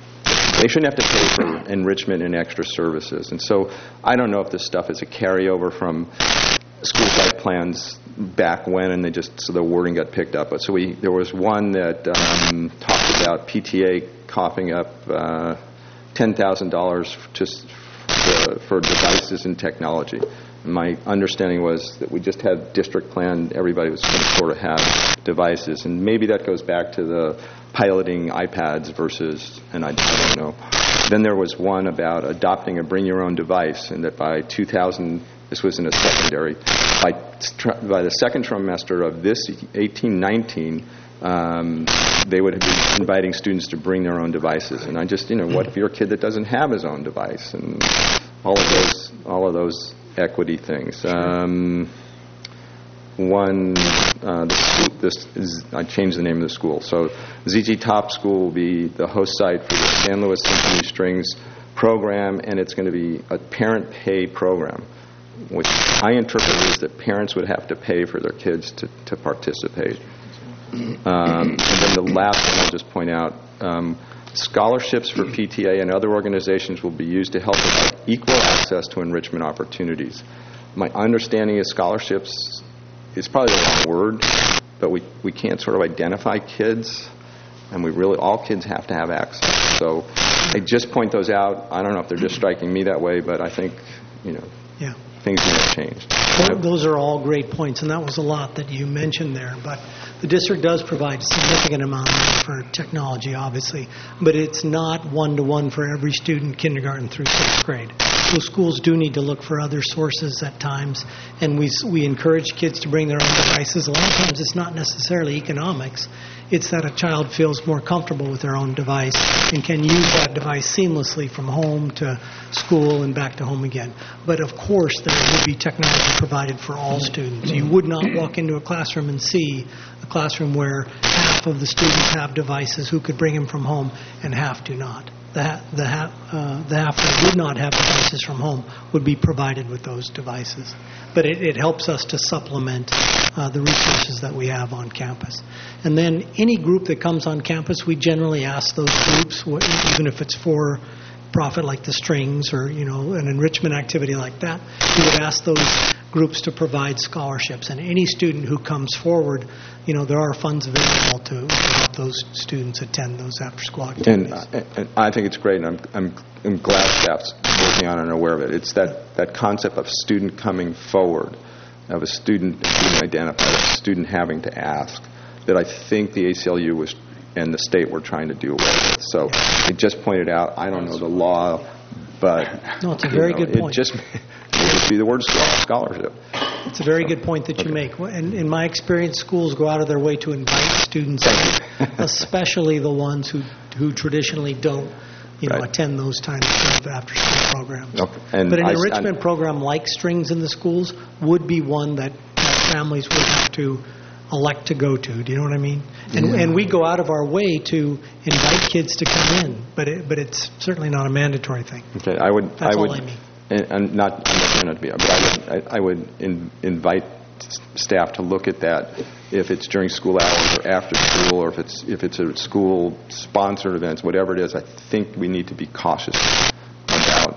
they shouldn't have to pay for enrichment and extra services. And so I don't know if this stuff is a carryover from school site plans back when, and they just, so the wording got picked up. But so we, there was one that um, talked about P T A coughing up uh, ten thousand dollars just for, for devices and technology. My understanding was that we just had district plan, everybody was going to sort of have devices, and maybe that goes back to the piloting iPads versus, and I, I don't know. Then there was one about adopting a bring your own device, and that by two thousand, this was in a secondary, by, by the second trimester of this eighteen nineteen, um, they would be inviting students to bring their own devices. And I just, you know, what if you're a kid that doesn't have his own device, and all of those, all of those equity things. Um, one, uh, the school, this is, I changed the name of the school. So Z G Top School will be the host site for the San Luis Symphony Strings program, and it's going to be a parent pay program, which I interpret as that parents would have to pay for their kids to, to participate. Um, and then the last one I'll just point out, um, scholarships for P T A and other organizations will be used to help provide equal access to enrichment opportunities. My understanding is scholarships, it's probably the wrong word, but we, we can't sort of identify kids, and we really, all kids have to have access. So I just point those out. I don't know if they're just striking me that way, but I think, you know, Yeah. things may have changed. Well, those are all great points, and that was a lot that you mentioned there. But the district does provide a significant amount of money for technology, obviously, but it's not one-to-one for every student, kindergarten through sixth grade. So schools do need to look for other sources at times, and we we encourage kids to bring their own devices. A lot of times it's not necessarily economics. It's that a child feels more comfortable with their own device and can use that device seamlessly from home to school and back to home again. But of course, there would be technology provided for all students. You would not walk into a classroom and see a classroom where half of the students have devices who could bring them from home and half do not. The, ha- the, ha- uh, the half that would not have devices from home would be provided with those devices. But it, it helps us to supplement uh, the resources that we have on campus. And then any group that comes on campus, we generally ask those groups, what, even if it's for profit like the strings or, you know, an enrichment activity like that, we would ask those groups to provide scholarships. And any student who comes forward, you know, there are funds available to, to help those students attend those after-school activities. And, uh, and I think it's great, and I'm, I'm, I'm glad staff's working on it and aware of it. It's that, that concept of student coming forward, of a student being identified, a student having to ask, that I think the A C L U was and the state were trying to do away with. So it just pointed out, I don't know the law, but no, it's a very you know, good point. It just may just be the word scholarship. It's a very good point that you make. And in my experience, schools go out of their way to invite students in, especially the ones who who traditionally don't, you know, right. attend those types of after-school programs. Okay. And but an I, enrichment I, program like Strings in the schools would be one that, that families would have to elect to go to. Do you know what I mean? And yeah. and we go out of our way to invite kids to come in, but it, but it's certainly not a mandatory thing. Okay, I would. That's I would, all I mean. And, and not, I'm not trying not to be, but I would, I, I would in, invite s- staff to look at that if it's during school hours or after school, or if it's if it's a school sponsored events, whatever it is. I think we need to be cautious about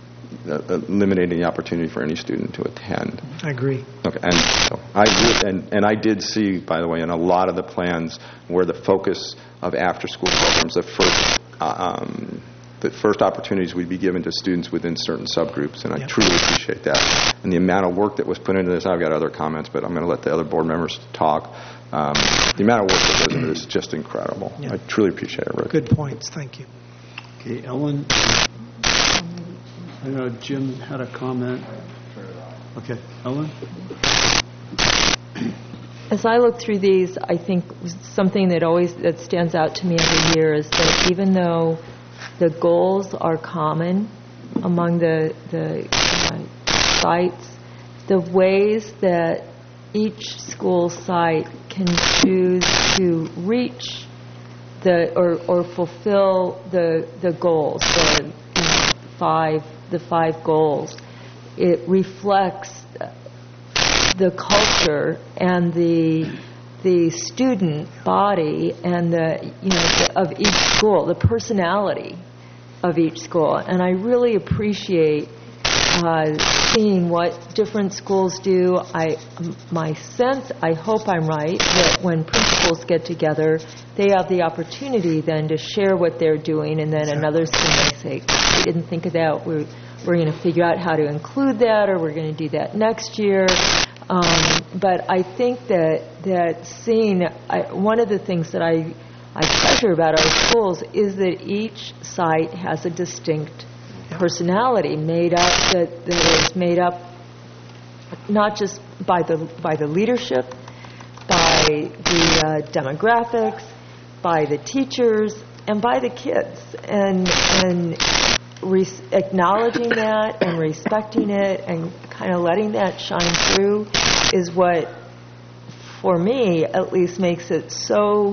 uh, eliminating the opportunity for any student to attend. I agree. Okay, and so I would, and, and I did see, by the way, in a lot of the plans where the focus of after-school programs, the first, uh, um, the first opportunities would be given to students within certain subgroups, and I Yep. truly appreciate that. And the amount of work that was put into this, I've got other comments, but I'm going to let the other board members talk. Um, the amount of work that goes into this is just incredible. Yeah. I truly appreciate it, Rick. Good points. Thank you. Okay, Ellen. I know Jim had a comment. Okay, Ellen? As I look through these, I think something that always that stands out to me every year is that even though the goals are common among the the uh, sites, the ways that each school site can choose to reach the or or fulfill the the goals, the you know, five the five goals, it reflects the culture and the the student body and the you know the, of each school, the personality of each school, and I really appreciate uh, seeing what different schools do. I my sense, I hope I'm right, that when principals get together, they have the opportunity then to share what they're doing, and then another school may say, "We didn't think of that. We're we're going to figure out how to include that, or we're going to do that next year." Um, but I think that that seeing I, one of the things that I I treasure about our schools is that each site has a distinct personality made up that, that is made up not just by the by the leadership, by the uh, demographics, by the teachers, and by the kids, and and res- acknowledging that and respecting it and kind of letting that shine through is what, for me at least, makes it so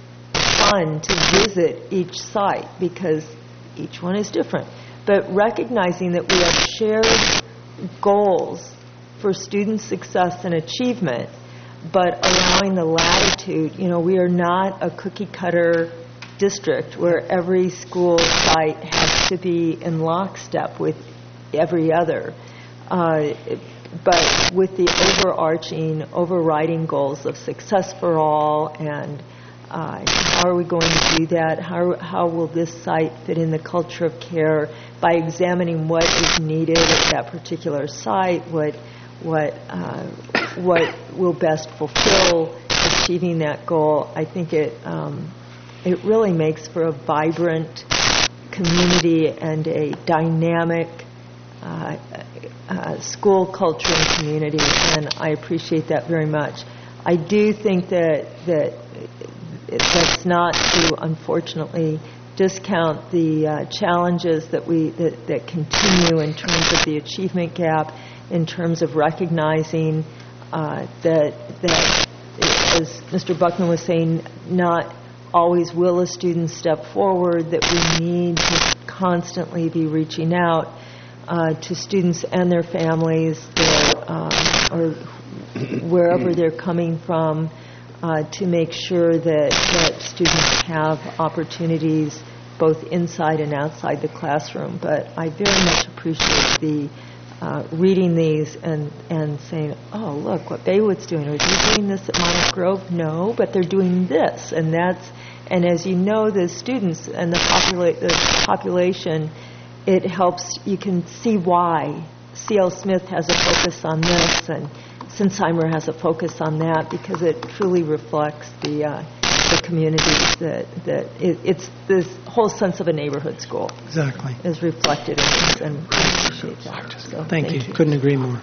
fun to visit each site, because each one is different. But recognizing that we have shared goals for student success and achievement, but allowing the latitude. You know, we are not a cookie-cutter district where every school site has to be in lockstep with every other. Uh, but with the overarching, overriding goals of success for all, and uh, how are we going to do that? How, how will this site fit in the culture of care? By examining what is needed at that particular site, what what uh, what will best fulfill achieving that goal. I think it um, it really makes for a vibrant community and a dynamic uh, uh, school culture and community, and I appreciate that very much. I do think that that it, that's not to, unfortunately, discount the uh, challenges that we that, that continue in terms of the achievement gap, in terms of recognizing uh, that that, as Mister Buckman was saying, not always will a student step forward, that we need to constantly be reaching out uh, to students and their families, their, um, or wherever they're coming from, uh, to make sure that, that students have opportunities both inside and outside the classroom. But I very much appreciate the uh, reading these and, and saying, oh, look, what Baywood's doing. Are they doing this at Monarch Grove? No, but they're doing this. And that's, and as you know, the students and the, popula- the population, it helps, you can see why C L Smith has a focus on this and Sinsheimer has a focus on that, because it truly reflects the uh, the communities that, that it, it's this whole sense of a neighborhood school. Exactly. Is reflected in this, and I appreciate that. So, Thank, thank you. you. Couldn't agree more.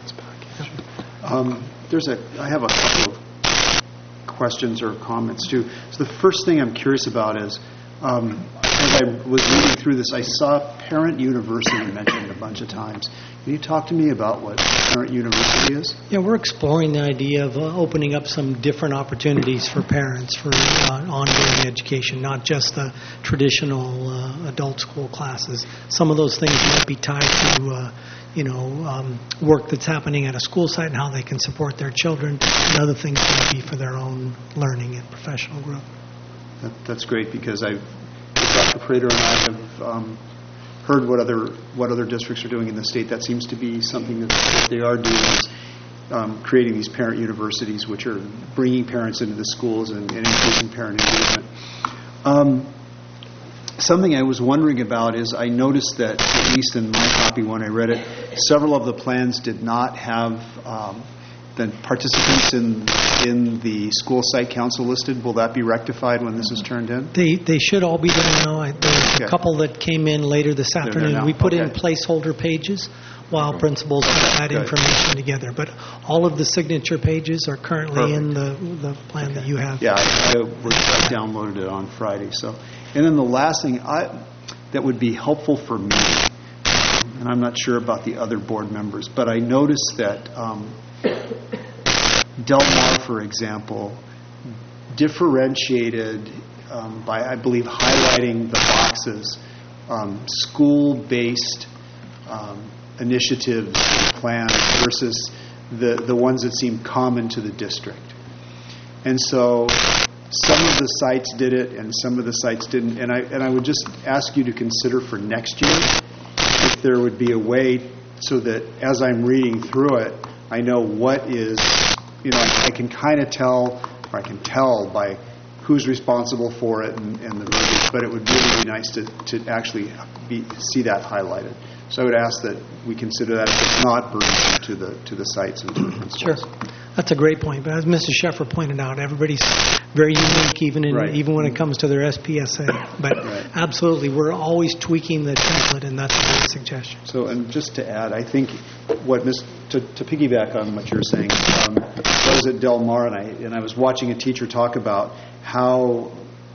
Um, there's a, I have a couple of questions or comments too. So the first thing I'm curious about is, um, as I was reading through this, I saw Parent University mentioned a bunch of times. Can you talk to me about what Parent University is? Yeah, we're exploring the idea of uh, opening up some different opportunities for parents for uh, ongoing education, not just the traditional uh, adult school classes. Some of those things might be tied to uh, you know, um, work that's happening at a school site and how they can support their children, and other things might be for their own learning and professional growth. That, that's great, because I've, Doctor Prater and I have um, heard what other what other districts are doing in the state. That seems to be something that, that they are doing, is um, creating these parent universities, which are bringing parents into the schools and, and increasing parent engagement. Um, something I was wondering about is, I noticed that, at least in my copy when I read it, several of the plans did not have um, the participants in in the school site council listed. Will that be rectified when this is turned in? They they should all be there now. I- There's Okay. a couple that came in later this They're there afternoon. now. We put in Okay. placeholder pages while principals put that Good. information together. But all of the signature pages are currently in the the plan that you have. Yeah, I, I, was, I downloaded it on Friday. So, and then the last thing I, that would be helpful for me, and I'm not sure about the other board members, but I noticed that um, Del Mar, for example, differentiated um, by, I believe, highlighting the boxes, um, school-based um, initiatives and plans versus the, the ones that seem common to the district. And so some of the sites did it and some of the sites didn't. And I, and I would just ask you to consider for next year if there would be a way so that as I'm reading through it, I know what is, you know, I, I can kind of tell, or I can tell by who's responsible for it and, and the verbiage, but it would really be nice to, to actually be, see that highlighted. So I would ask that we consider that if it's not burdensome to the to the sites and to the principals. Sure. That's a great point. But as Missus Sheffer pointed out, everybody's very unique, even in, Right. even when it comes to their S P S A. But Right. absolutely, we're always tweaking the template, and that's a great suggestion. So, and just to add, I think what Miz to, to piggyback on what you're saying, um, I was at Del Mar and I and I was watching a teacher talk about how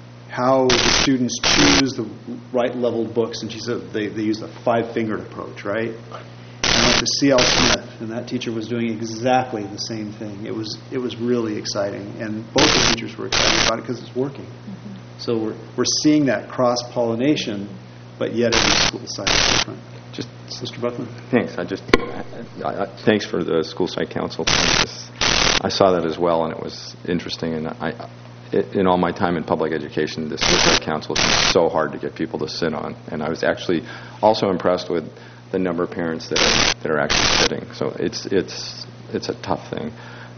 how the students choose the right level books, and she said they they use the five fingered approach, right? And I went to C L Smith, and that teacher was doing exactly the same thing. It was it was really exciting, and both the teachers were excited about it because it's working. Mm-hmm. So we're we're seeing that cross pollination, but yet every school site is different. Just, Mister Buckman. Thanks. I just I, I, thanks for the school site council. I, just, I saw that as well, and it was interesting. And I, it, in all my time in public education, the school site council has been so hard to get people to sit on. And I was actually also impressed with the number of parents that are, that are actually sitting. So it's it's it's a tough thing.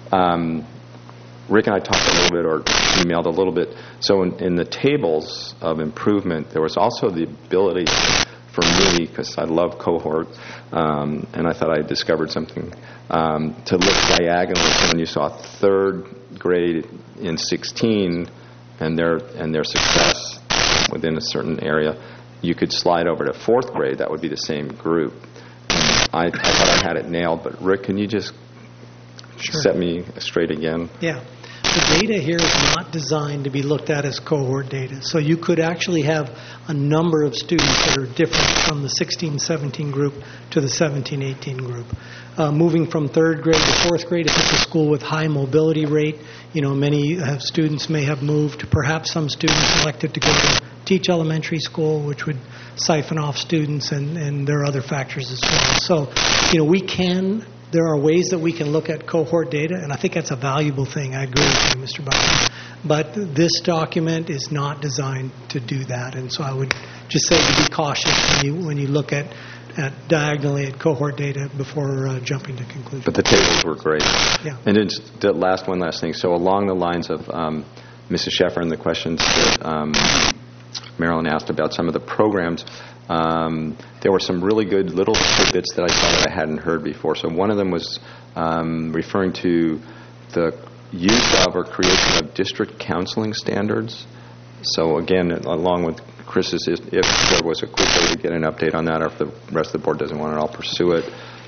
Um, Rick and I talked a little bit, or emailed a little bit. So in, in the tables of improvement, there was also the ability for me, because I love cohort, um, and I thought I discovered something, um, to look diagonally. So when you saw third grade in sixteen and their and their success within a certain area, you could slide over to fourth grade. That would be the same group. I, I thought I had it nailed, but Rick, can you just Sure. set me straight again? Yeah. the data here is not designed to be looked at as cohort data. So you could actually have a number of students that are different from the sixteen seventeen group to the seventeen eighteen group. Uh, moving from third grade to fourth grade, if it's a school with high mobility rate, you know, many uh, students may have moved. Perhaps some students elected to go to Teach Elementary School, which would siphon off students, and, and there are other factors as well. So, you know, we can, there are ways that we can look at cohort data, and I think that's a valuable thing. I agree with you, Mister Buckman. But this document is not designed to do that, and so I would just say to be cautious when you, when you look at at diagonally at cohort data before uh, jumping to conclusions. But the tables were great. Yeah. And then just the last one last thing. So along the lines of um, Missus Sheffer and the questions that um, Marilyn asked about some of the programs, um, there were some really good little tidbits that I saw that I hadn't heard before. So one of them was um, referring to the use of or creation of district counseling standards. So again, along with Chris's, if there was a quick way to get an update on that, or if the rest of the board doesn't want it, I'll pursue it.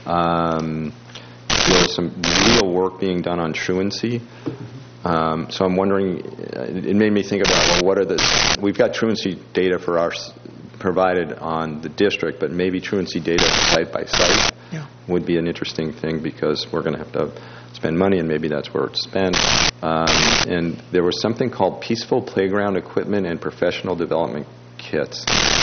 Um, there was some real work being done on truancy. Um, so I'm wondering, it made me think about, well, what are the, we've got truancy data for our, provided on the district, but maybe truancy data site by site yeah. would be an interesting thing, because we're going to have to spend money, and maybe that's where it's spent. Um, and there was something called Peaceful Playground Equipment and Professional Development Kits.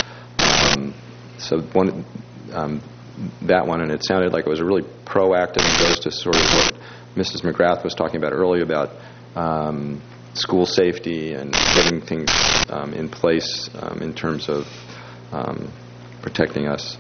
Um, so one, um, that one, and it sounded like it was really proactive and goes to sort of what Missus McGrath was talking about earlier about um, school safety and getting things um, in place um, in terms of um, protecting us.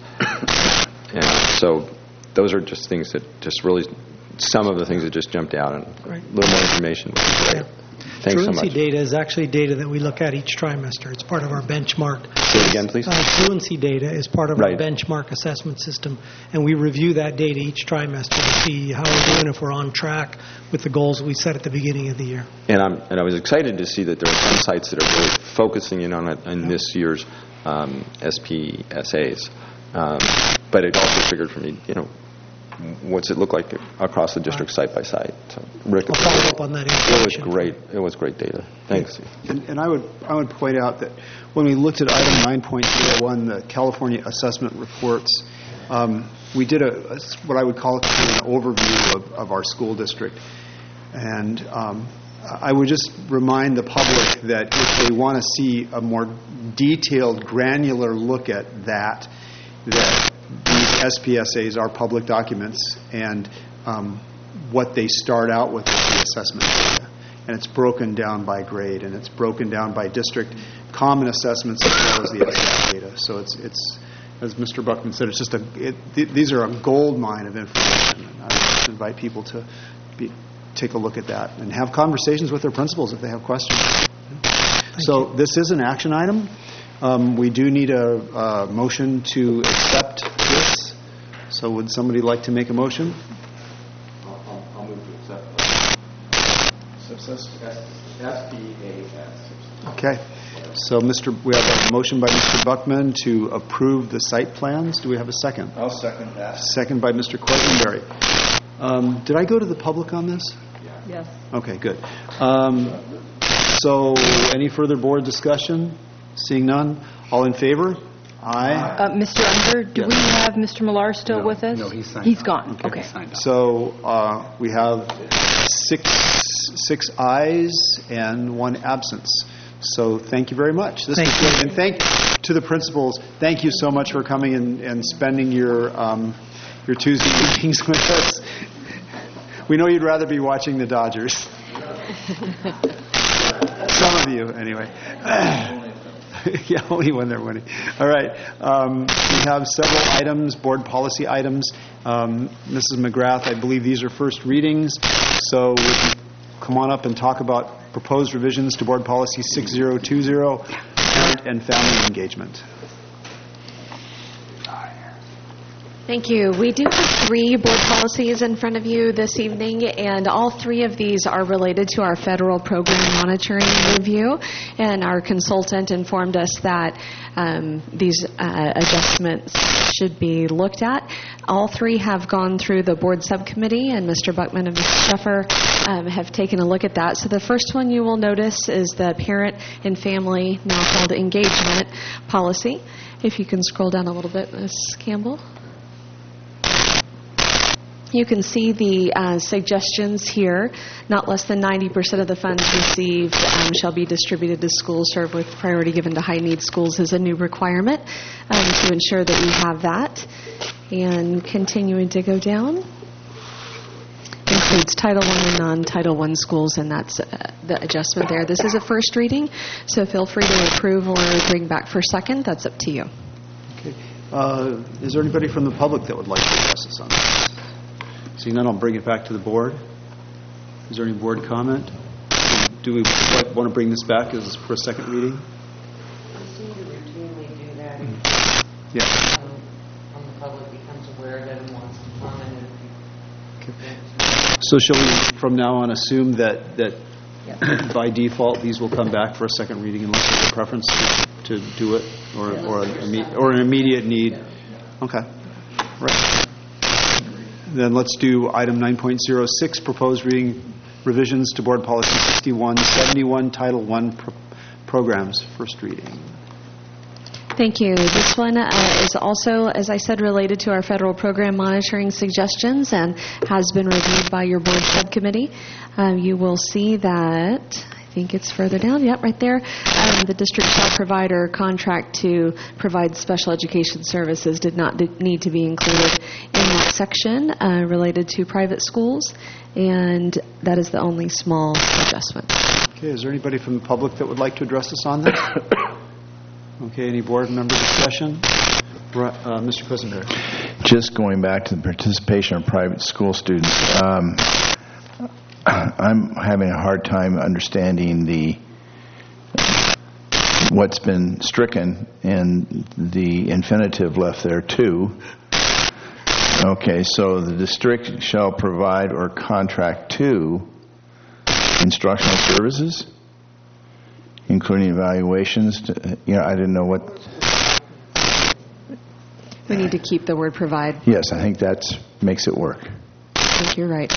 And so those are just things that just really, some of the things that just jumped out, and right. a little more information would be great. Yeah. Thanks so Truancy much. data is actually data that we look at each trimester. It's part of our benchmark. Say it again, please. Uh, truancy data is part of Right. our benchmark assessment system, and we review that data each trimester to see how we're doing, if we're on track with the goals we set at the beginning of the year. And I'm and I was excited to see that there are some sites that are really focusing in on it in this year's um, S P S As. Um, but it also triggered for me, you know, what's it look like across the district site by site? So, Rick, I'll follow up on that it was information. great. It was great data. Thanks. And, and I would I would point out that when we looked at item nine point oh one, the California assessment reports, um, we did a, a what I would call kind of an overview of, of our school district. And um, I would just remind the public that if they want to see a more detailed, granular look at that, that these S P S As are public documents, and um, what they start out with is the assessment data. And it's broken down by grade, and it's broken down by district common assessments as well as the S S data. So it's, it's as Mister Buckman said, it's just a, it, th- these are a gold mine of information. And I would just invite people to be, take a look at that and have conversations with their principals if they have questions. Thank so you. this is an action item. Um, we do need a, a motion to accept this. So would somebody like to make a motion? I'll, I'll move to accept. S B A S. Okay. So, Mister we have a motion by Mister Buckman to approve the site plans. Do we have a second? I'll second that. Second by Mister Questenberry. Um, did I go to the public on this? Yes. Okay, good. Um, so, any further board discussion? Seeing none, all in favor? Aye. Uh, Mister Unger, do Yes. we have Mister Millar still No, with us? no, he's signed He's up. gone. Okay. Okay. So uh, we have six six ayes and one absence. So thank you very much. This Thank is you. good. And thank to the principals. Thank you so much for coming and, and spending your um, your Tuesday meetings with us. We know you'd rather be watching the Dodgers. Some of you, anyway. Yeah, only when they're winning. All right. Um, we have several items, board policy items. Um, Missus McGrath, I believe these are first readings. So we can come on up and talk about proposed revisions to board policy six zero two zero, parent and family engagement. Thank you. We do have three board policies in front of you this evening, and all three of these are related to our federal program monitoring review. And our consultant informed us that um, these uh, adjustments should be looked at. All three have gone through the board subcommittee, and Mister Buckman and Miz Sheffer um, have taken a look at that. So the first one you will notice is the parent and family, now called engagement policy. If you can scroll down a little bit, Miz Campbell. You can see the uh, suggestions here. Not less than ninety percent of the funds received um, shall be distributed to schools served with priority given to high-need schools is a new requirement um, to ensure that we have that. And continuing to go down, includes Title I and non-Title I schools, and that's uh, the adjustment there. This is a first reading, so feel free to approve or bring back for second. That's up to you. Okay. Uh, is there anybody from the public that would like to address us on this? Seeing none, I'll bring it back to the board. Is there any board comment? Do we like, want to bring this back as for a second reading? We seem to routinely do that. Mm-hmm. Yeah. Um, when the public becomes aware of it and wants to comment. Okay. So shall we, from now on, assume that that yep. by default these will come back for a second reading unless there's a preference to, to do it, or yeah, or, an, or an immediate need? Okay. Right. Then let's do item nine point oh six, proposed reading revisions to Board Policy sixty-one seventy-one, Title I pro- programs, first reading. Thank you. This one uh, is also, as I said, related to our federal program monitoring suggestions and has been reviewed by your board subcommittee. Um, you will see that, I think it's further down, yep, right there. Um, the district shall provide or contract to provide special education services did not d- need to be included in that section uh, related to private schools, and that is the only small adjustment. Okay, is there anybody from the public that would like to address us on this? Okay, any board member discussion? Uh, Mister Quisenberry. Just going back to the participation of private school students, um, I'm having a hard time understanding the what's been stricken and the infinitive left there too. Okay, so the district shall provide or contract to instructional services, including evaluations. To, you know, I didn't know what. We need to keep the word provide. Yes, I think that makes it work. I think you're right.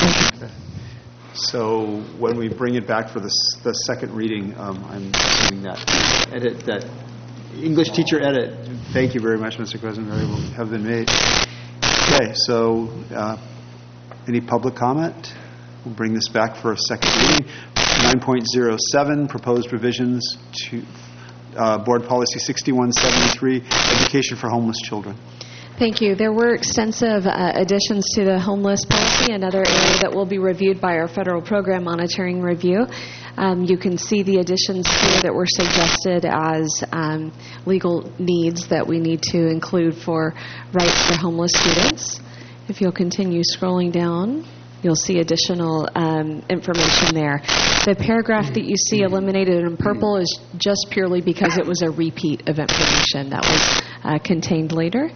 So when we bring it back for the, the second reading, um, I'm assuming that edit, that English teacher edit, thank you very much, Mister Quisenberry, will have been made. Okay, so uh, any public comment? We'll bring this back for a second reading. nine point oh seven, proposed revisions to uh, Board Policy sixty-one seventy-three, Education for Homeless Children. Thank you. There were extensive uh, additions to the homeless policy, another area that will be reviewed by our federal program monitoring review. Um, you can see the additions here that were suggested as um, legal needs that we need to include for rights for homeless students. If you'll continue scrolling down, you'll see additional um, information there. The paragraph that you see eliminated in purple is just purely because it was a repeat of information that was uh, contained later.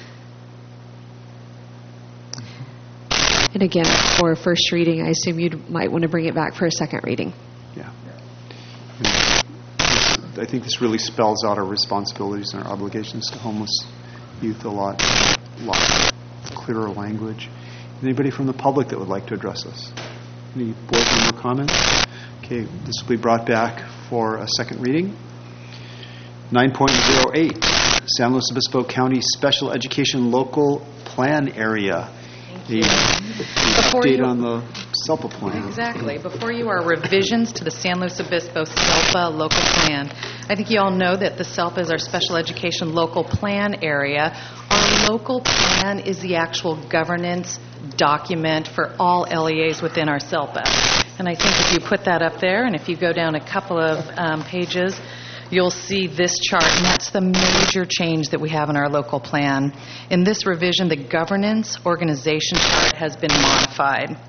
And again, for first reading, I assume you might want to bring it back for a second reading. Yeah. I think this really spells out our responsibilities and our obligations to homeless youth a lot, lot clearer language. Anybody from the public that would like to address us? Any board member comments? Okay, this will be brought back for a second reading. nine point oh eight, San Luis Obispo County Special Education Local Plan Area. The, the update you, on the SELPA plan. Exactly. Before you are revisions to the San Luis Obispo SELPA local plan. I think you all know that the SELPA is our special education local plan area. Our local plan is the actual governance document for all L E As within our SELPA. And I think if you put that up there, and if you go down a couple of um, pages, you'll see this chart, and that's the major change that we have in our local plan. In this revision, the governance organization chart has been modified.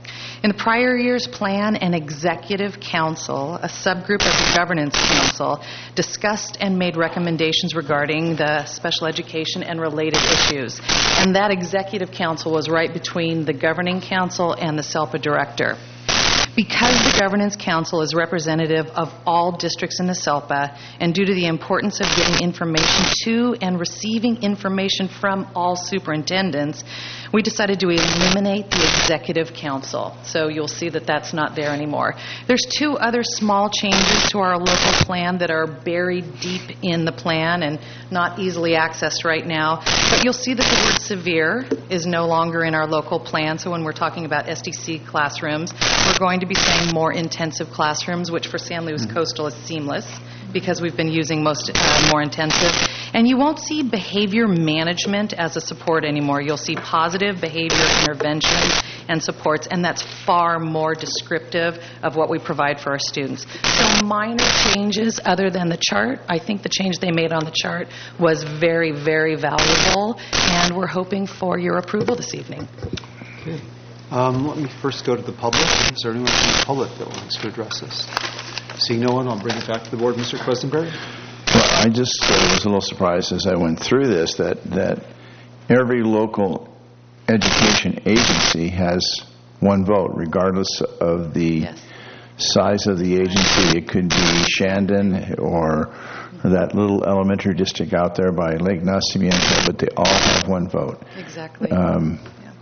In the prior year's plan, an executive council, a subgroup of the governance council, discussed and made recommendations regarding the special education and related issues. And that executive council was right between the governing council and the SELPA director. Because the Governance Council is representative of all districts in the SELPA, and due to the importance of getting information to and receiving information from all superintendents, we decided to eliminate the Executive Council. So you'll see that that's not there anymore. There's two other small changes to our local plan that are buried deep in the plan and not easily accessed right now. But you'll see that the word severe is no longer in our local plan. So when we're talking about S D C classrooms, we're going to be saying more intensive classrooms, which for San Luis Coastal is seamless because we've been using most uh, more intensive. And you won't see behavior management as a support anymore. You'll see positive behavior interventions and supports, and that's far more descriptive of what we provide for our students. So minor changes other than the chart. I think the change they made on the chart was very, very valuable, and we're hoping for your approval this evening. Okay. Um, let me first go to the public. Is there anyone from the public that wants to address this? Seeing no one, I'll bring it back to the board. Mister Questenberg? Well, I just uh, was a little surprised as I went through this that, that every local education agency has one vote, regardless of the yes. size of the agency. It could be Shandon or that little elementary district out there by Lake Nacimiento, but they all have one vote. Exactly. Um,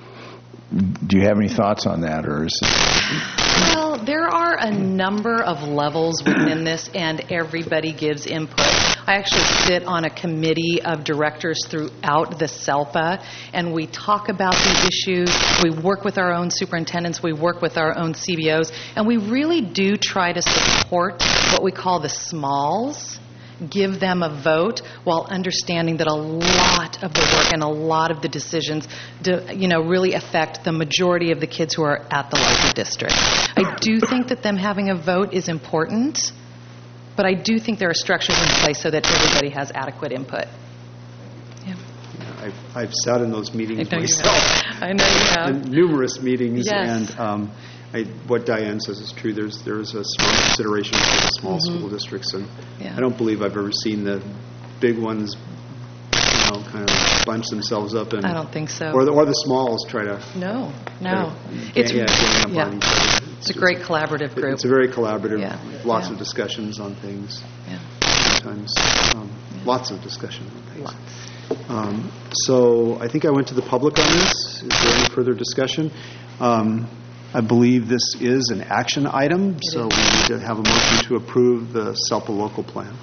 Do you have any thoughts on that, or is it? Well, there are a number of levels within this, and everybody gives input. I actually sit on a committee of directors throughout the SELPA, and we talk about these issues. We work with our own superintendents. We work with our own C B Os, and we really do try to support what we call the smalls, give them a vote while understanding that a lot of the work and a lot of the decisions do, you know, really affect the majority of the kids who are at the larger district. I do think that them having a vote is important, but I do think there are structures in place so that everybody has adequate input. Yeah. I've, I've sat in those meetings I know myself. You have. I know you have. In numerous meetings, yes. and um, I, what Diane says is true. There's there is a strong consideration for the small mm-hmm. school districts, and yeah. I don't believe I've ever seen the big ones, you know, kind of bunch themselves up and. I don't think so. Or the or the smalls try to. No, no. To, it's yeah, gang up yeah. on each other. It's, it's a great collaborative group. It's a very collaborative. Yeah. Lots yeah. of discussions on things. Yeah. Sometimes um, yeah. lots of discussion on things. Lots. Um, so I think I went to the public on this. Is there any further discussion? Um, I believe this is an action item, it so is. We need to have a motion to approve the SELPA local plan.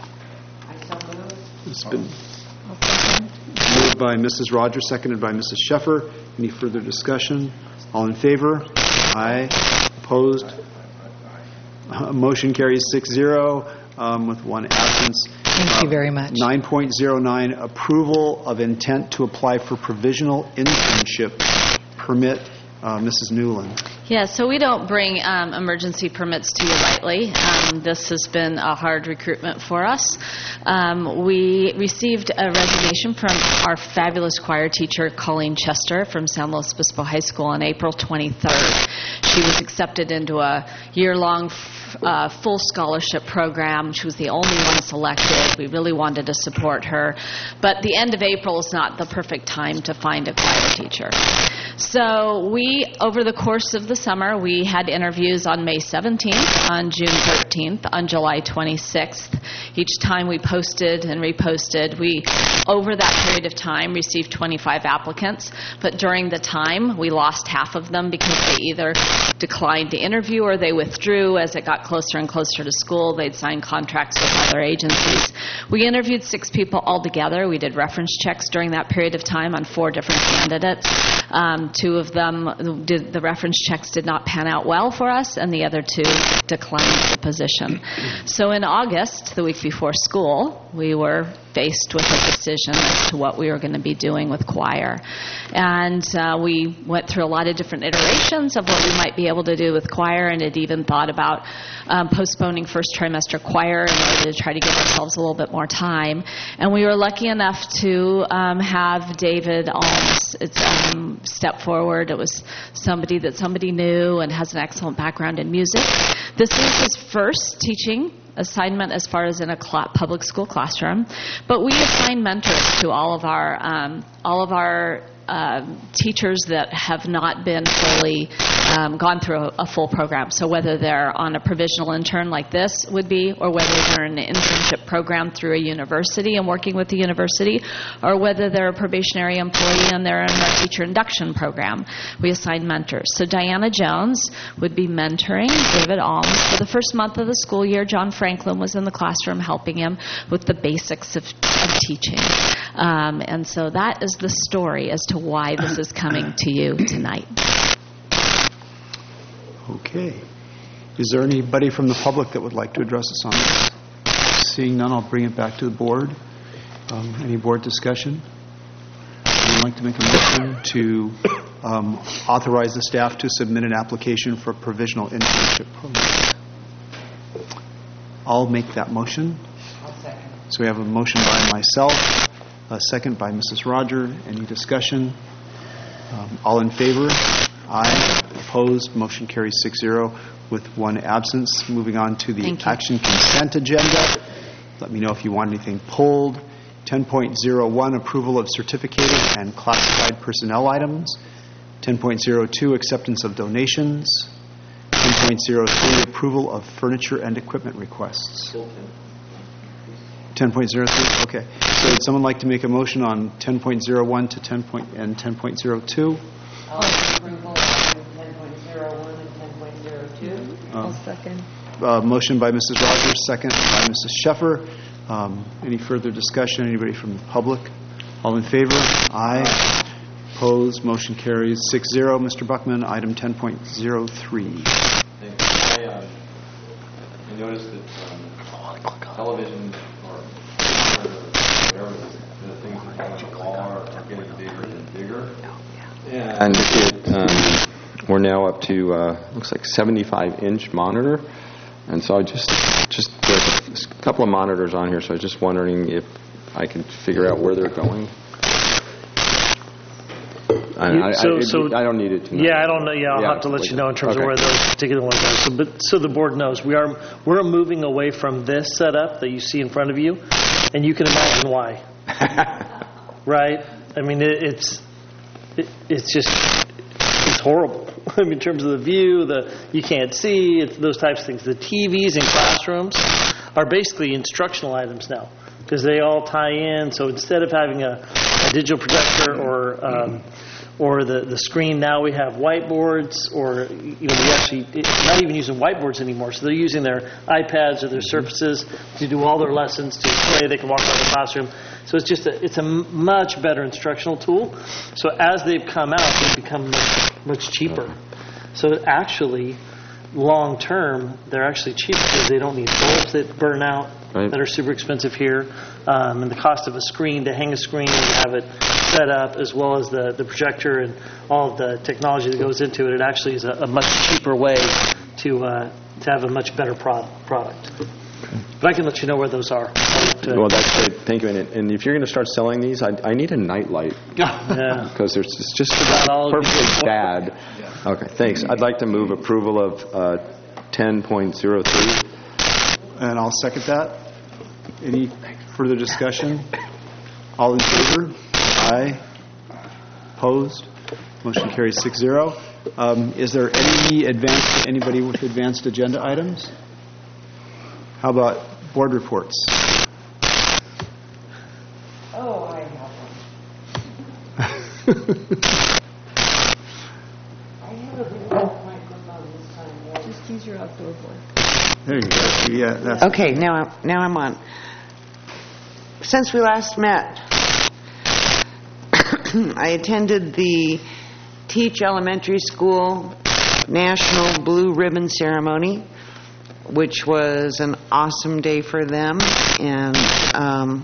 It's been moved by Missus Rogers, seconded by Missus Sheffer. Any further discussion? All in favor? Aye. Opposed? Uh, motion carries six zero um, with one absence. Thank uh, you very much. nine point oh nine, approval of intent to apply for provisional internship permit. Uh, Missus Newland. Yeah, so we don't bring um, emergency permits to you lightly. Um, this has been a hard recruitment for us. Um, we received a resignation from our fabulous choir teacher, Colleen Chester, from San Luis Obispo High School on April twenty-third. She was accepted into a year-long uh, full scholarship program. She was the only one selected. We really wanted to support her. But the end of April is not the perfect time to find a choir teacher. So we, over the course of the summer, we had interviews on May seventeenth, on June thirteenth, on July twenty-sixth. Each time we posted and reposted, we, over that period of time, received twenty-five applicants. But during the time, we lost half of them because they either declined to interview or they withdrew as it got closer and closer to school. They'd signed contracts with other agencies. We interviewed six people altogether. We did reference checks during that period of time on four different candidates. Um, two of them, did, the reference checks did not pan out well for us, and the other two declined the position. So in August, the week before school, we were faced with a decision as to what we were going to be doing with choir. And uh, we went through a lot of different iterations of what we might be able to do with choir, and had even thought about um, postponing first trimester choir in order to try to give ourselves a little bit more time. And we were lucky enough to um, have David Alms it's it's um, step forward. It was somebody that somebody knew and has an excellent background in music. This is his first teaching assignment as far as in a cl- public school classroom, but we assign mentors to all of our um, all of our Um, teachers that have not been fully um, gone through a, a full program. So whether they're on a provisional intern like this would be, or whether they're in an internship program through a university and working with the university, or whether they're a probationary employee and they're in our teacher induction program, we assign mentors. So Diana Jones would be mentoring David Alms. For the first month of the school year, John Franklin was in the classroom helping him with the basics of, of teaching. Um, and so that is the story as to why this is coming to you tonight. Okay. Is there anybody from the public that would like to address us on this? Seeing none, I'll bring it back to the board. Um, any board discussion? Would like to make a motion to um, authorize the staff to submit an application for provisional internship program? I'll make that motion. I'll second. So we have a motion by myself, a second by Missus Roger. Any discussion? Um, all in favor? Aye. Opposed? Motion carries six zero with one absence. Moving on to the action consent agenda. Let me know if you want anything pulled. ten point oh one, approval of certificated and classified personnel items. ten point oh two, acceptance of donations. ten point oh three, approval of furniture and equipment requests. ten point oh three, okay. So would someone like to make a motion on ten point oh one to ten point and ten point oh two? I'll approval of ten point oh one and ten point oh two. I'll second. Uh, motion by Missus Rogers, second by Missus Sheffer. Um, any further discussion? Anybody from the public? All in favor? Aye. Opposed? Motion carries six zero. Mister Buckman, item ten point oh three. Thank you. I, uh, I noticed that um, television or whatever the things that are on the wall are, are getting bigger and bigger. And it, um, we're now up to, uh, looks like seventy-five inch monitor. And so I just, just there's a couple of monitors on here, so I was just wondering if I can figure out where they're going. I, You- I, so- I, so- I don't need it tonight. Yeah, I don't know. Yeah, I'll Yeah, have to let like- you know in terms okay. of where those particular ones are. So, but so the board knows, we are we're moving away from this setup that you see in front of you, and you can imagine why. Right? I mean, it, it's it, it's just it's horrible. I mean, in terms of the view, the you can't see, it's those types of things. The T Vs in classrooms are basically instructional items now because they all tie in. So instead of having a, a digital projector or um, or the, the screen, now we have whiteboards, or you know, we actually it's not even using whiteboards anymore. So they're using their iPads or their Surfaces to do all their lessons, to play. They can walk around the classroom. So it's just a, it's a m- much better instructional tool. So as they've come out, they've become much, much cheaper. So actually, long term, they're actually cheap because they don't need bulbs that burn out, Right. that are super expensive here, um, and the cost of a screen, to hang a screen and have it set up, as well as the, the projector and all of the technology that goes into it, it actually is a, a much cheaper way to uh, to have a much better pro- product. But I can let you know where those are. Well, that's great. Thank you. And, and if you're going to start selling these, I, I need a night light. Yeah. Because there's it's just all of perfectly these. bad. Okay, thanks. I'd like to move approval of uh, ten point oh three. And I'll second that. Any further discussion? All in favor? Aye. Opposed? Motion carries six zero. Um, is there any advanced, anybody with advanced agenda items? How about board reports? Oh, I have one. I have a video microphone this time. yeah. Just use your outdoor board. There you go. Yeah, that's Okay, now I'm, now I'm on. Since we last met, I attended the Teach Elementary School National Blue Ribbon Ceremony, which was an awesome day for them, and um,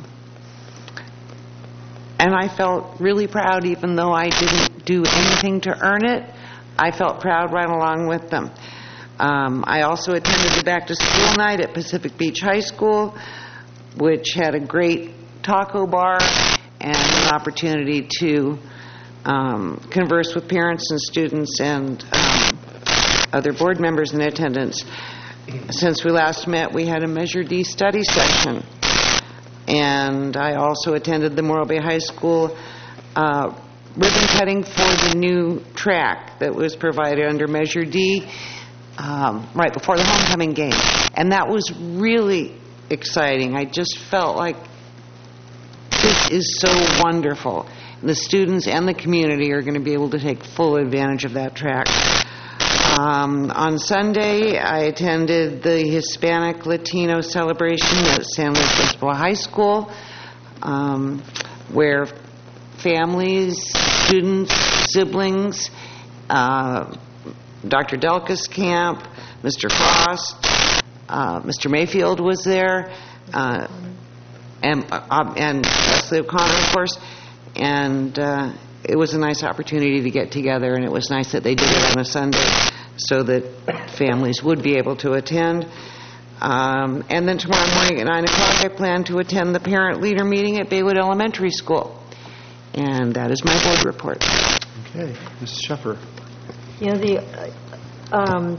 and I felt really proud, even though I didn't do anything to earn it. I felt proud right along with them. Um, I also attended the back to school night at Pacific Beach High School, which had a great taco bar and an opportunity to um, converse with parents and students and um, other board members in attendance. Since we last met, we had a Measure D study session. And I also attended the Morro Bay High School uh, ribbon cutting for the new track that was provided under Measure D um, right before the homecoming game. And that was really exciting. I just felt like this is so wonderful. The students and the community are going to be able to take full advantage of that track. Um, on Sunday, I attended the Hispanic Latino celebration at San Luis Obispo High School, um, where families, students, siblings, uh, Doctor Delka's camp, Mister Frost, uh, Mister Mayfield was there, uh, and, uh, and Leslie O'Connor, of course, and uh, it was a nice opportunity to get together, and it was nice that they did it on a Sunday so that families would be able to attend. Um, and then tomorrow morning at nine o'clock, I plan to attend the parent leader meeting at Baywood Elementary School. And that is my board report. Okay. Missus Sheffer. You know, the uh, um,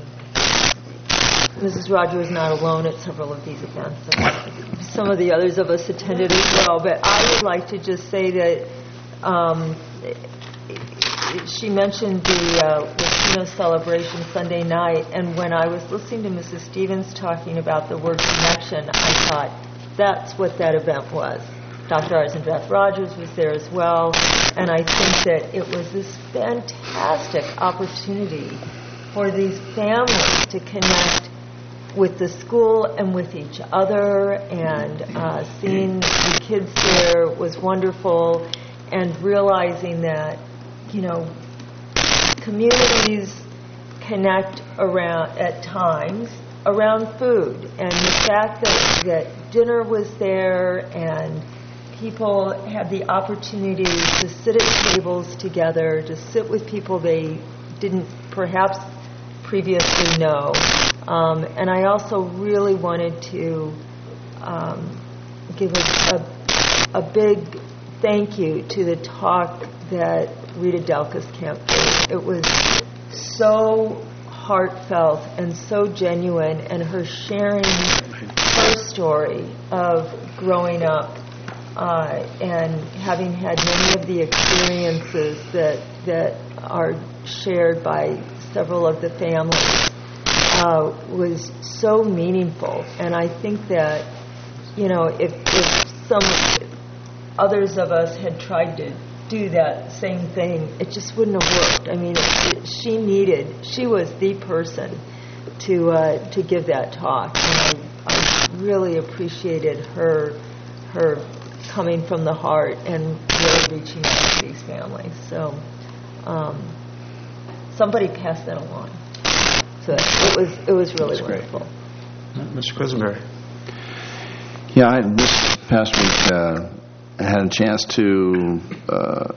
Missus Roger is not alone at several of these events. And some of the others of us attended as well. But I would like to just say that um, she mentioned the uh, Latino celebration Sunday night, and when I was listening to Missus Stevens talking about the word connection, I thought that's what that event was. Doctor Arzendrath Rogers was there as well, and I think that it was this fantastic opportunity for these families to connect with the school and with each other, and uh, seeing the kids there was wonderful, and realizing that, you know, communities connect around, at times, around food. And the fact that, that dinner was there and people had the opportunity to sit at tables together, to sit with people they didn't perhaps previously know. Um, and I also really wanted to um, give a, a, a big thank you to the talk that Rita Delka's camp gave. It was so heartfelt and so genuine, and her sharing her story of growing up uh, and having had many of the experiences that that are shared by several of the families uh, was so meaningful. And I think that, you know, if, if some others of us had tried to do that same thing, it just wouldn't have worked. I mean, it, it, she needed, she was the person to uh, to give that talk, and I, I really appreciated her her coming from the heart and really reaching out to these families. So um, somebody passed that along. So it was it was really That's wonderful. Great. Mister Quisenberry. Yeah, I, this past week uh, I had a chance to, uh,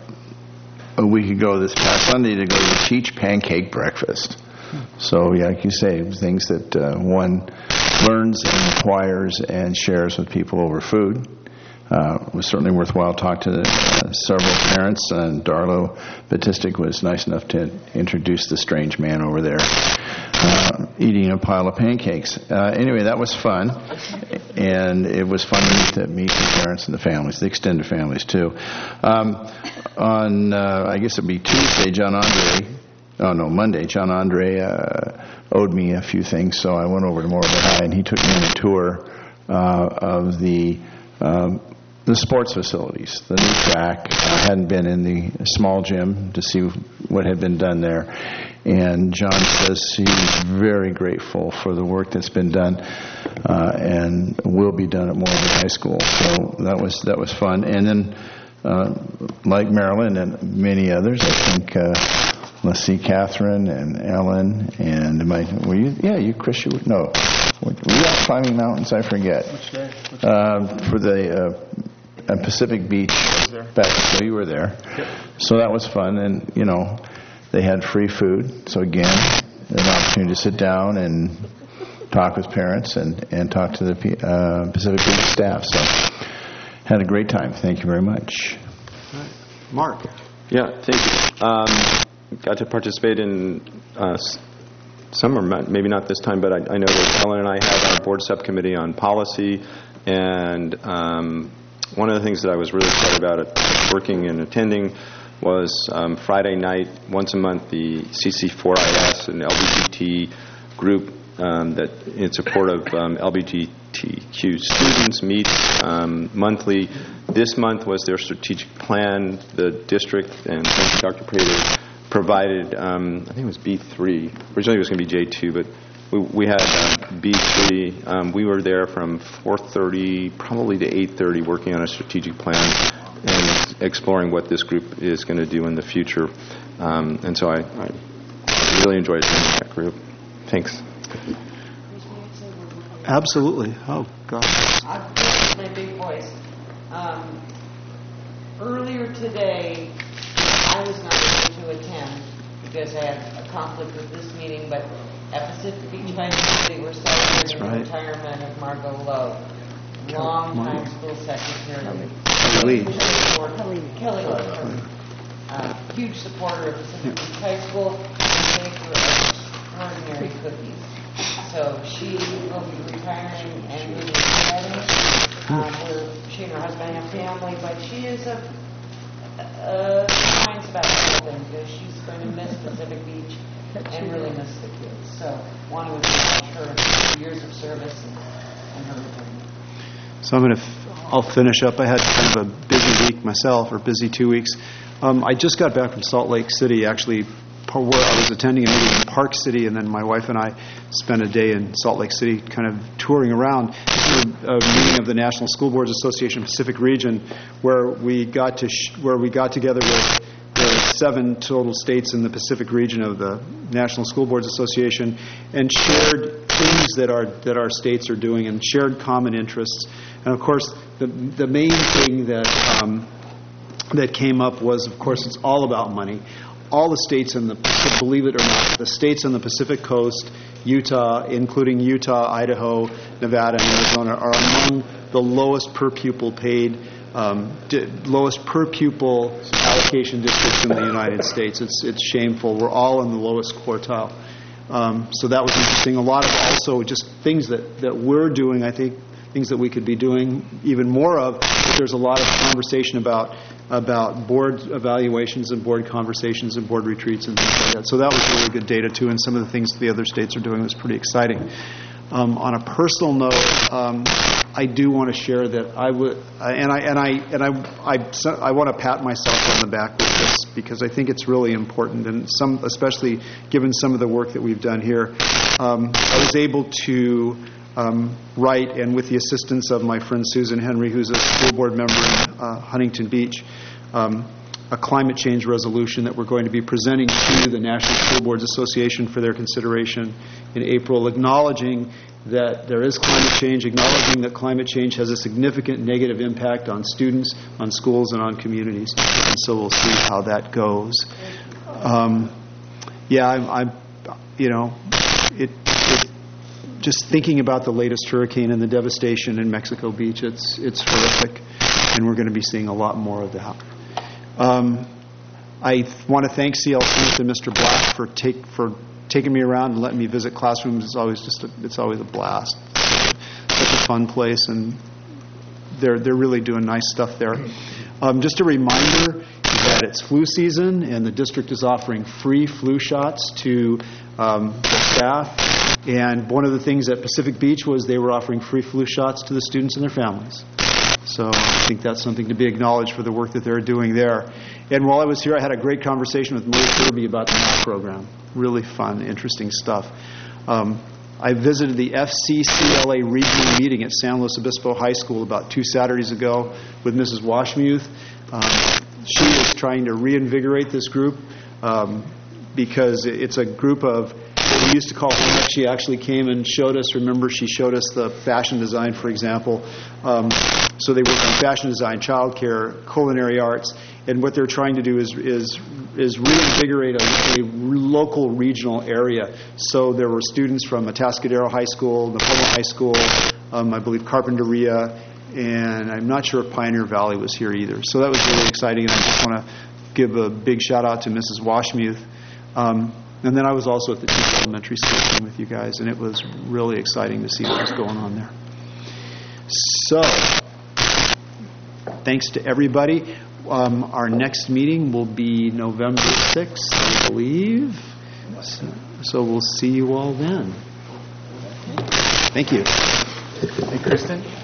a week ago, this past Sunday, to go to the Cheech Pancake Breakfast. So, yeah, like you say, things that uh, one learns and acquires and shares with people over food. Uh, it was certainly worthwhile. Talk to the, uh, several parents, and Darlo Batistic was nice enough to introduce the strange man over there uh, eating a pile of pancakes. Uh, anyway, that was fun, and it was fun to meet the, meet the parents and the families, the extended families too. Um, on, uh, I guess it'd be Tuesday, John Andre, oh no, Monday, John Andre uh, owed me a few things, so I went over to Morro Bay High, and he took me on a tour uh, of the um, the sports facilities, the new track. I hadn't been in the small gym to see what had been done there. And John says he's very grateful for the work that's been done uh, and will be done at Morro Bay High School. So that was that was fun. And then, uh, like Marilyn and many others, I think, uh, let's see, Catherine and Ellen and my, were you, yeah, you, Chris, you, no, were you out climbing mountains? I forget. Which day? Which Uh, for the uh, uh, Pacific Beach back, so you were there. Yep. So that was fun, and you know, they had free food. So again, an opportunity to sit down and talk with parents and, and talk to the uh, Pacific Beach staff. So had a great time. Thank you very much. All right. Mark. Yeah, thank you. Um, got to participate in uh, some, or maybe not this time, but I, I know that Ellen and I had our board subcommittee on policy, and um, one of the things that I was really excited about at working and attending was um, Friday night, once a month, the C C four I S, an L G B T group um, that in support of um, L G B T Q students meets um, monthly. This month was their strategic plan. The district, and thank you, Doctor Prater, provided, um, I think it was B three. Originally it was going to be J two, but we, we had uh, B three. Um, we were there from four thirty probably to eight thirty working on a strategic plan and exploring what this group is going to do in the future. Um, and so I, I really enjoyed attending that group. Thanks. Absolutely. Oh, gosh. I'll use my big voice. Um, earlier today, I was not able to attend because I had a conflict with this meeting, but at Pacific Beach High School, they were celebrating the right. retirement of Margot Lowe, long-time school secretary. Kelly. Kelly Lowe. Uh, huge supporter of Pacific Beach High School, and they were extraordinary cookies. So she will be retiring and moving to Redding, um, where she and her husband have family, but she is a, a mind's about something because she's going to miss Pacific Beach and really miss the kids. So want to acknowledge her years of service and, and her retirement. So I'm going to, f- I'll finish up. I had kind of a busy week myself, or busy two weeks. Um, I just got back from Salt Lake City, actually, where I was attending a meeting in Park City, and then my wife and I spent a day in Salt Lake City kind of touring around. This was a, a meeting of the National School Boards Association Pacific Region, where we got to sh- where we got together with the seven total states in the Pacific region of the National School Boards Association and shared things that our that our states are doing and shared common interests. And of course, the the main thing that um, that came up was, of course, it's all about money. All the states in the, believe it or not, the states on the Pacific Coast, Utah, including Utah, Idaho, Nevada, and Arizona, are among the lowest per pupil paid, um, di- lowest per pupil allocation districts in the United States. It's it's shameful. We're all in the lowest quartile. Um, so that was interesting. A lot of also just things that, that we're doing, I think, things that we could be doing even more of. But there's a lot of conversation about about board evaluations and board conversations and board retreats and things like that. So that was really good data, too, and some of the things the other states are doing was pretty exciting. Um, on a personal note, um, I do want to share that I would, and I and I and I I, I want to pat myself on the back with this because I think it's really important, and some, especially given some of the work that we've done here. Um, I was able to um, write, and with the assistance of my friend Susan Henry, who's a school board member in uh, Huntington Beach, um, a climate change resolution that we're going to be presenting to the National School Boards Association for their consideration in April, acknowledging that there is climate change, acknowledging that climate change has a significant negative impact on students, on schools, and on communities. And so we'll see how that goes. Um, yeah, I'm, I'm, you know, it, it, just thinking about the latest hurricane and the devastation in Mexico Beach, it's it's horrific, and we're going to be seeing a lot more of that. Um, I th- want to thank C L Smith and Mister Black for take for taking me around and letting me visit classrooms. It's always just a, it's always a blast. Such a fun place, and they're they're really doing nice stuff there. Um, just a reminder that it's flu season, and the district is offering free flu shots to um, the staff. And one of the things at Pacific Beach was they were offering free flu shots to the students and their families. So I think that's something to be acknowledged for the work that they're doing there. And while I was here, I had a great conversation with Marie Kirby about the MAP program. Really fun, interesting stuff. Um, I visited the F C C L A regional meeting at San Luis Obispo High School about two Saturdays ago with Missus Washmuth. Um, she is trying to reinvigorate this group um, because it's a group of what we used to call home ec. She actually came and showed us, remember, she showed us the fashion design, for example. Um, so they work on fashion design, childcare, culinary arts, and what they're trying to do is is is reinvigorate a, a local regional area. So there were students from Atascadero High School, Napoleon High School, um, I believe Carpinteria, and I'm not sure if Pioneer Valley was here either. So that was really exciting, and I just want to give a big shout out to Missus Washmuth. Um, and then I was also at the Teacher Elementary School thing with you guys, and it was really exciting to see what was going on there. So, thanks to everybody. Um, our next meeting will be November sixth, I believe. So, so we'll see you all then. Thank you. Hey, Kristen?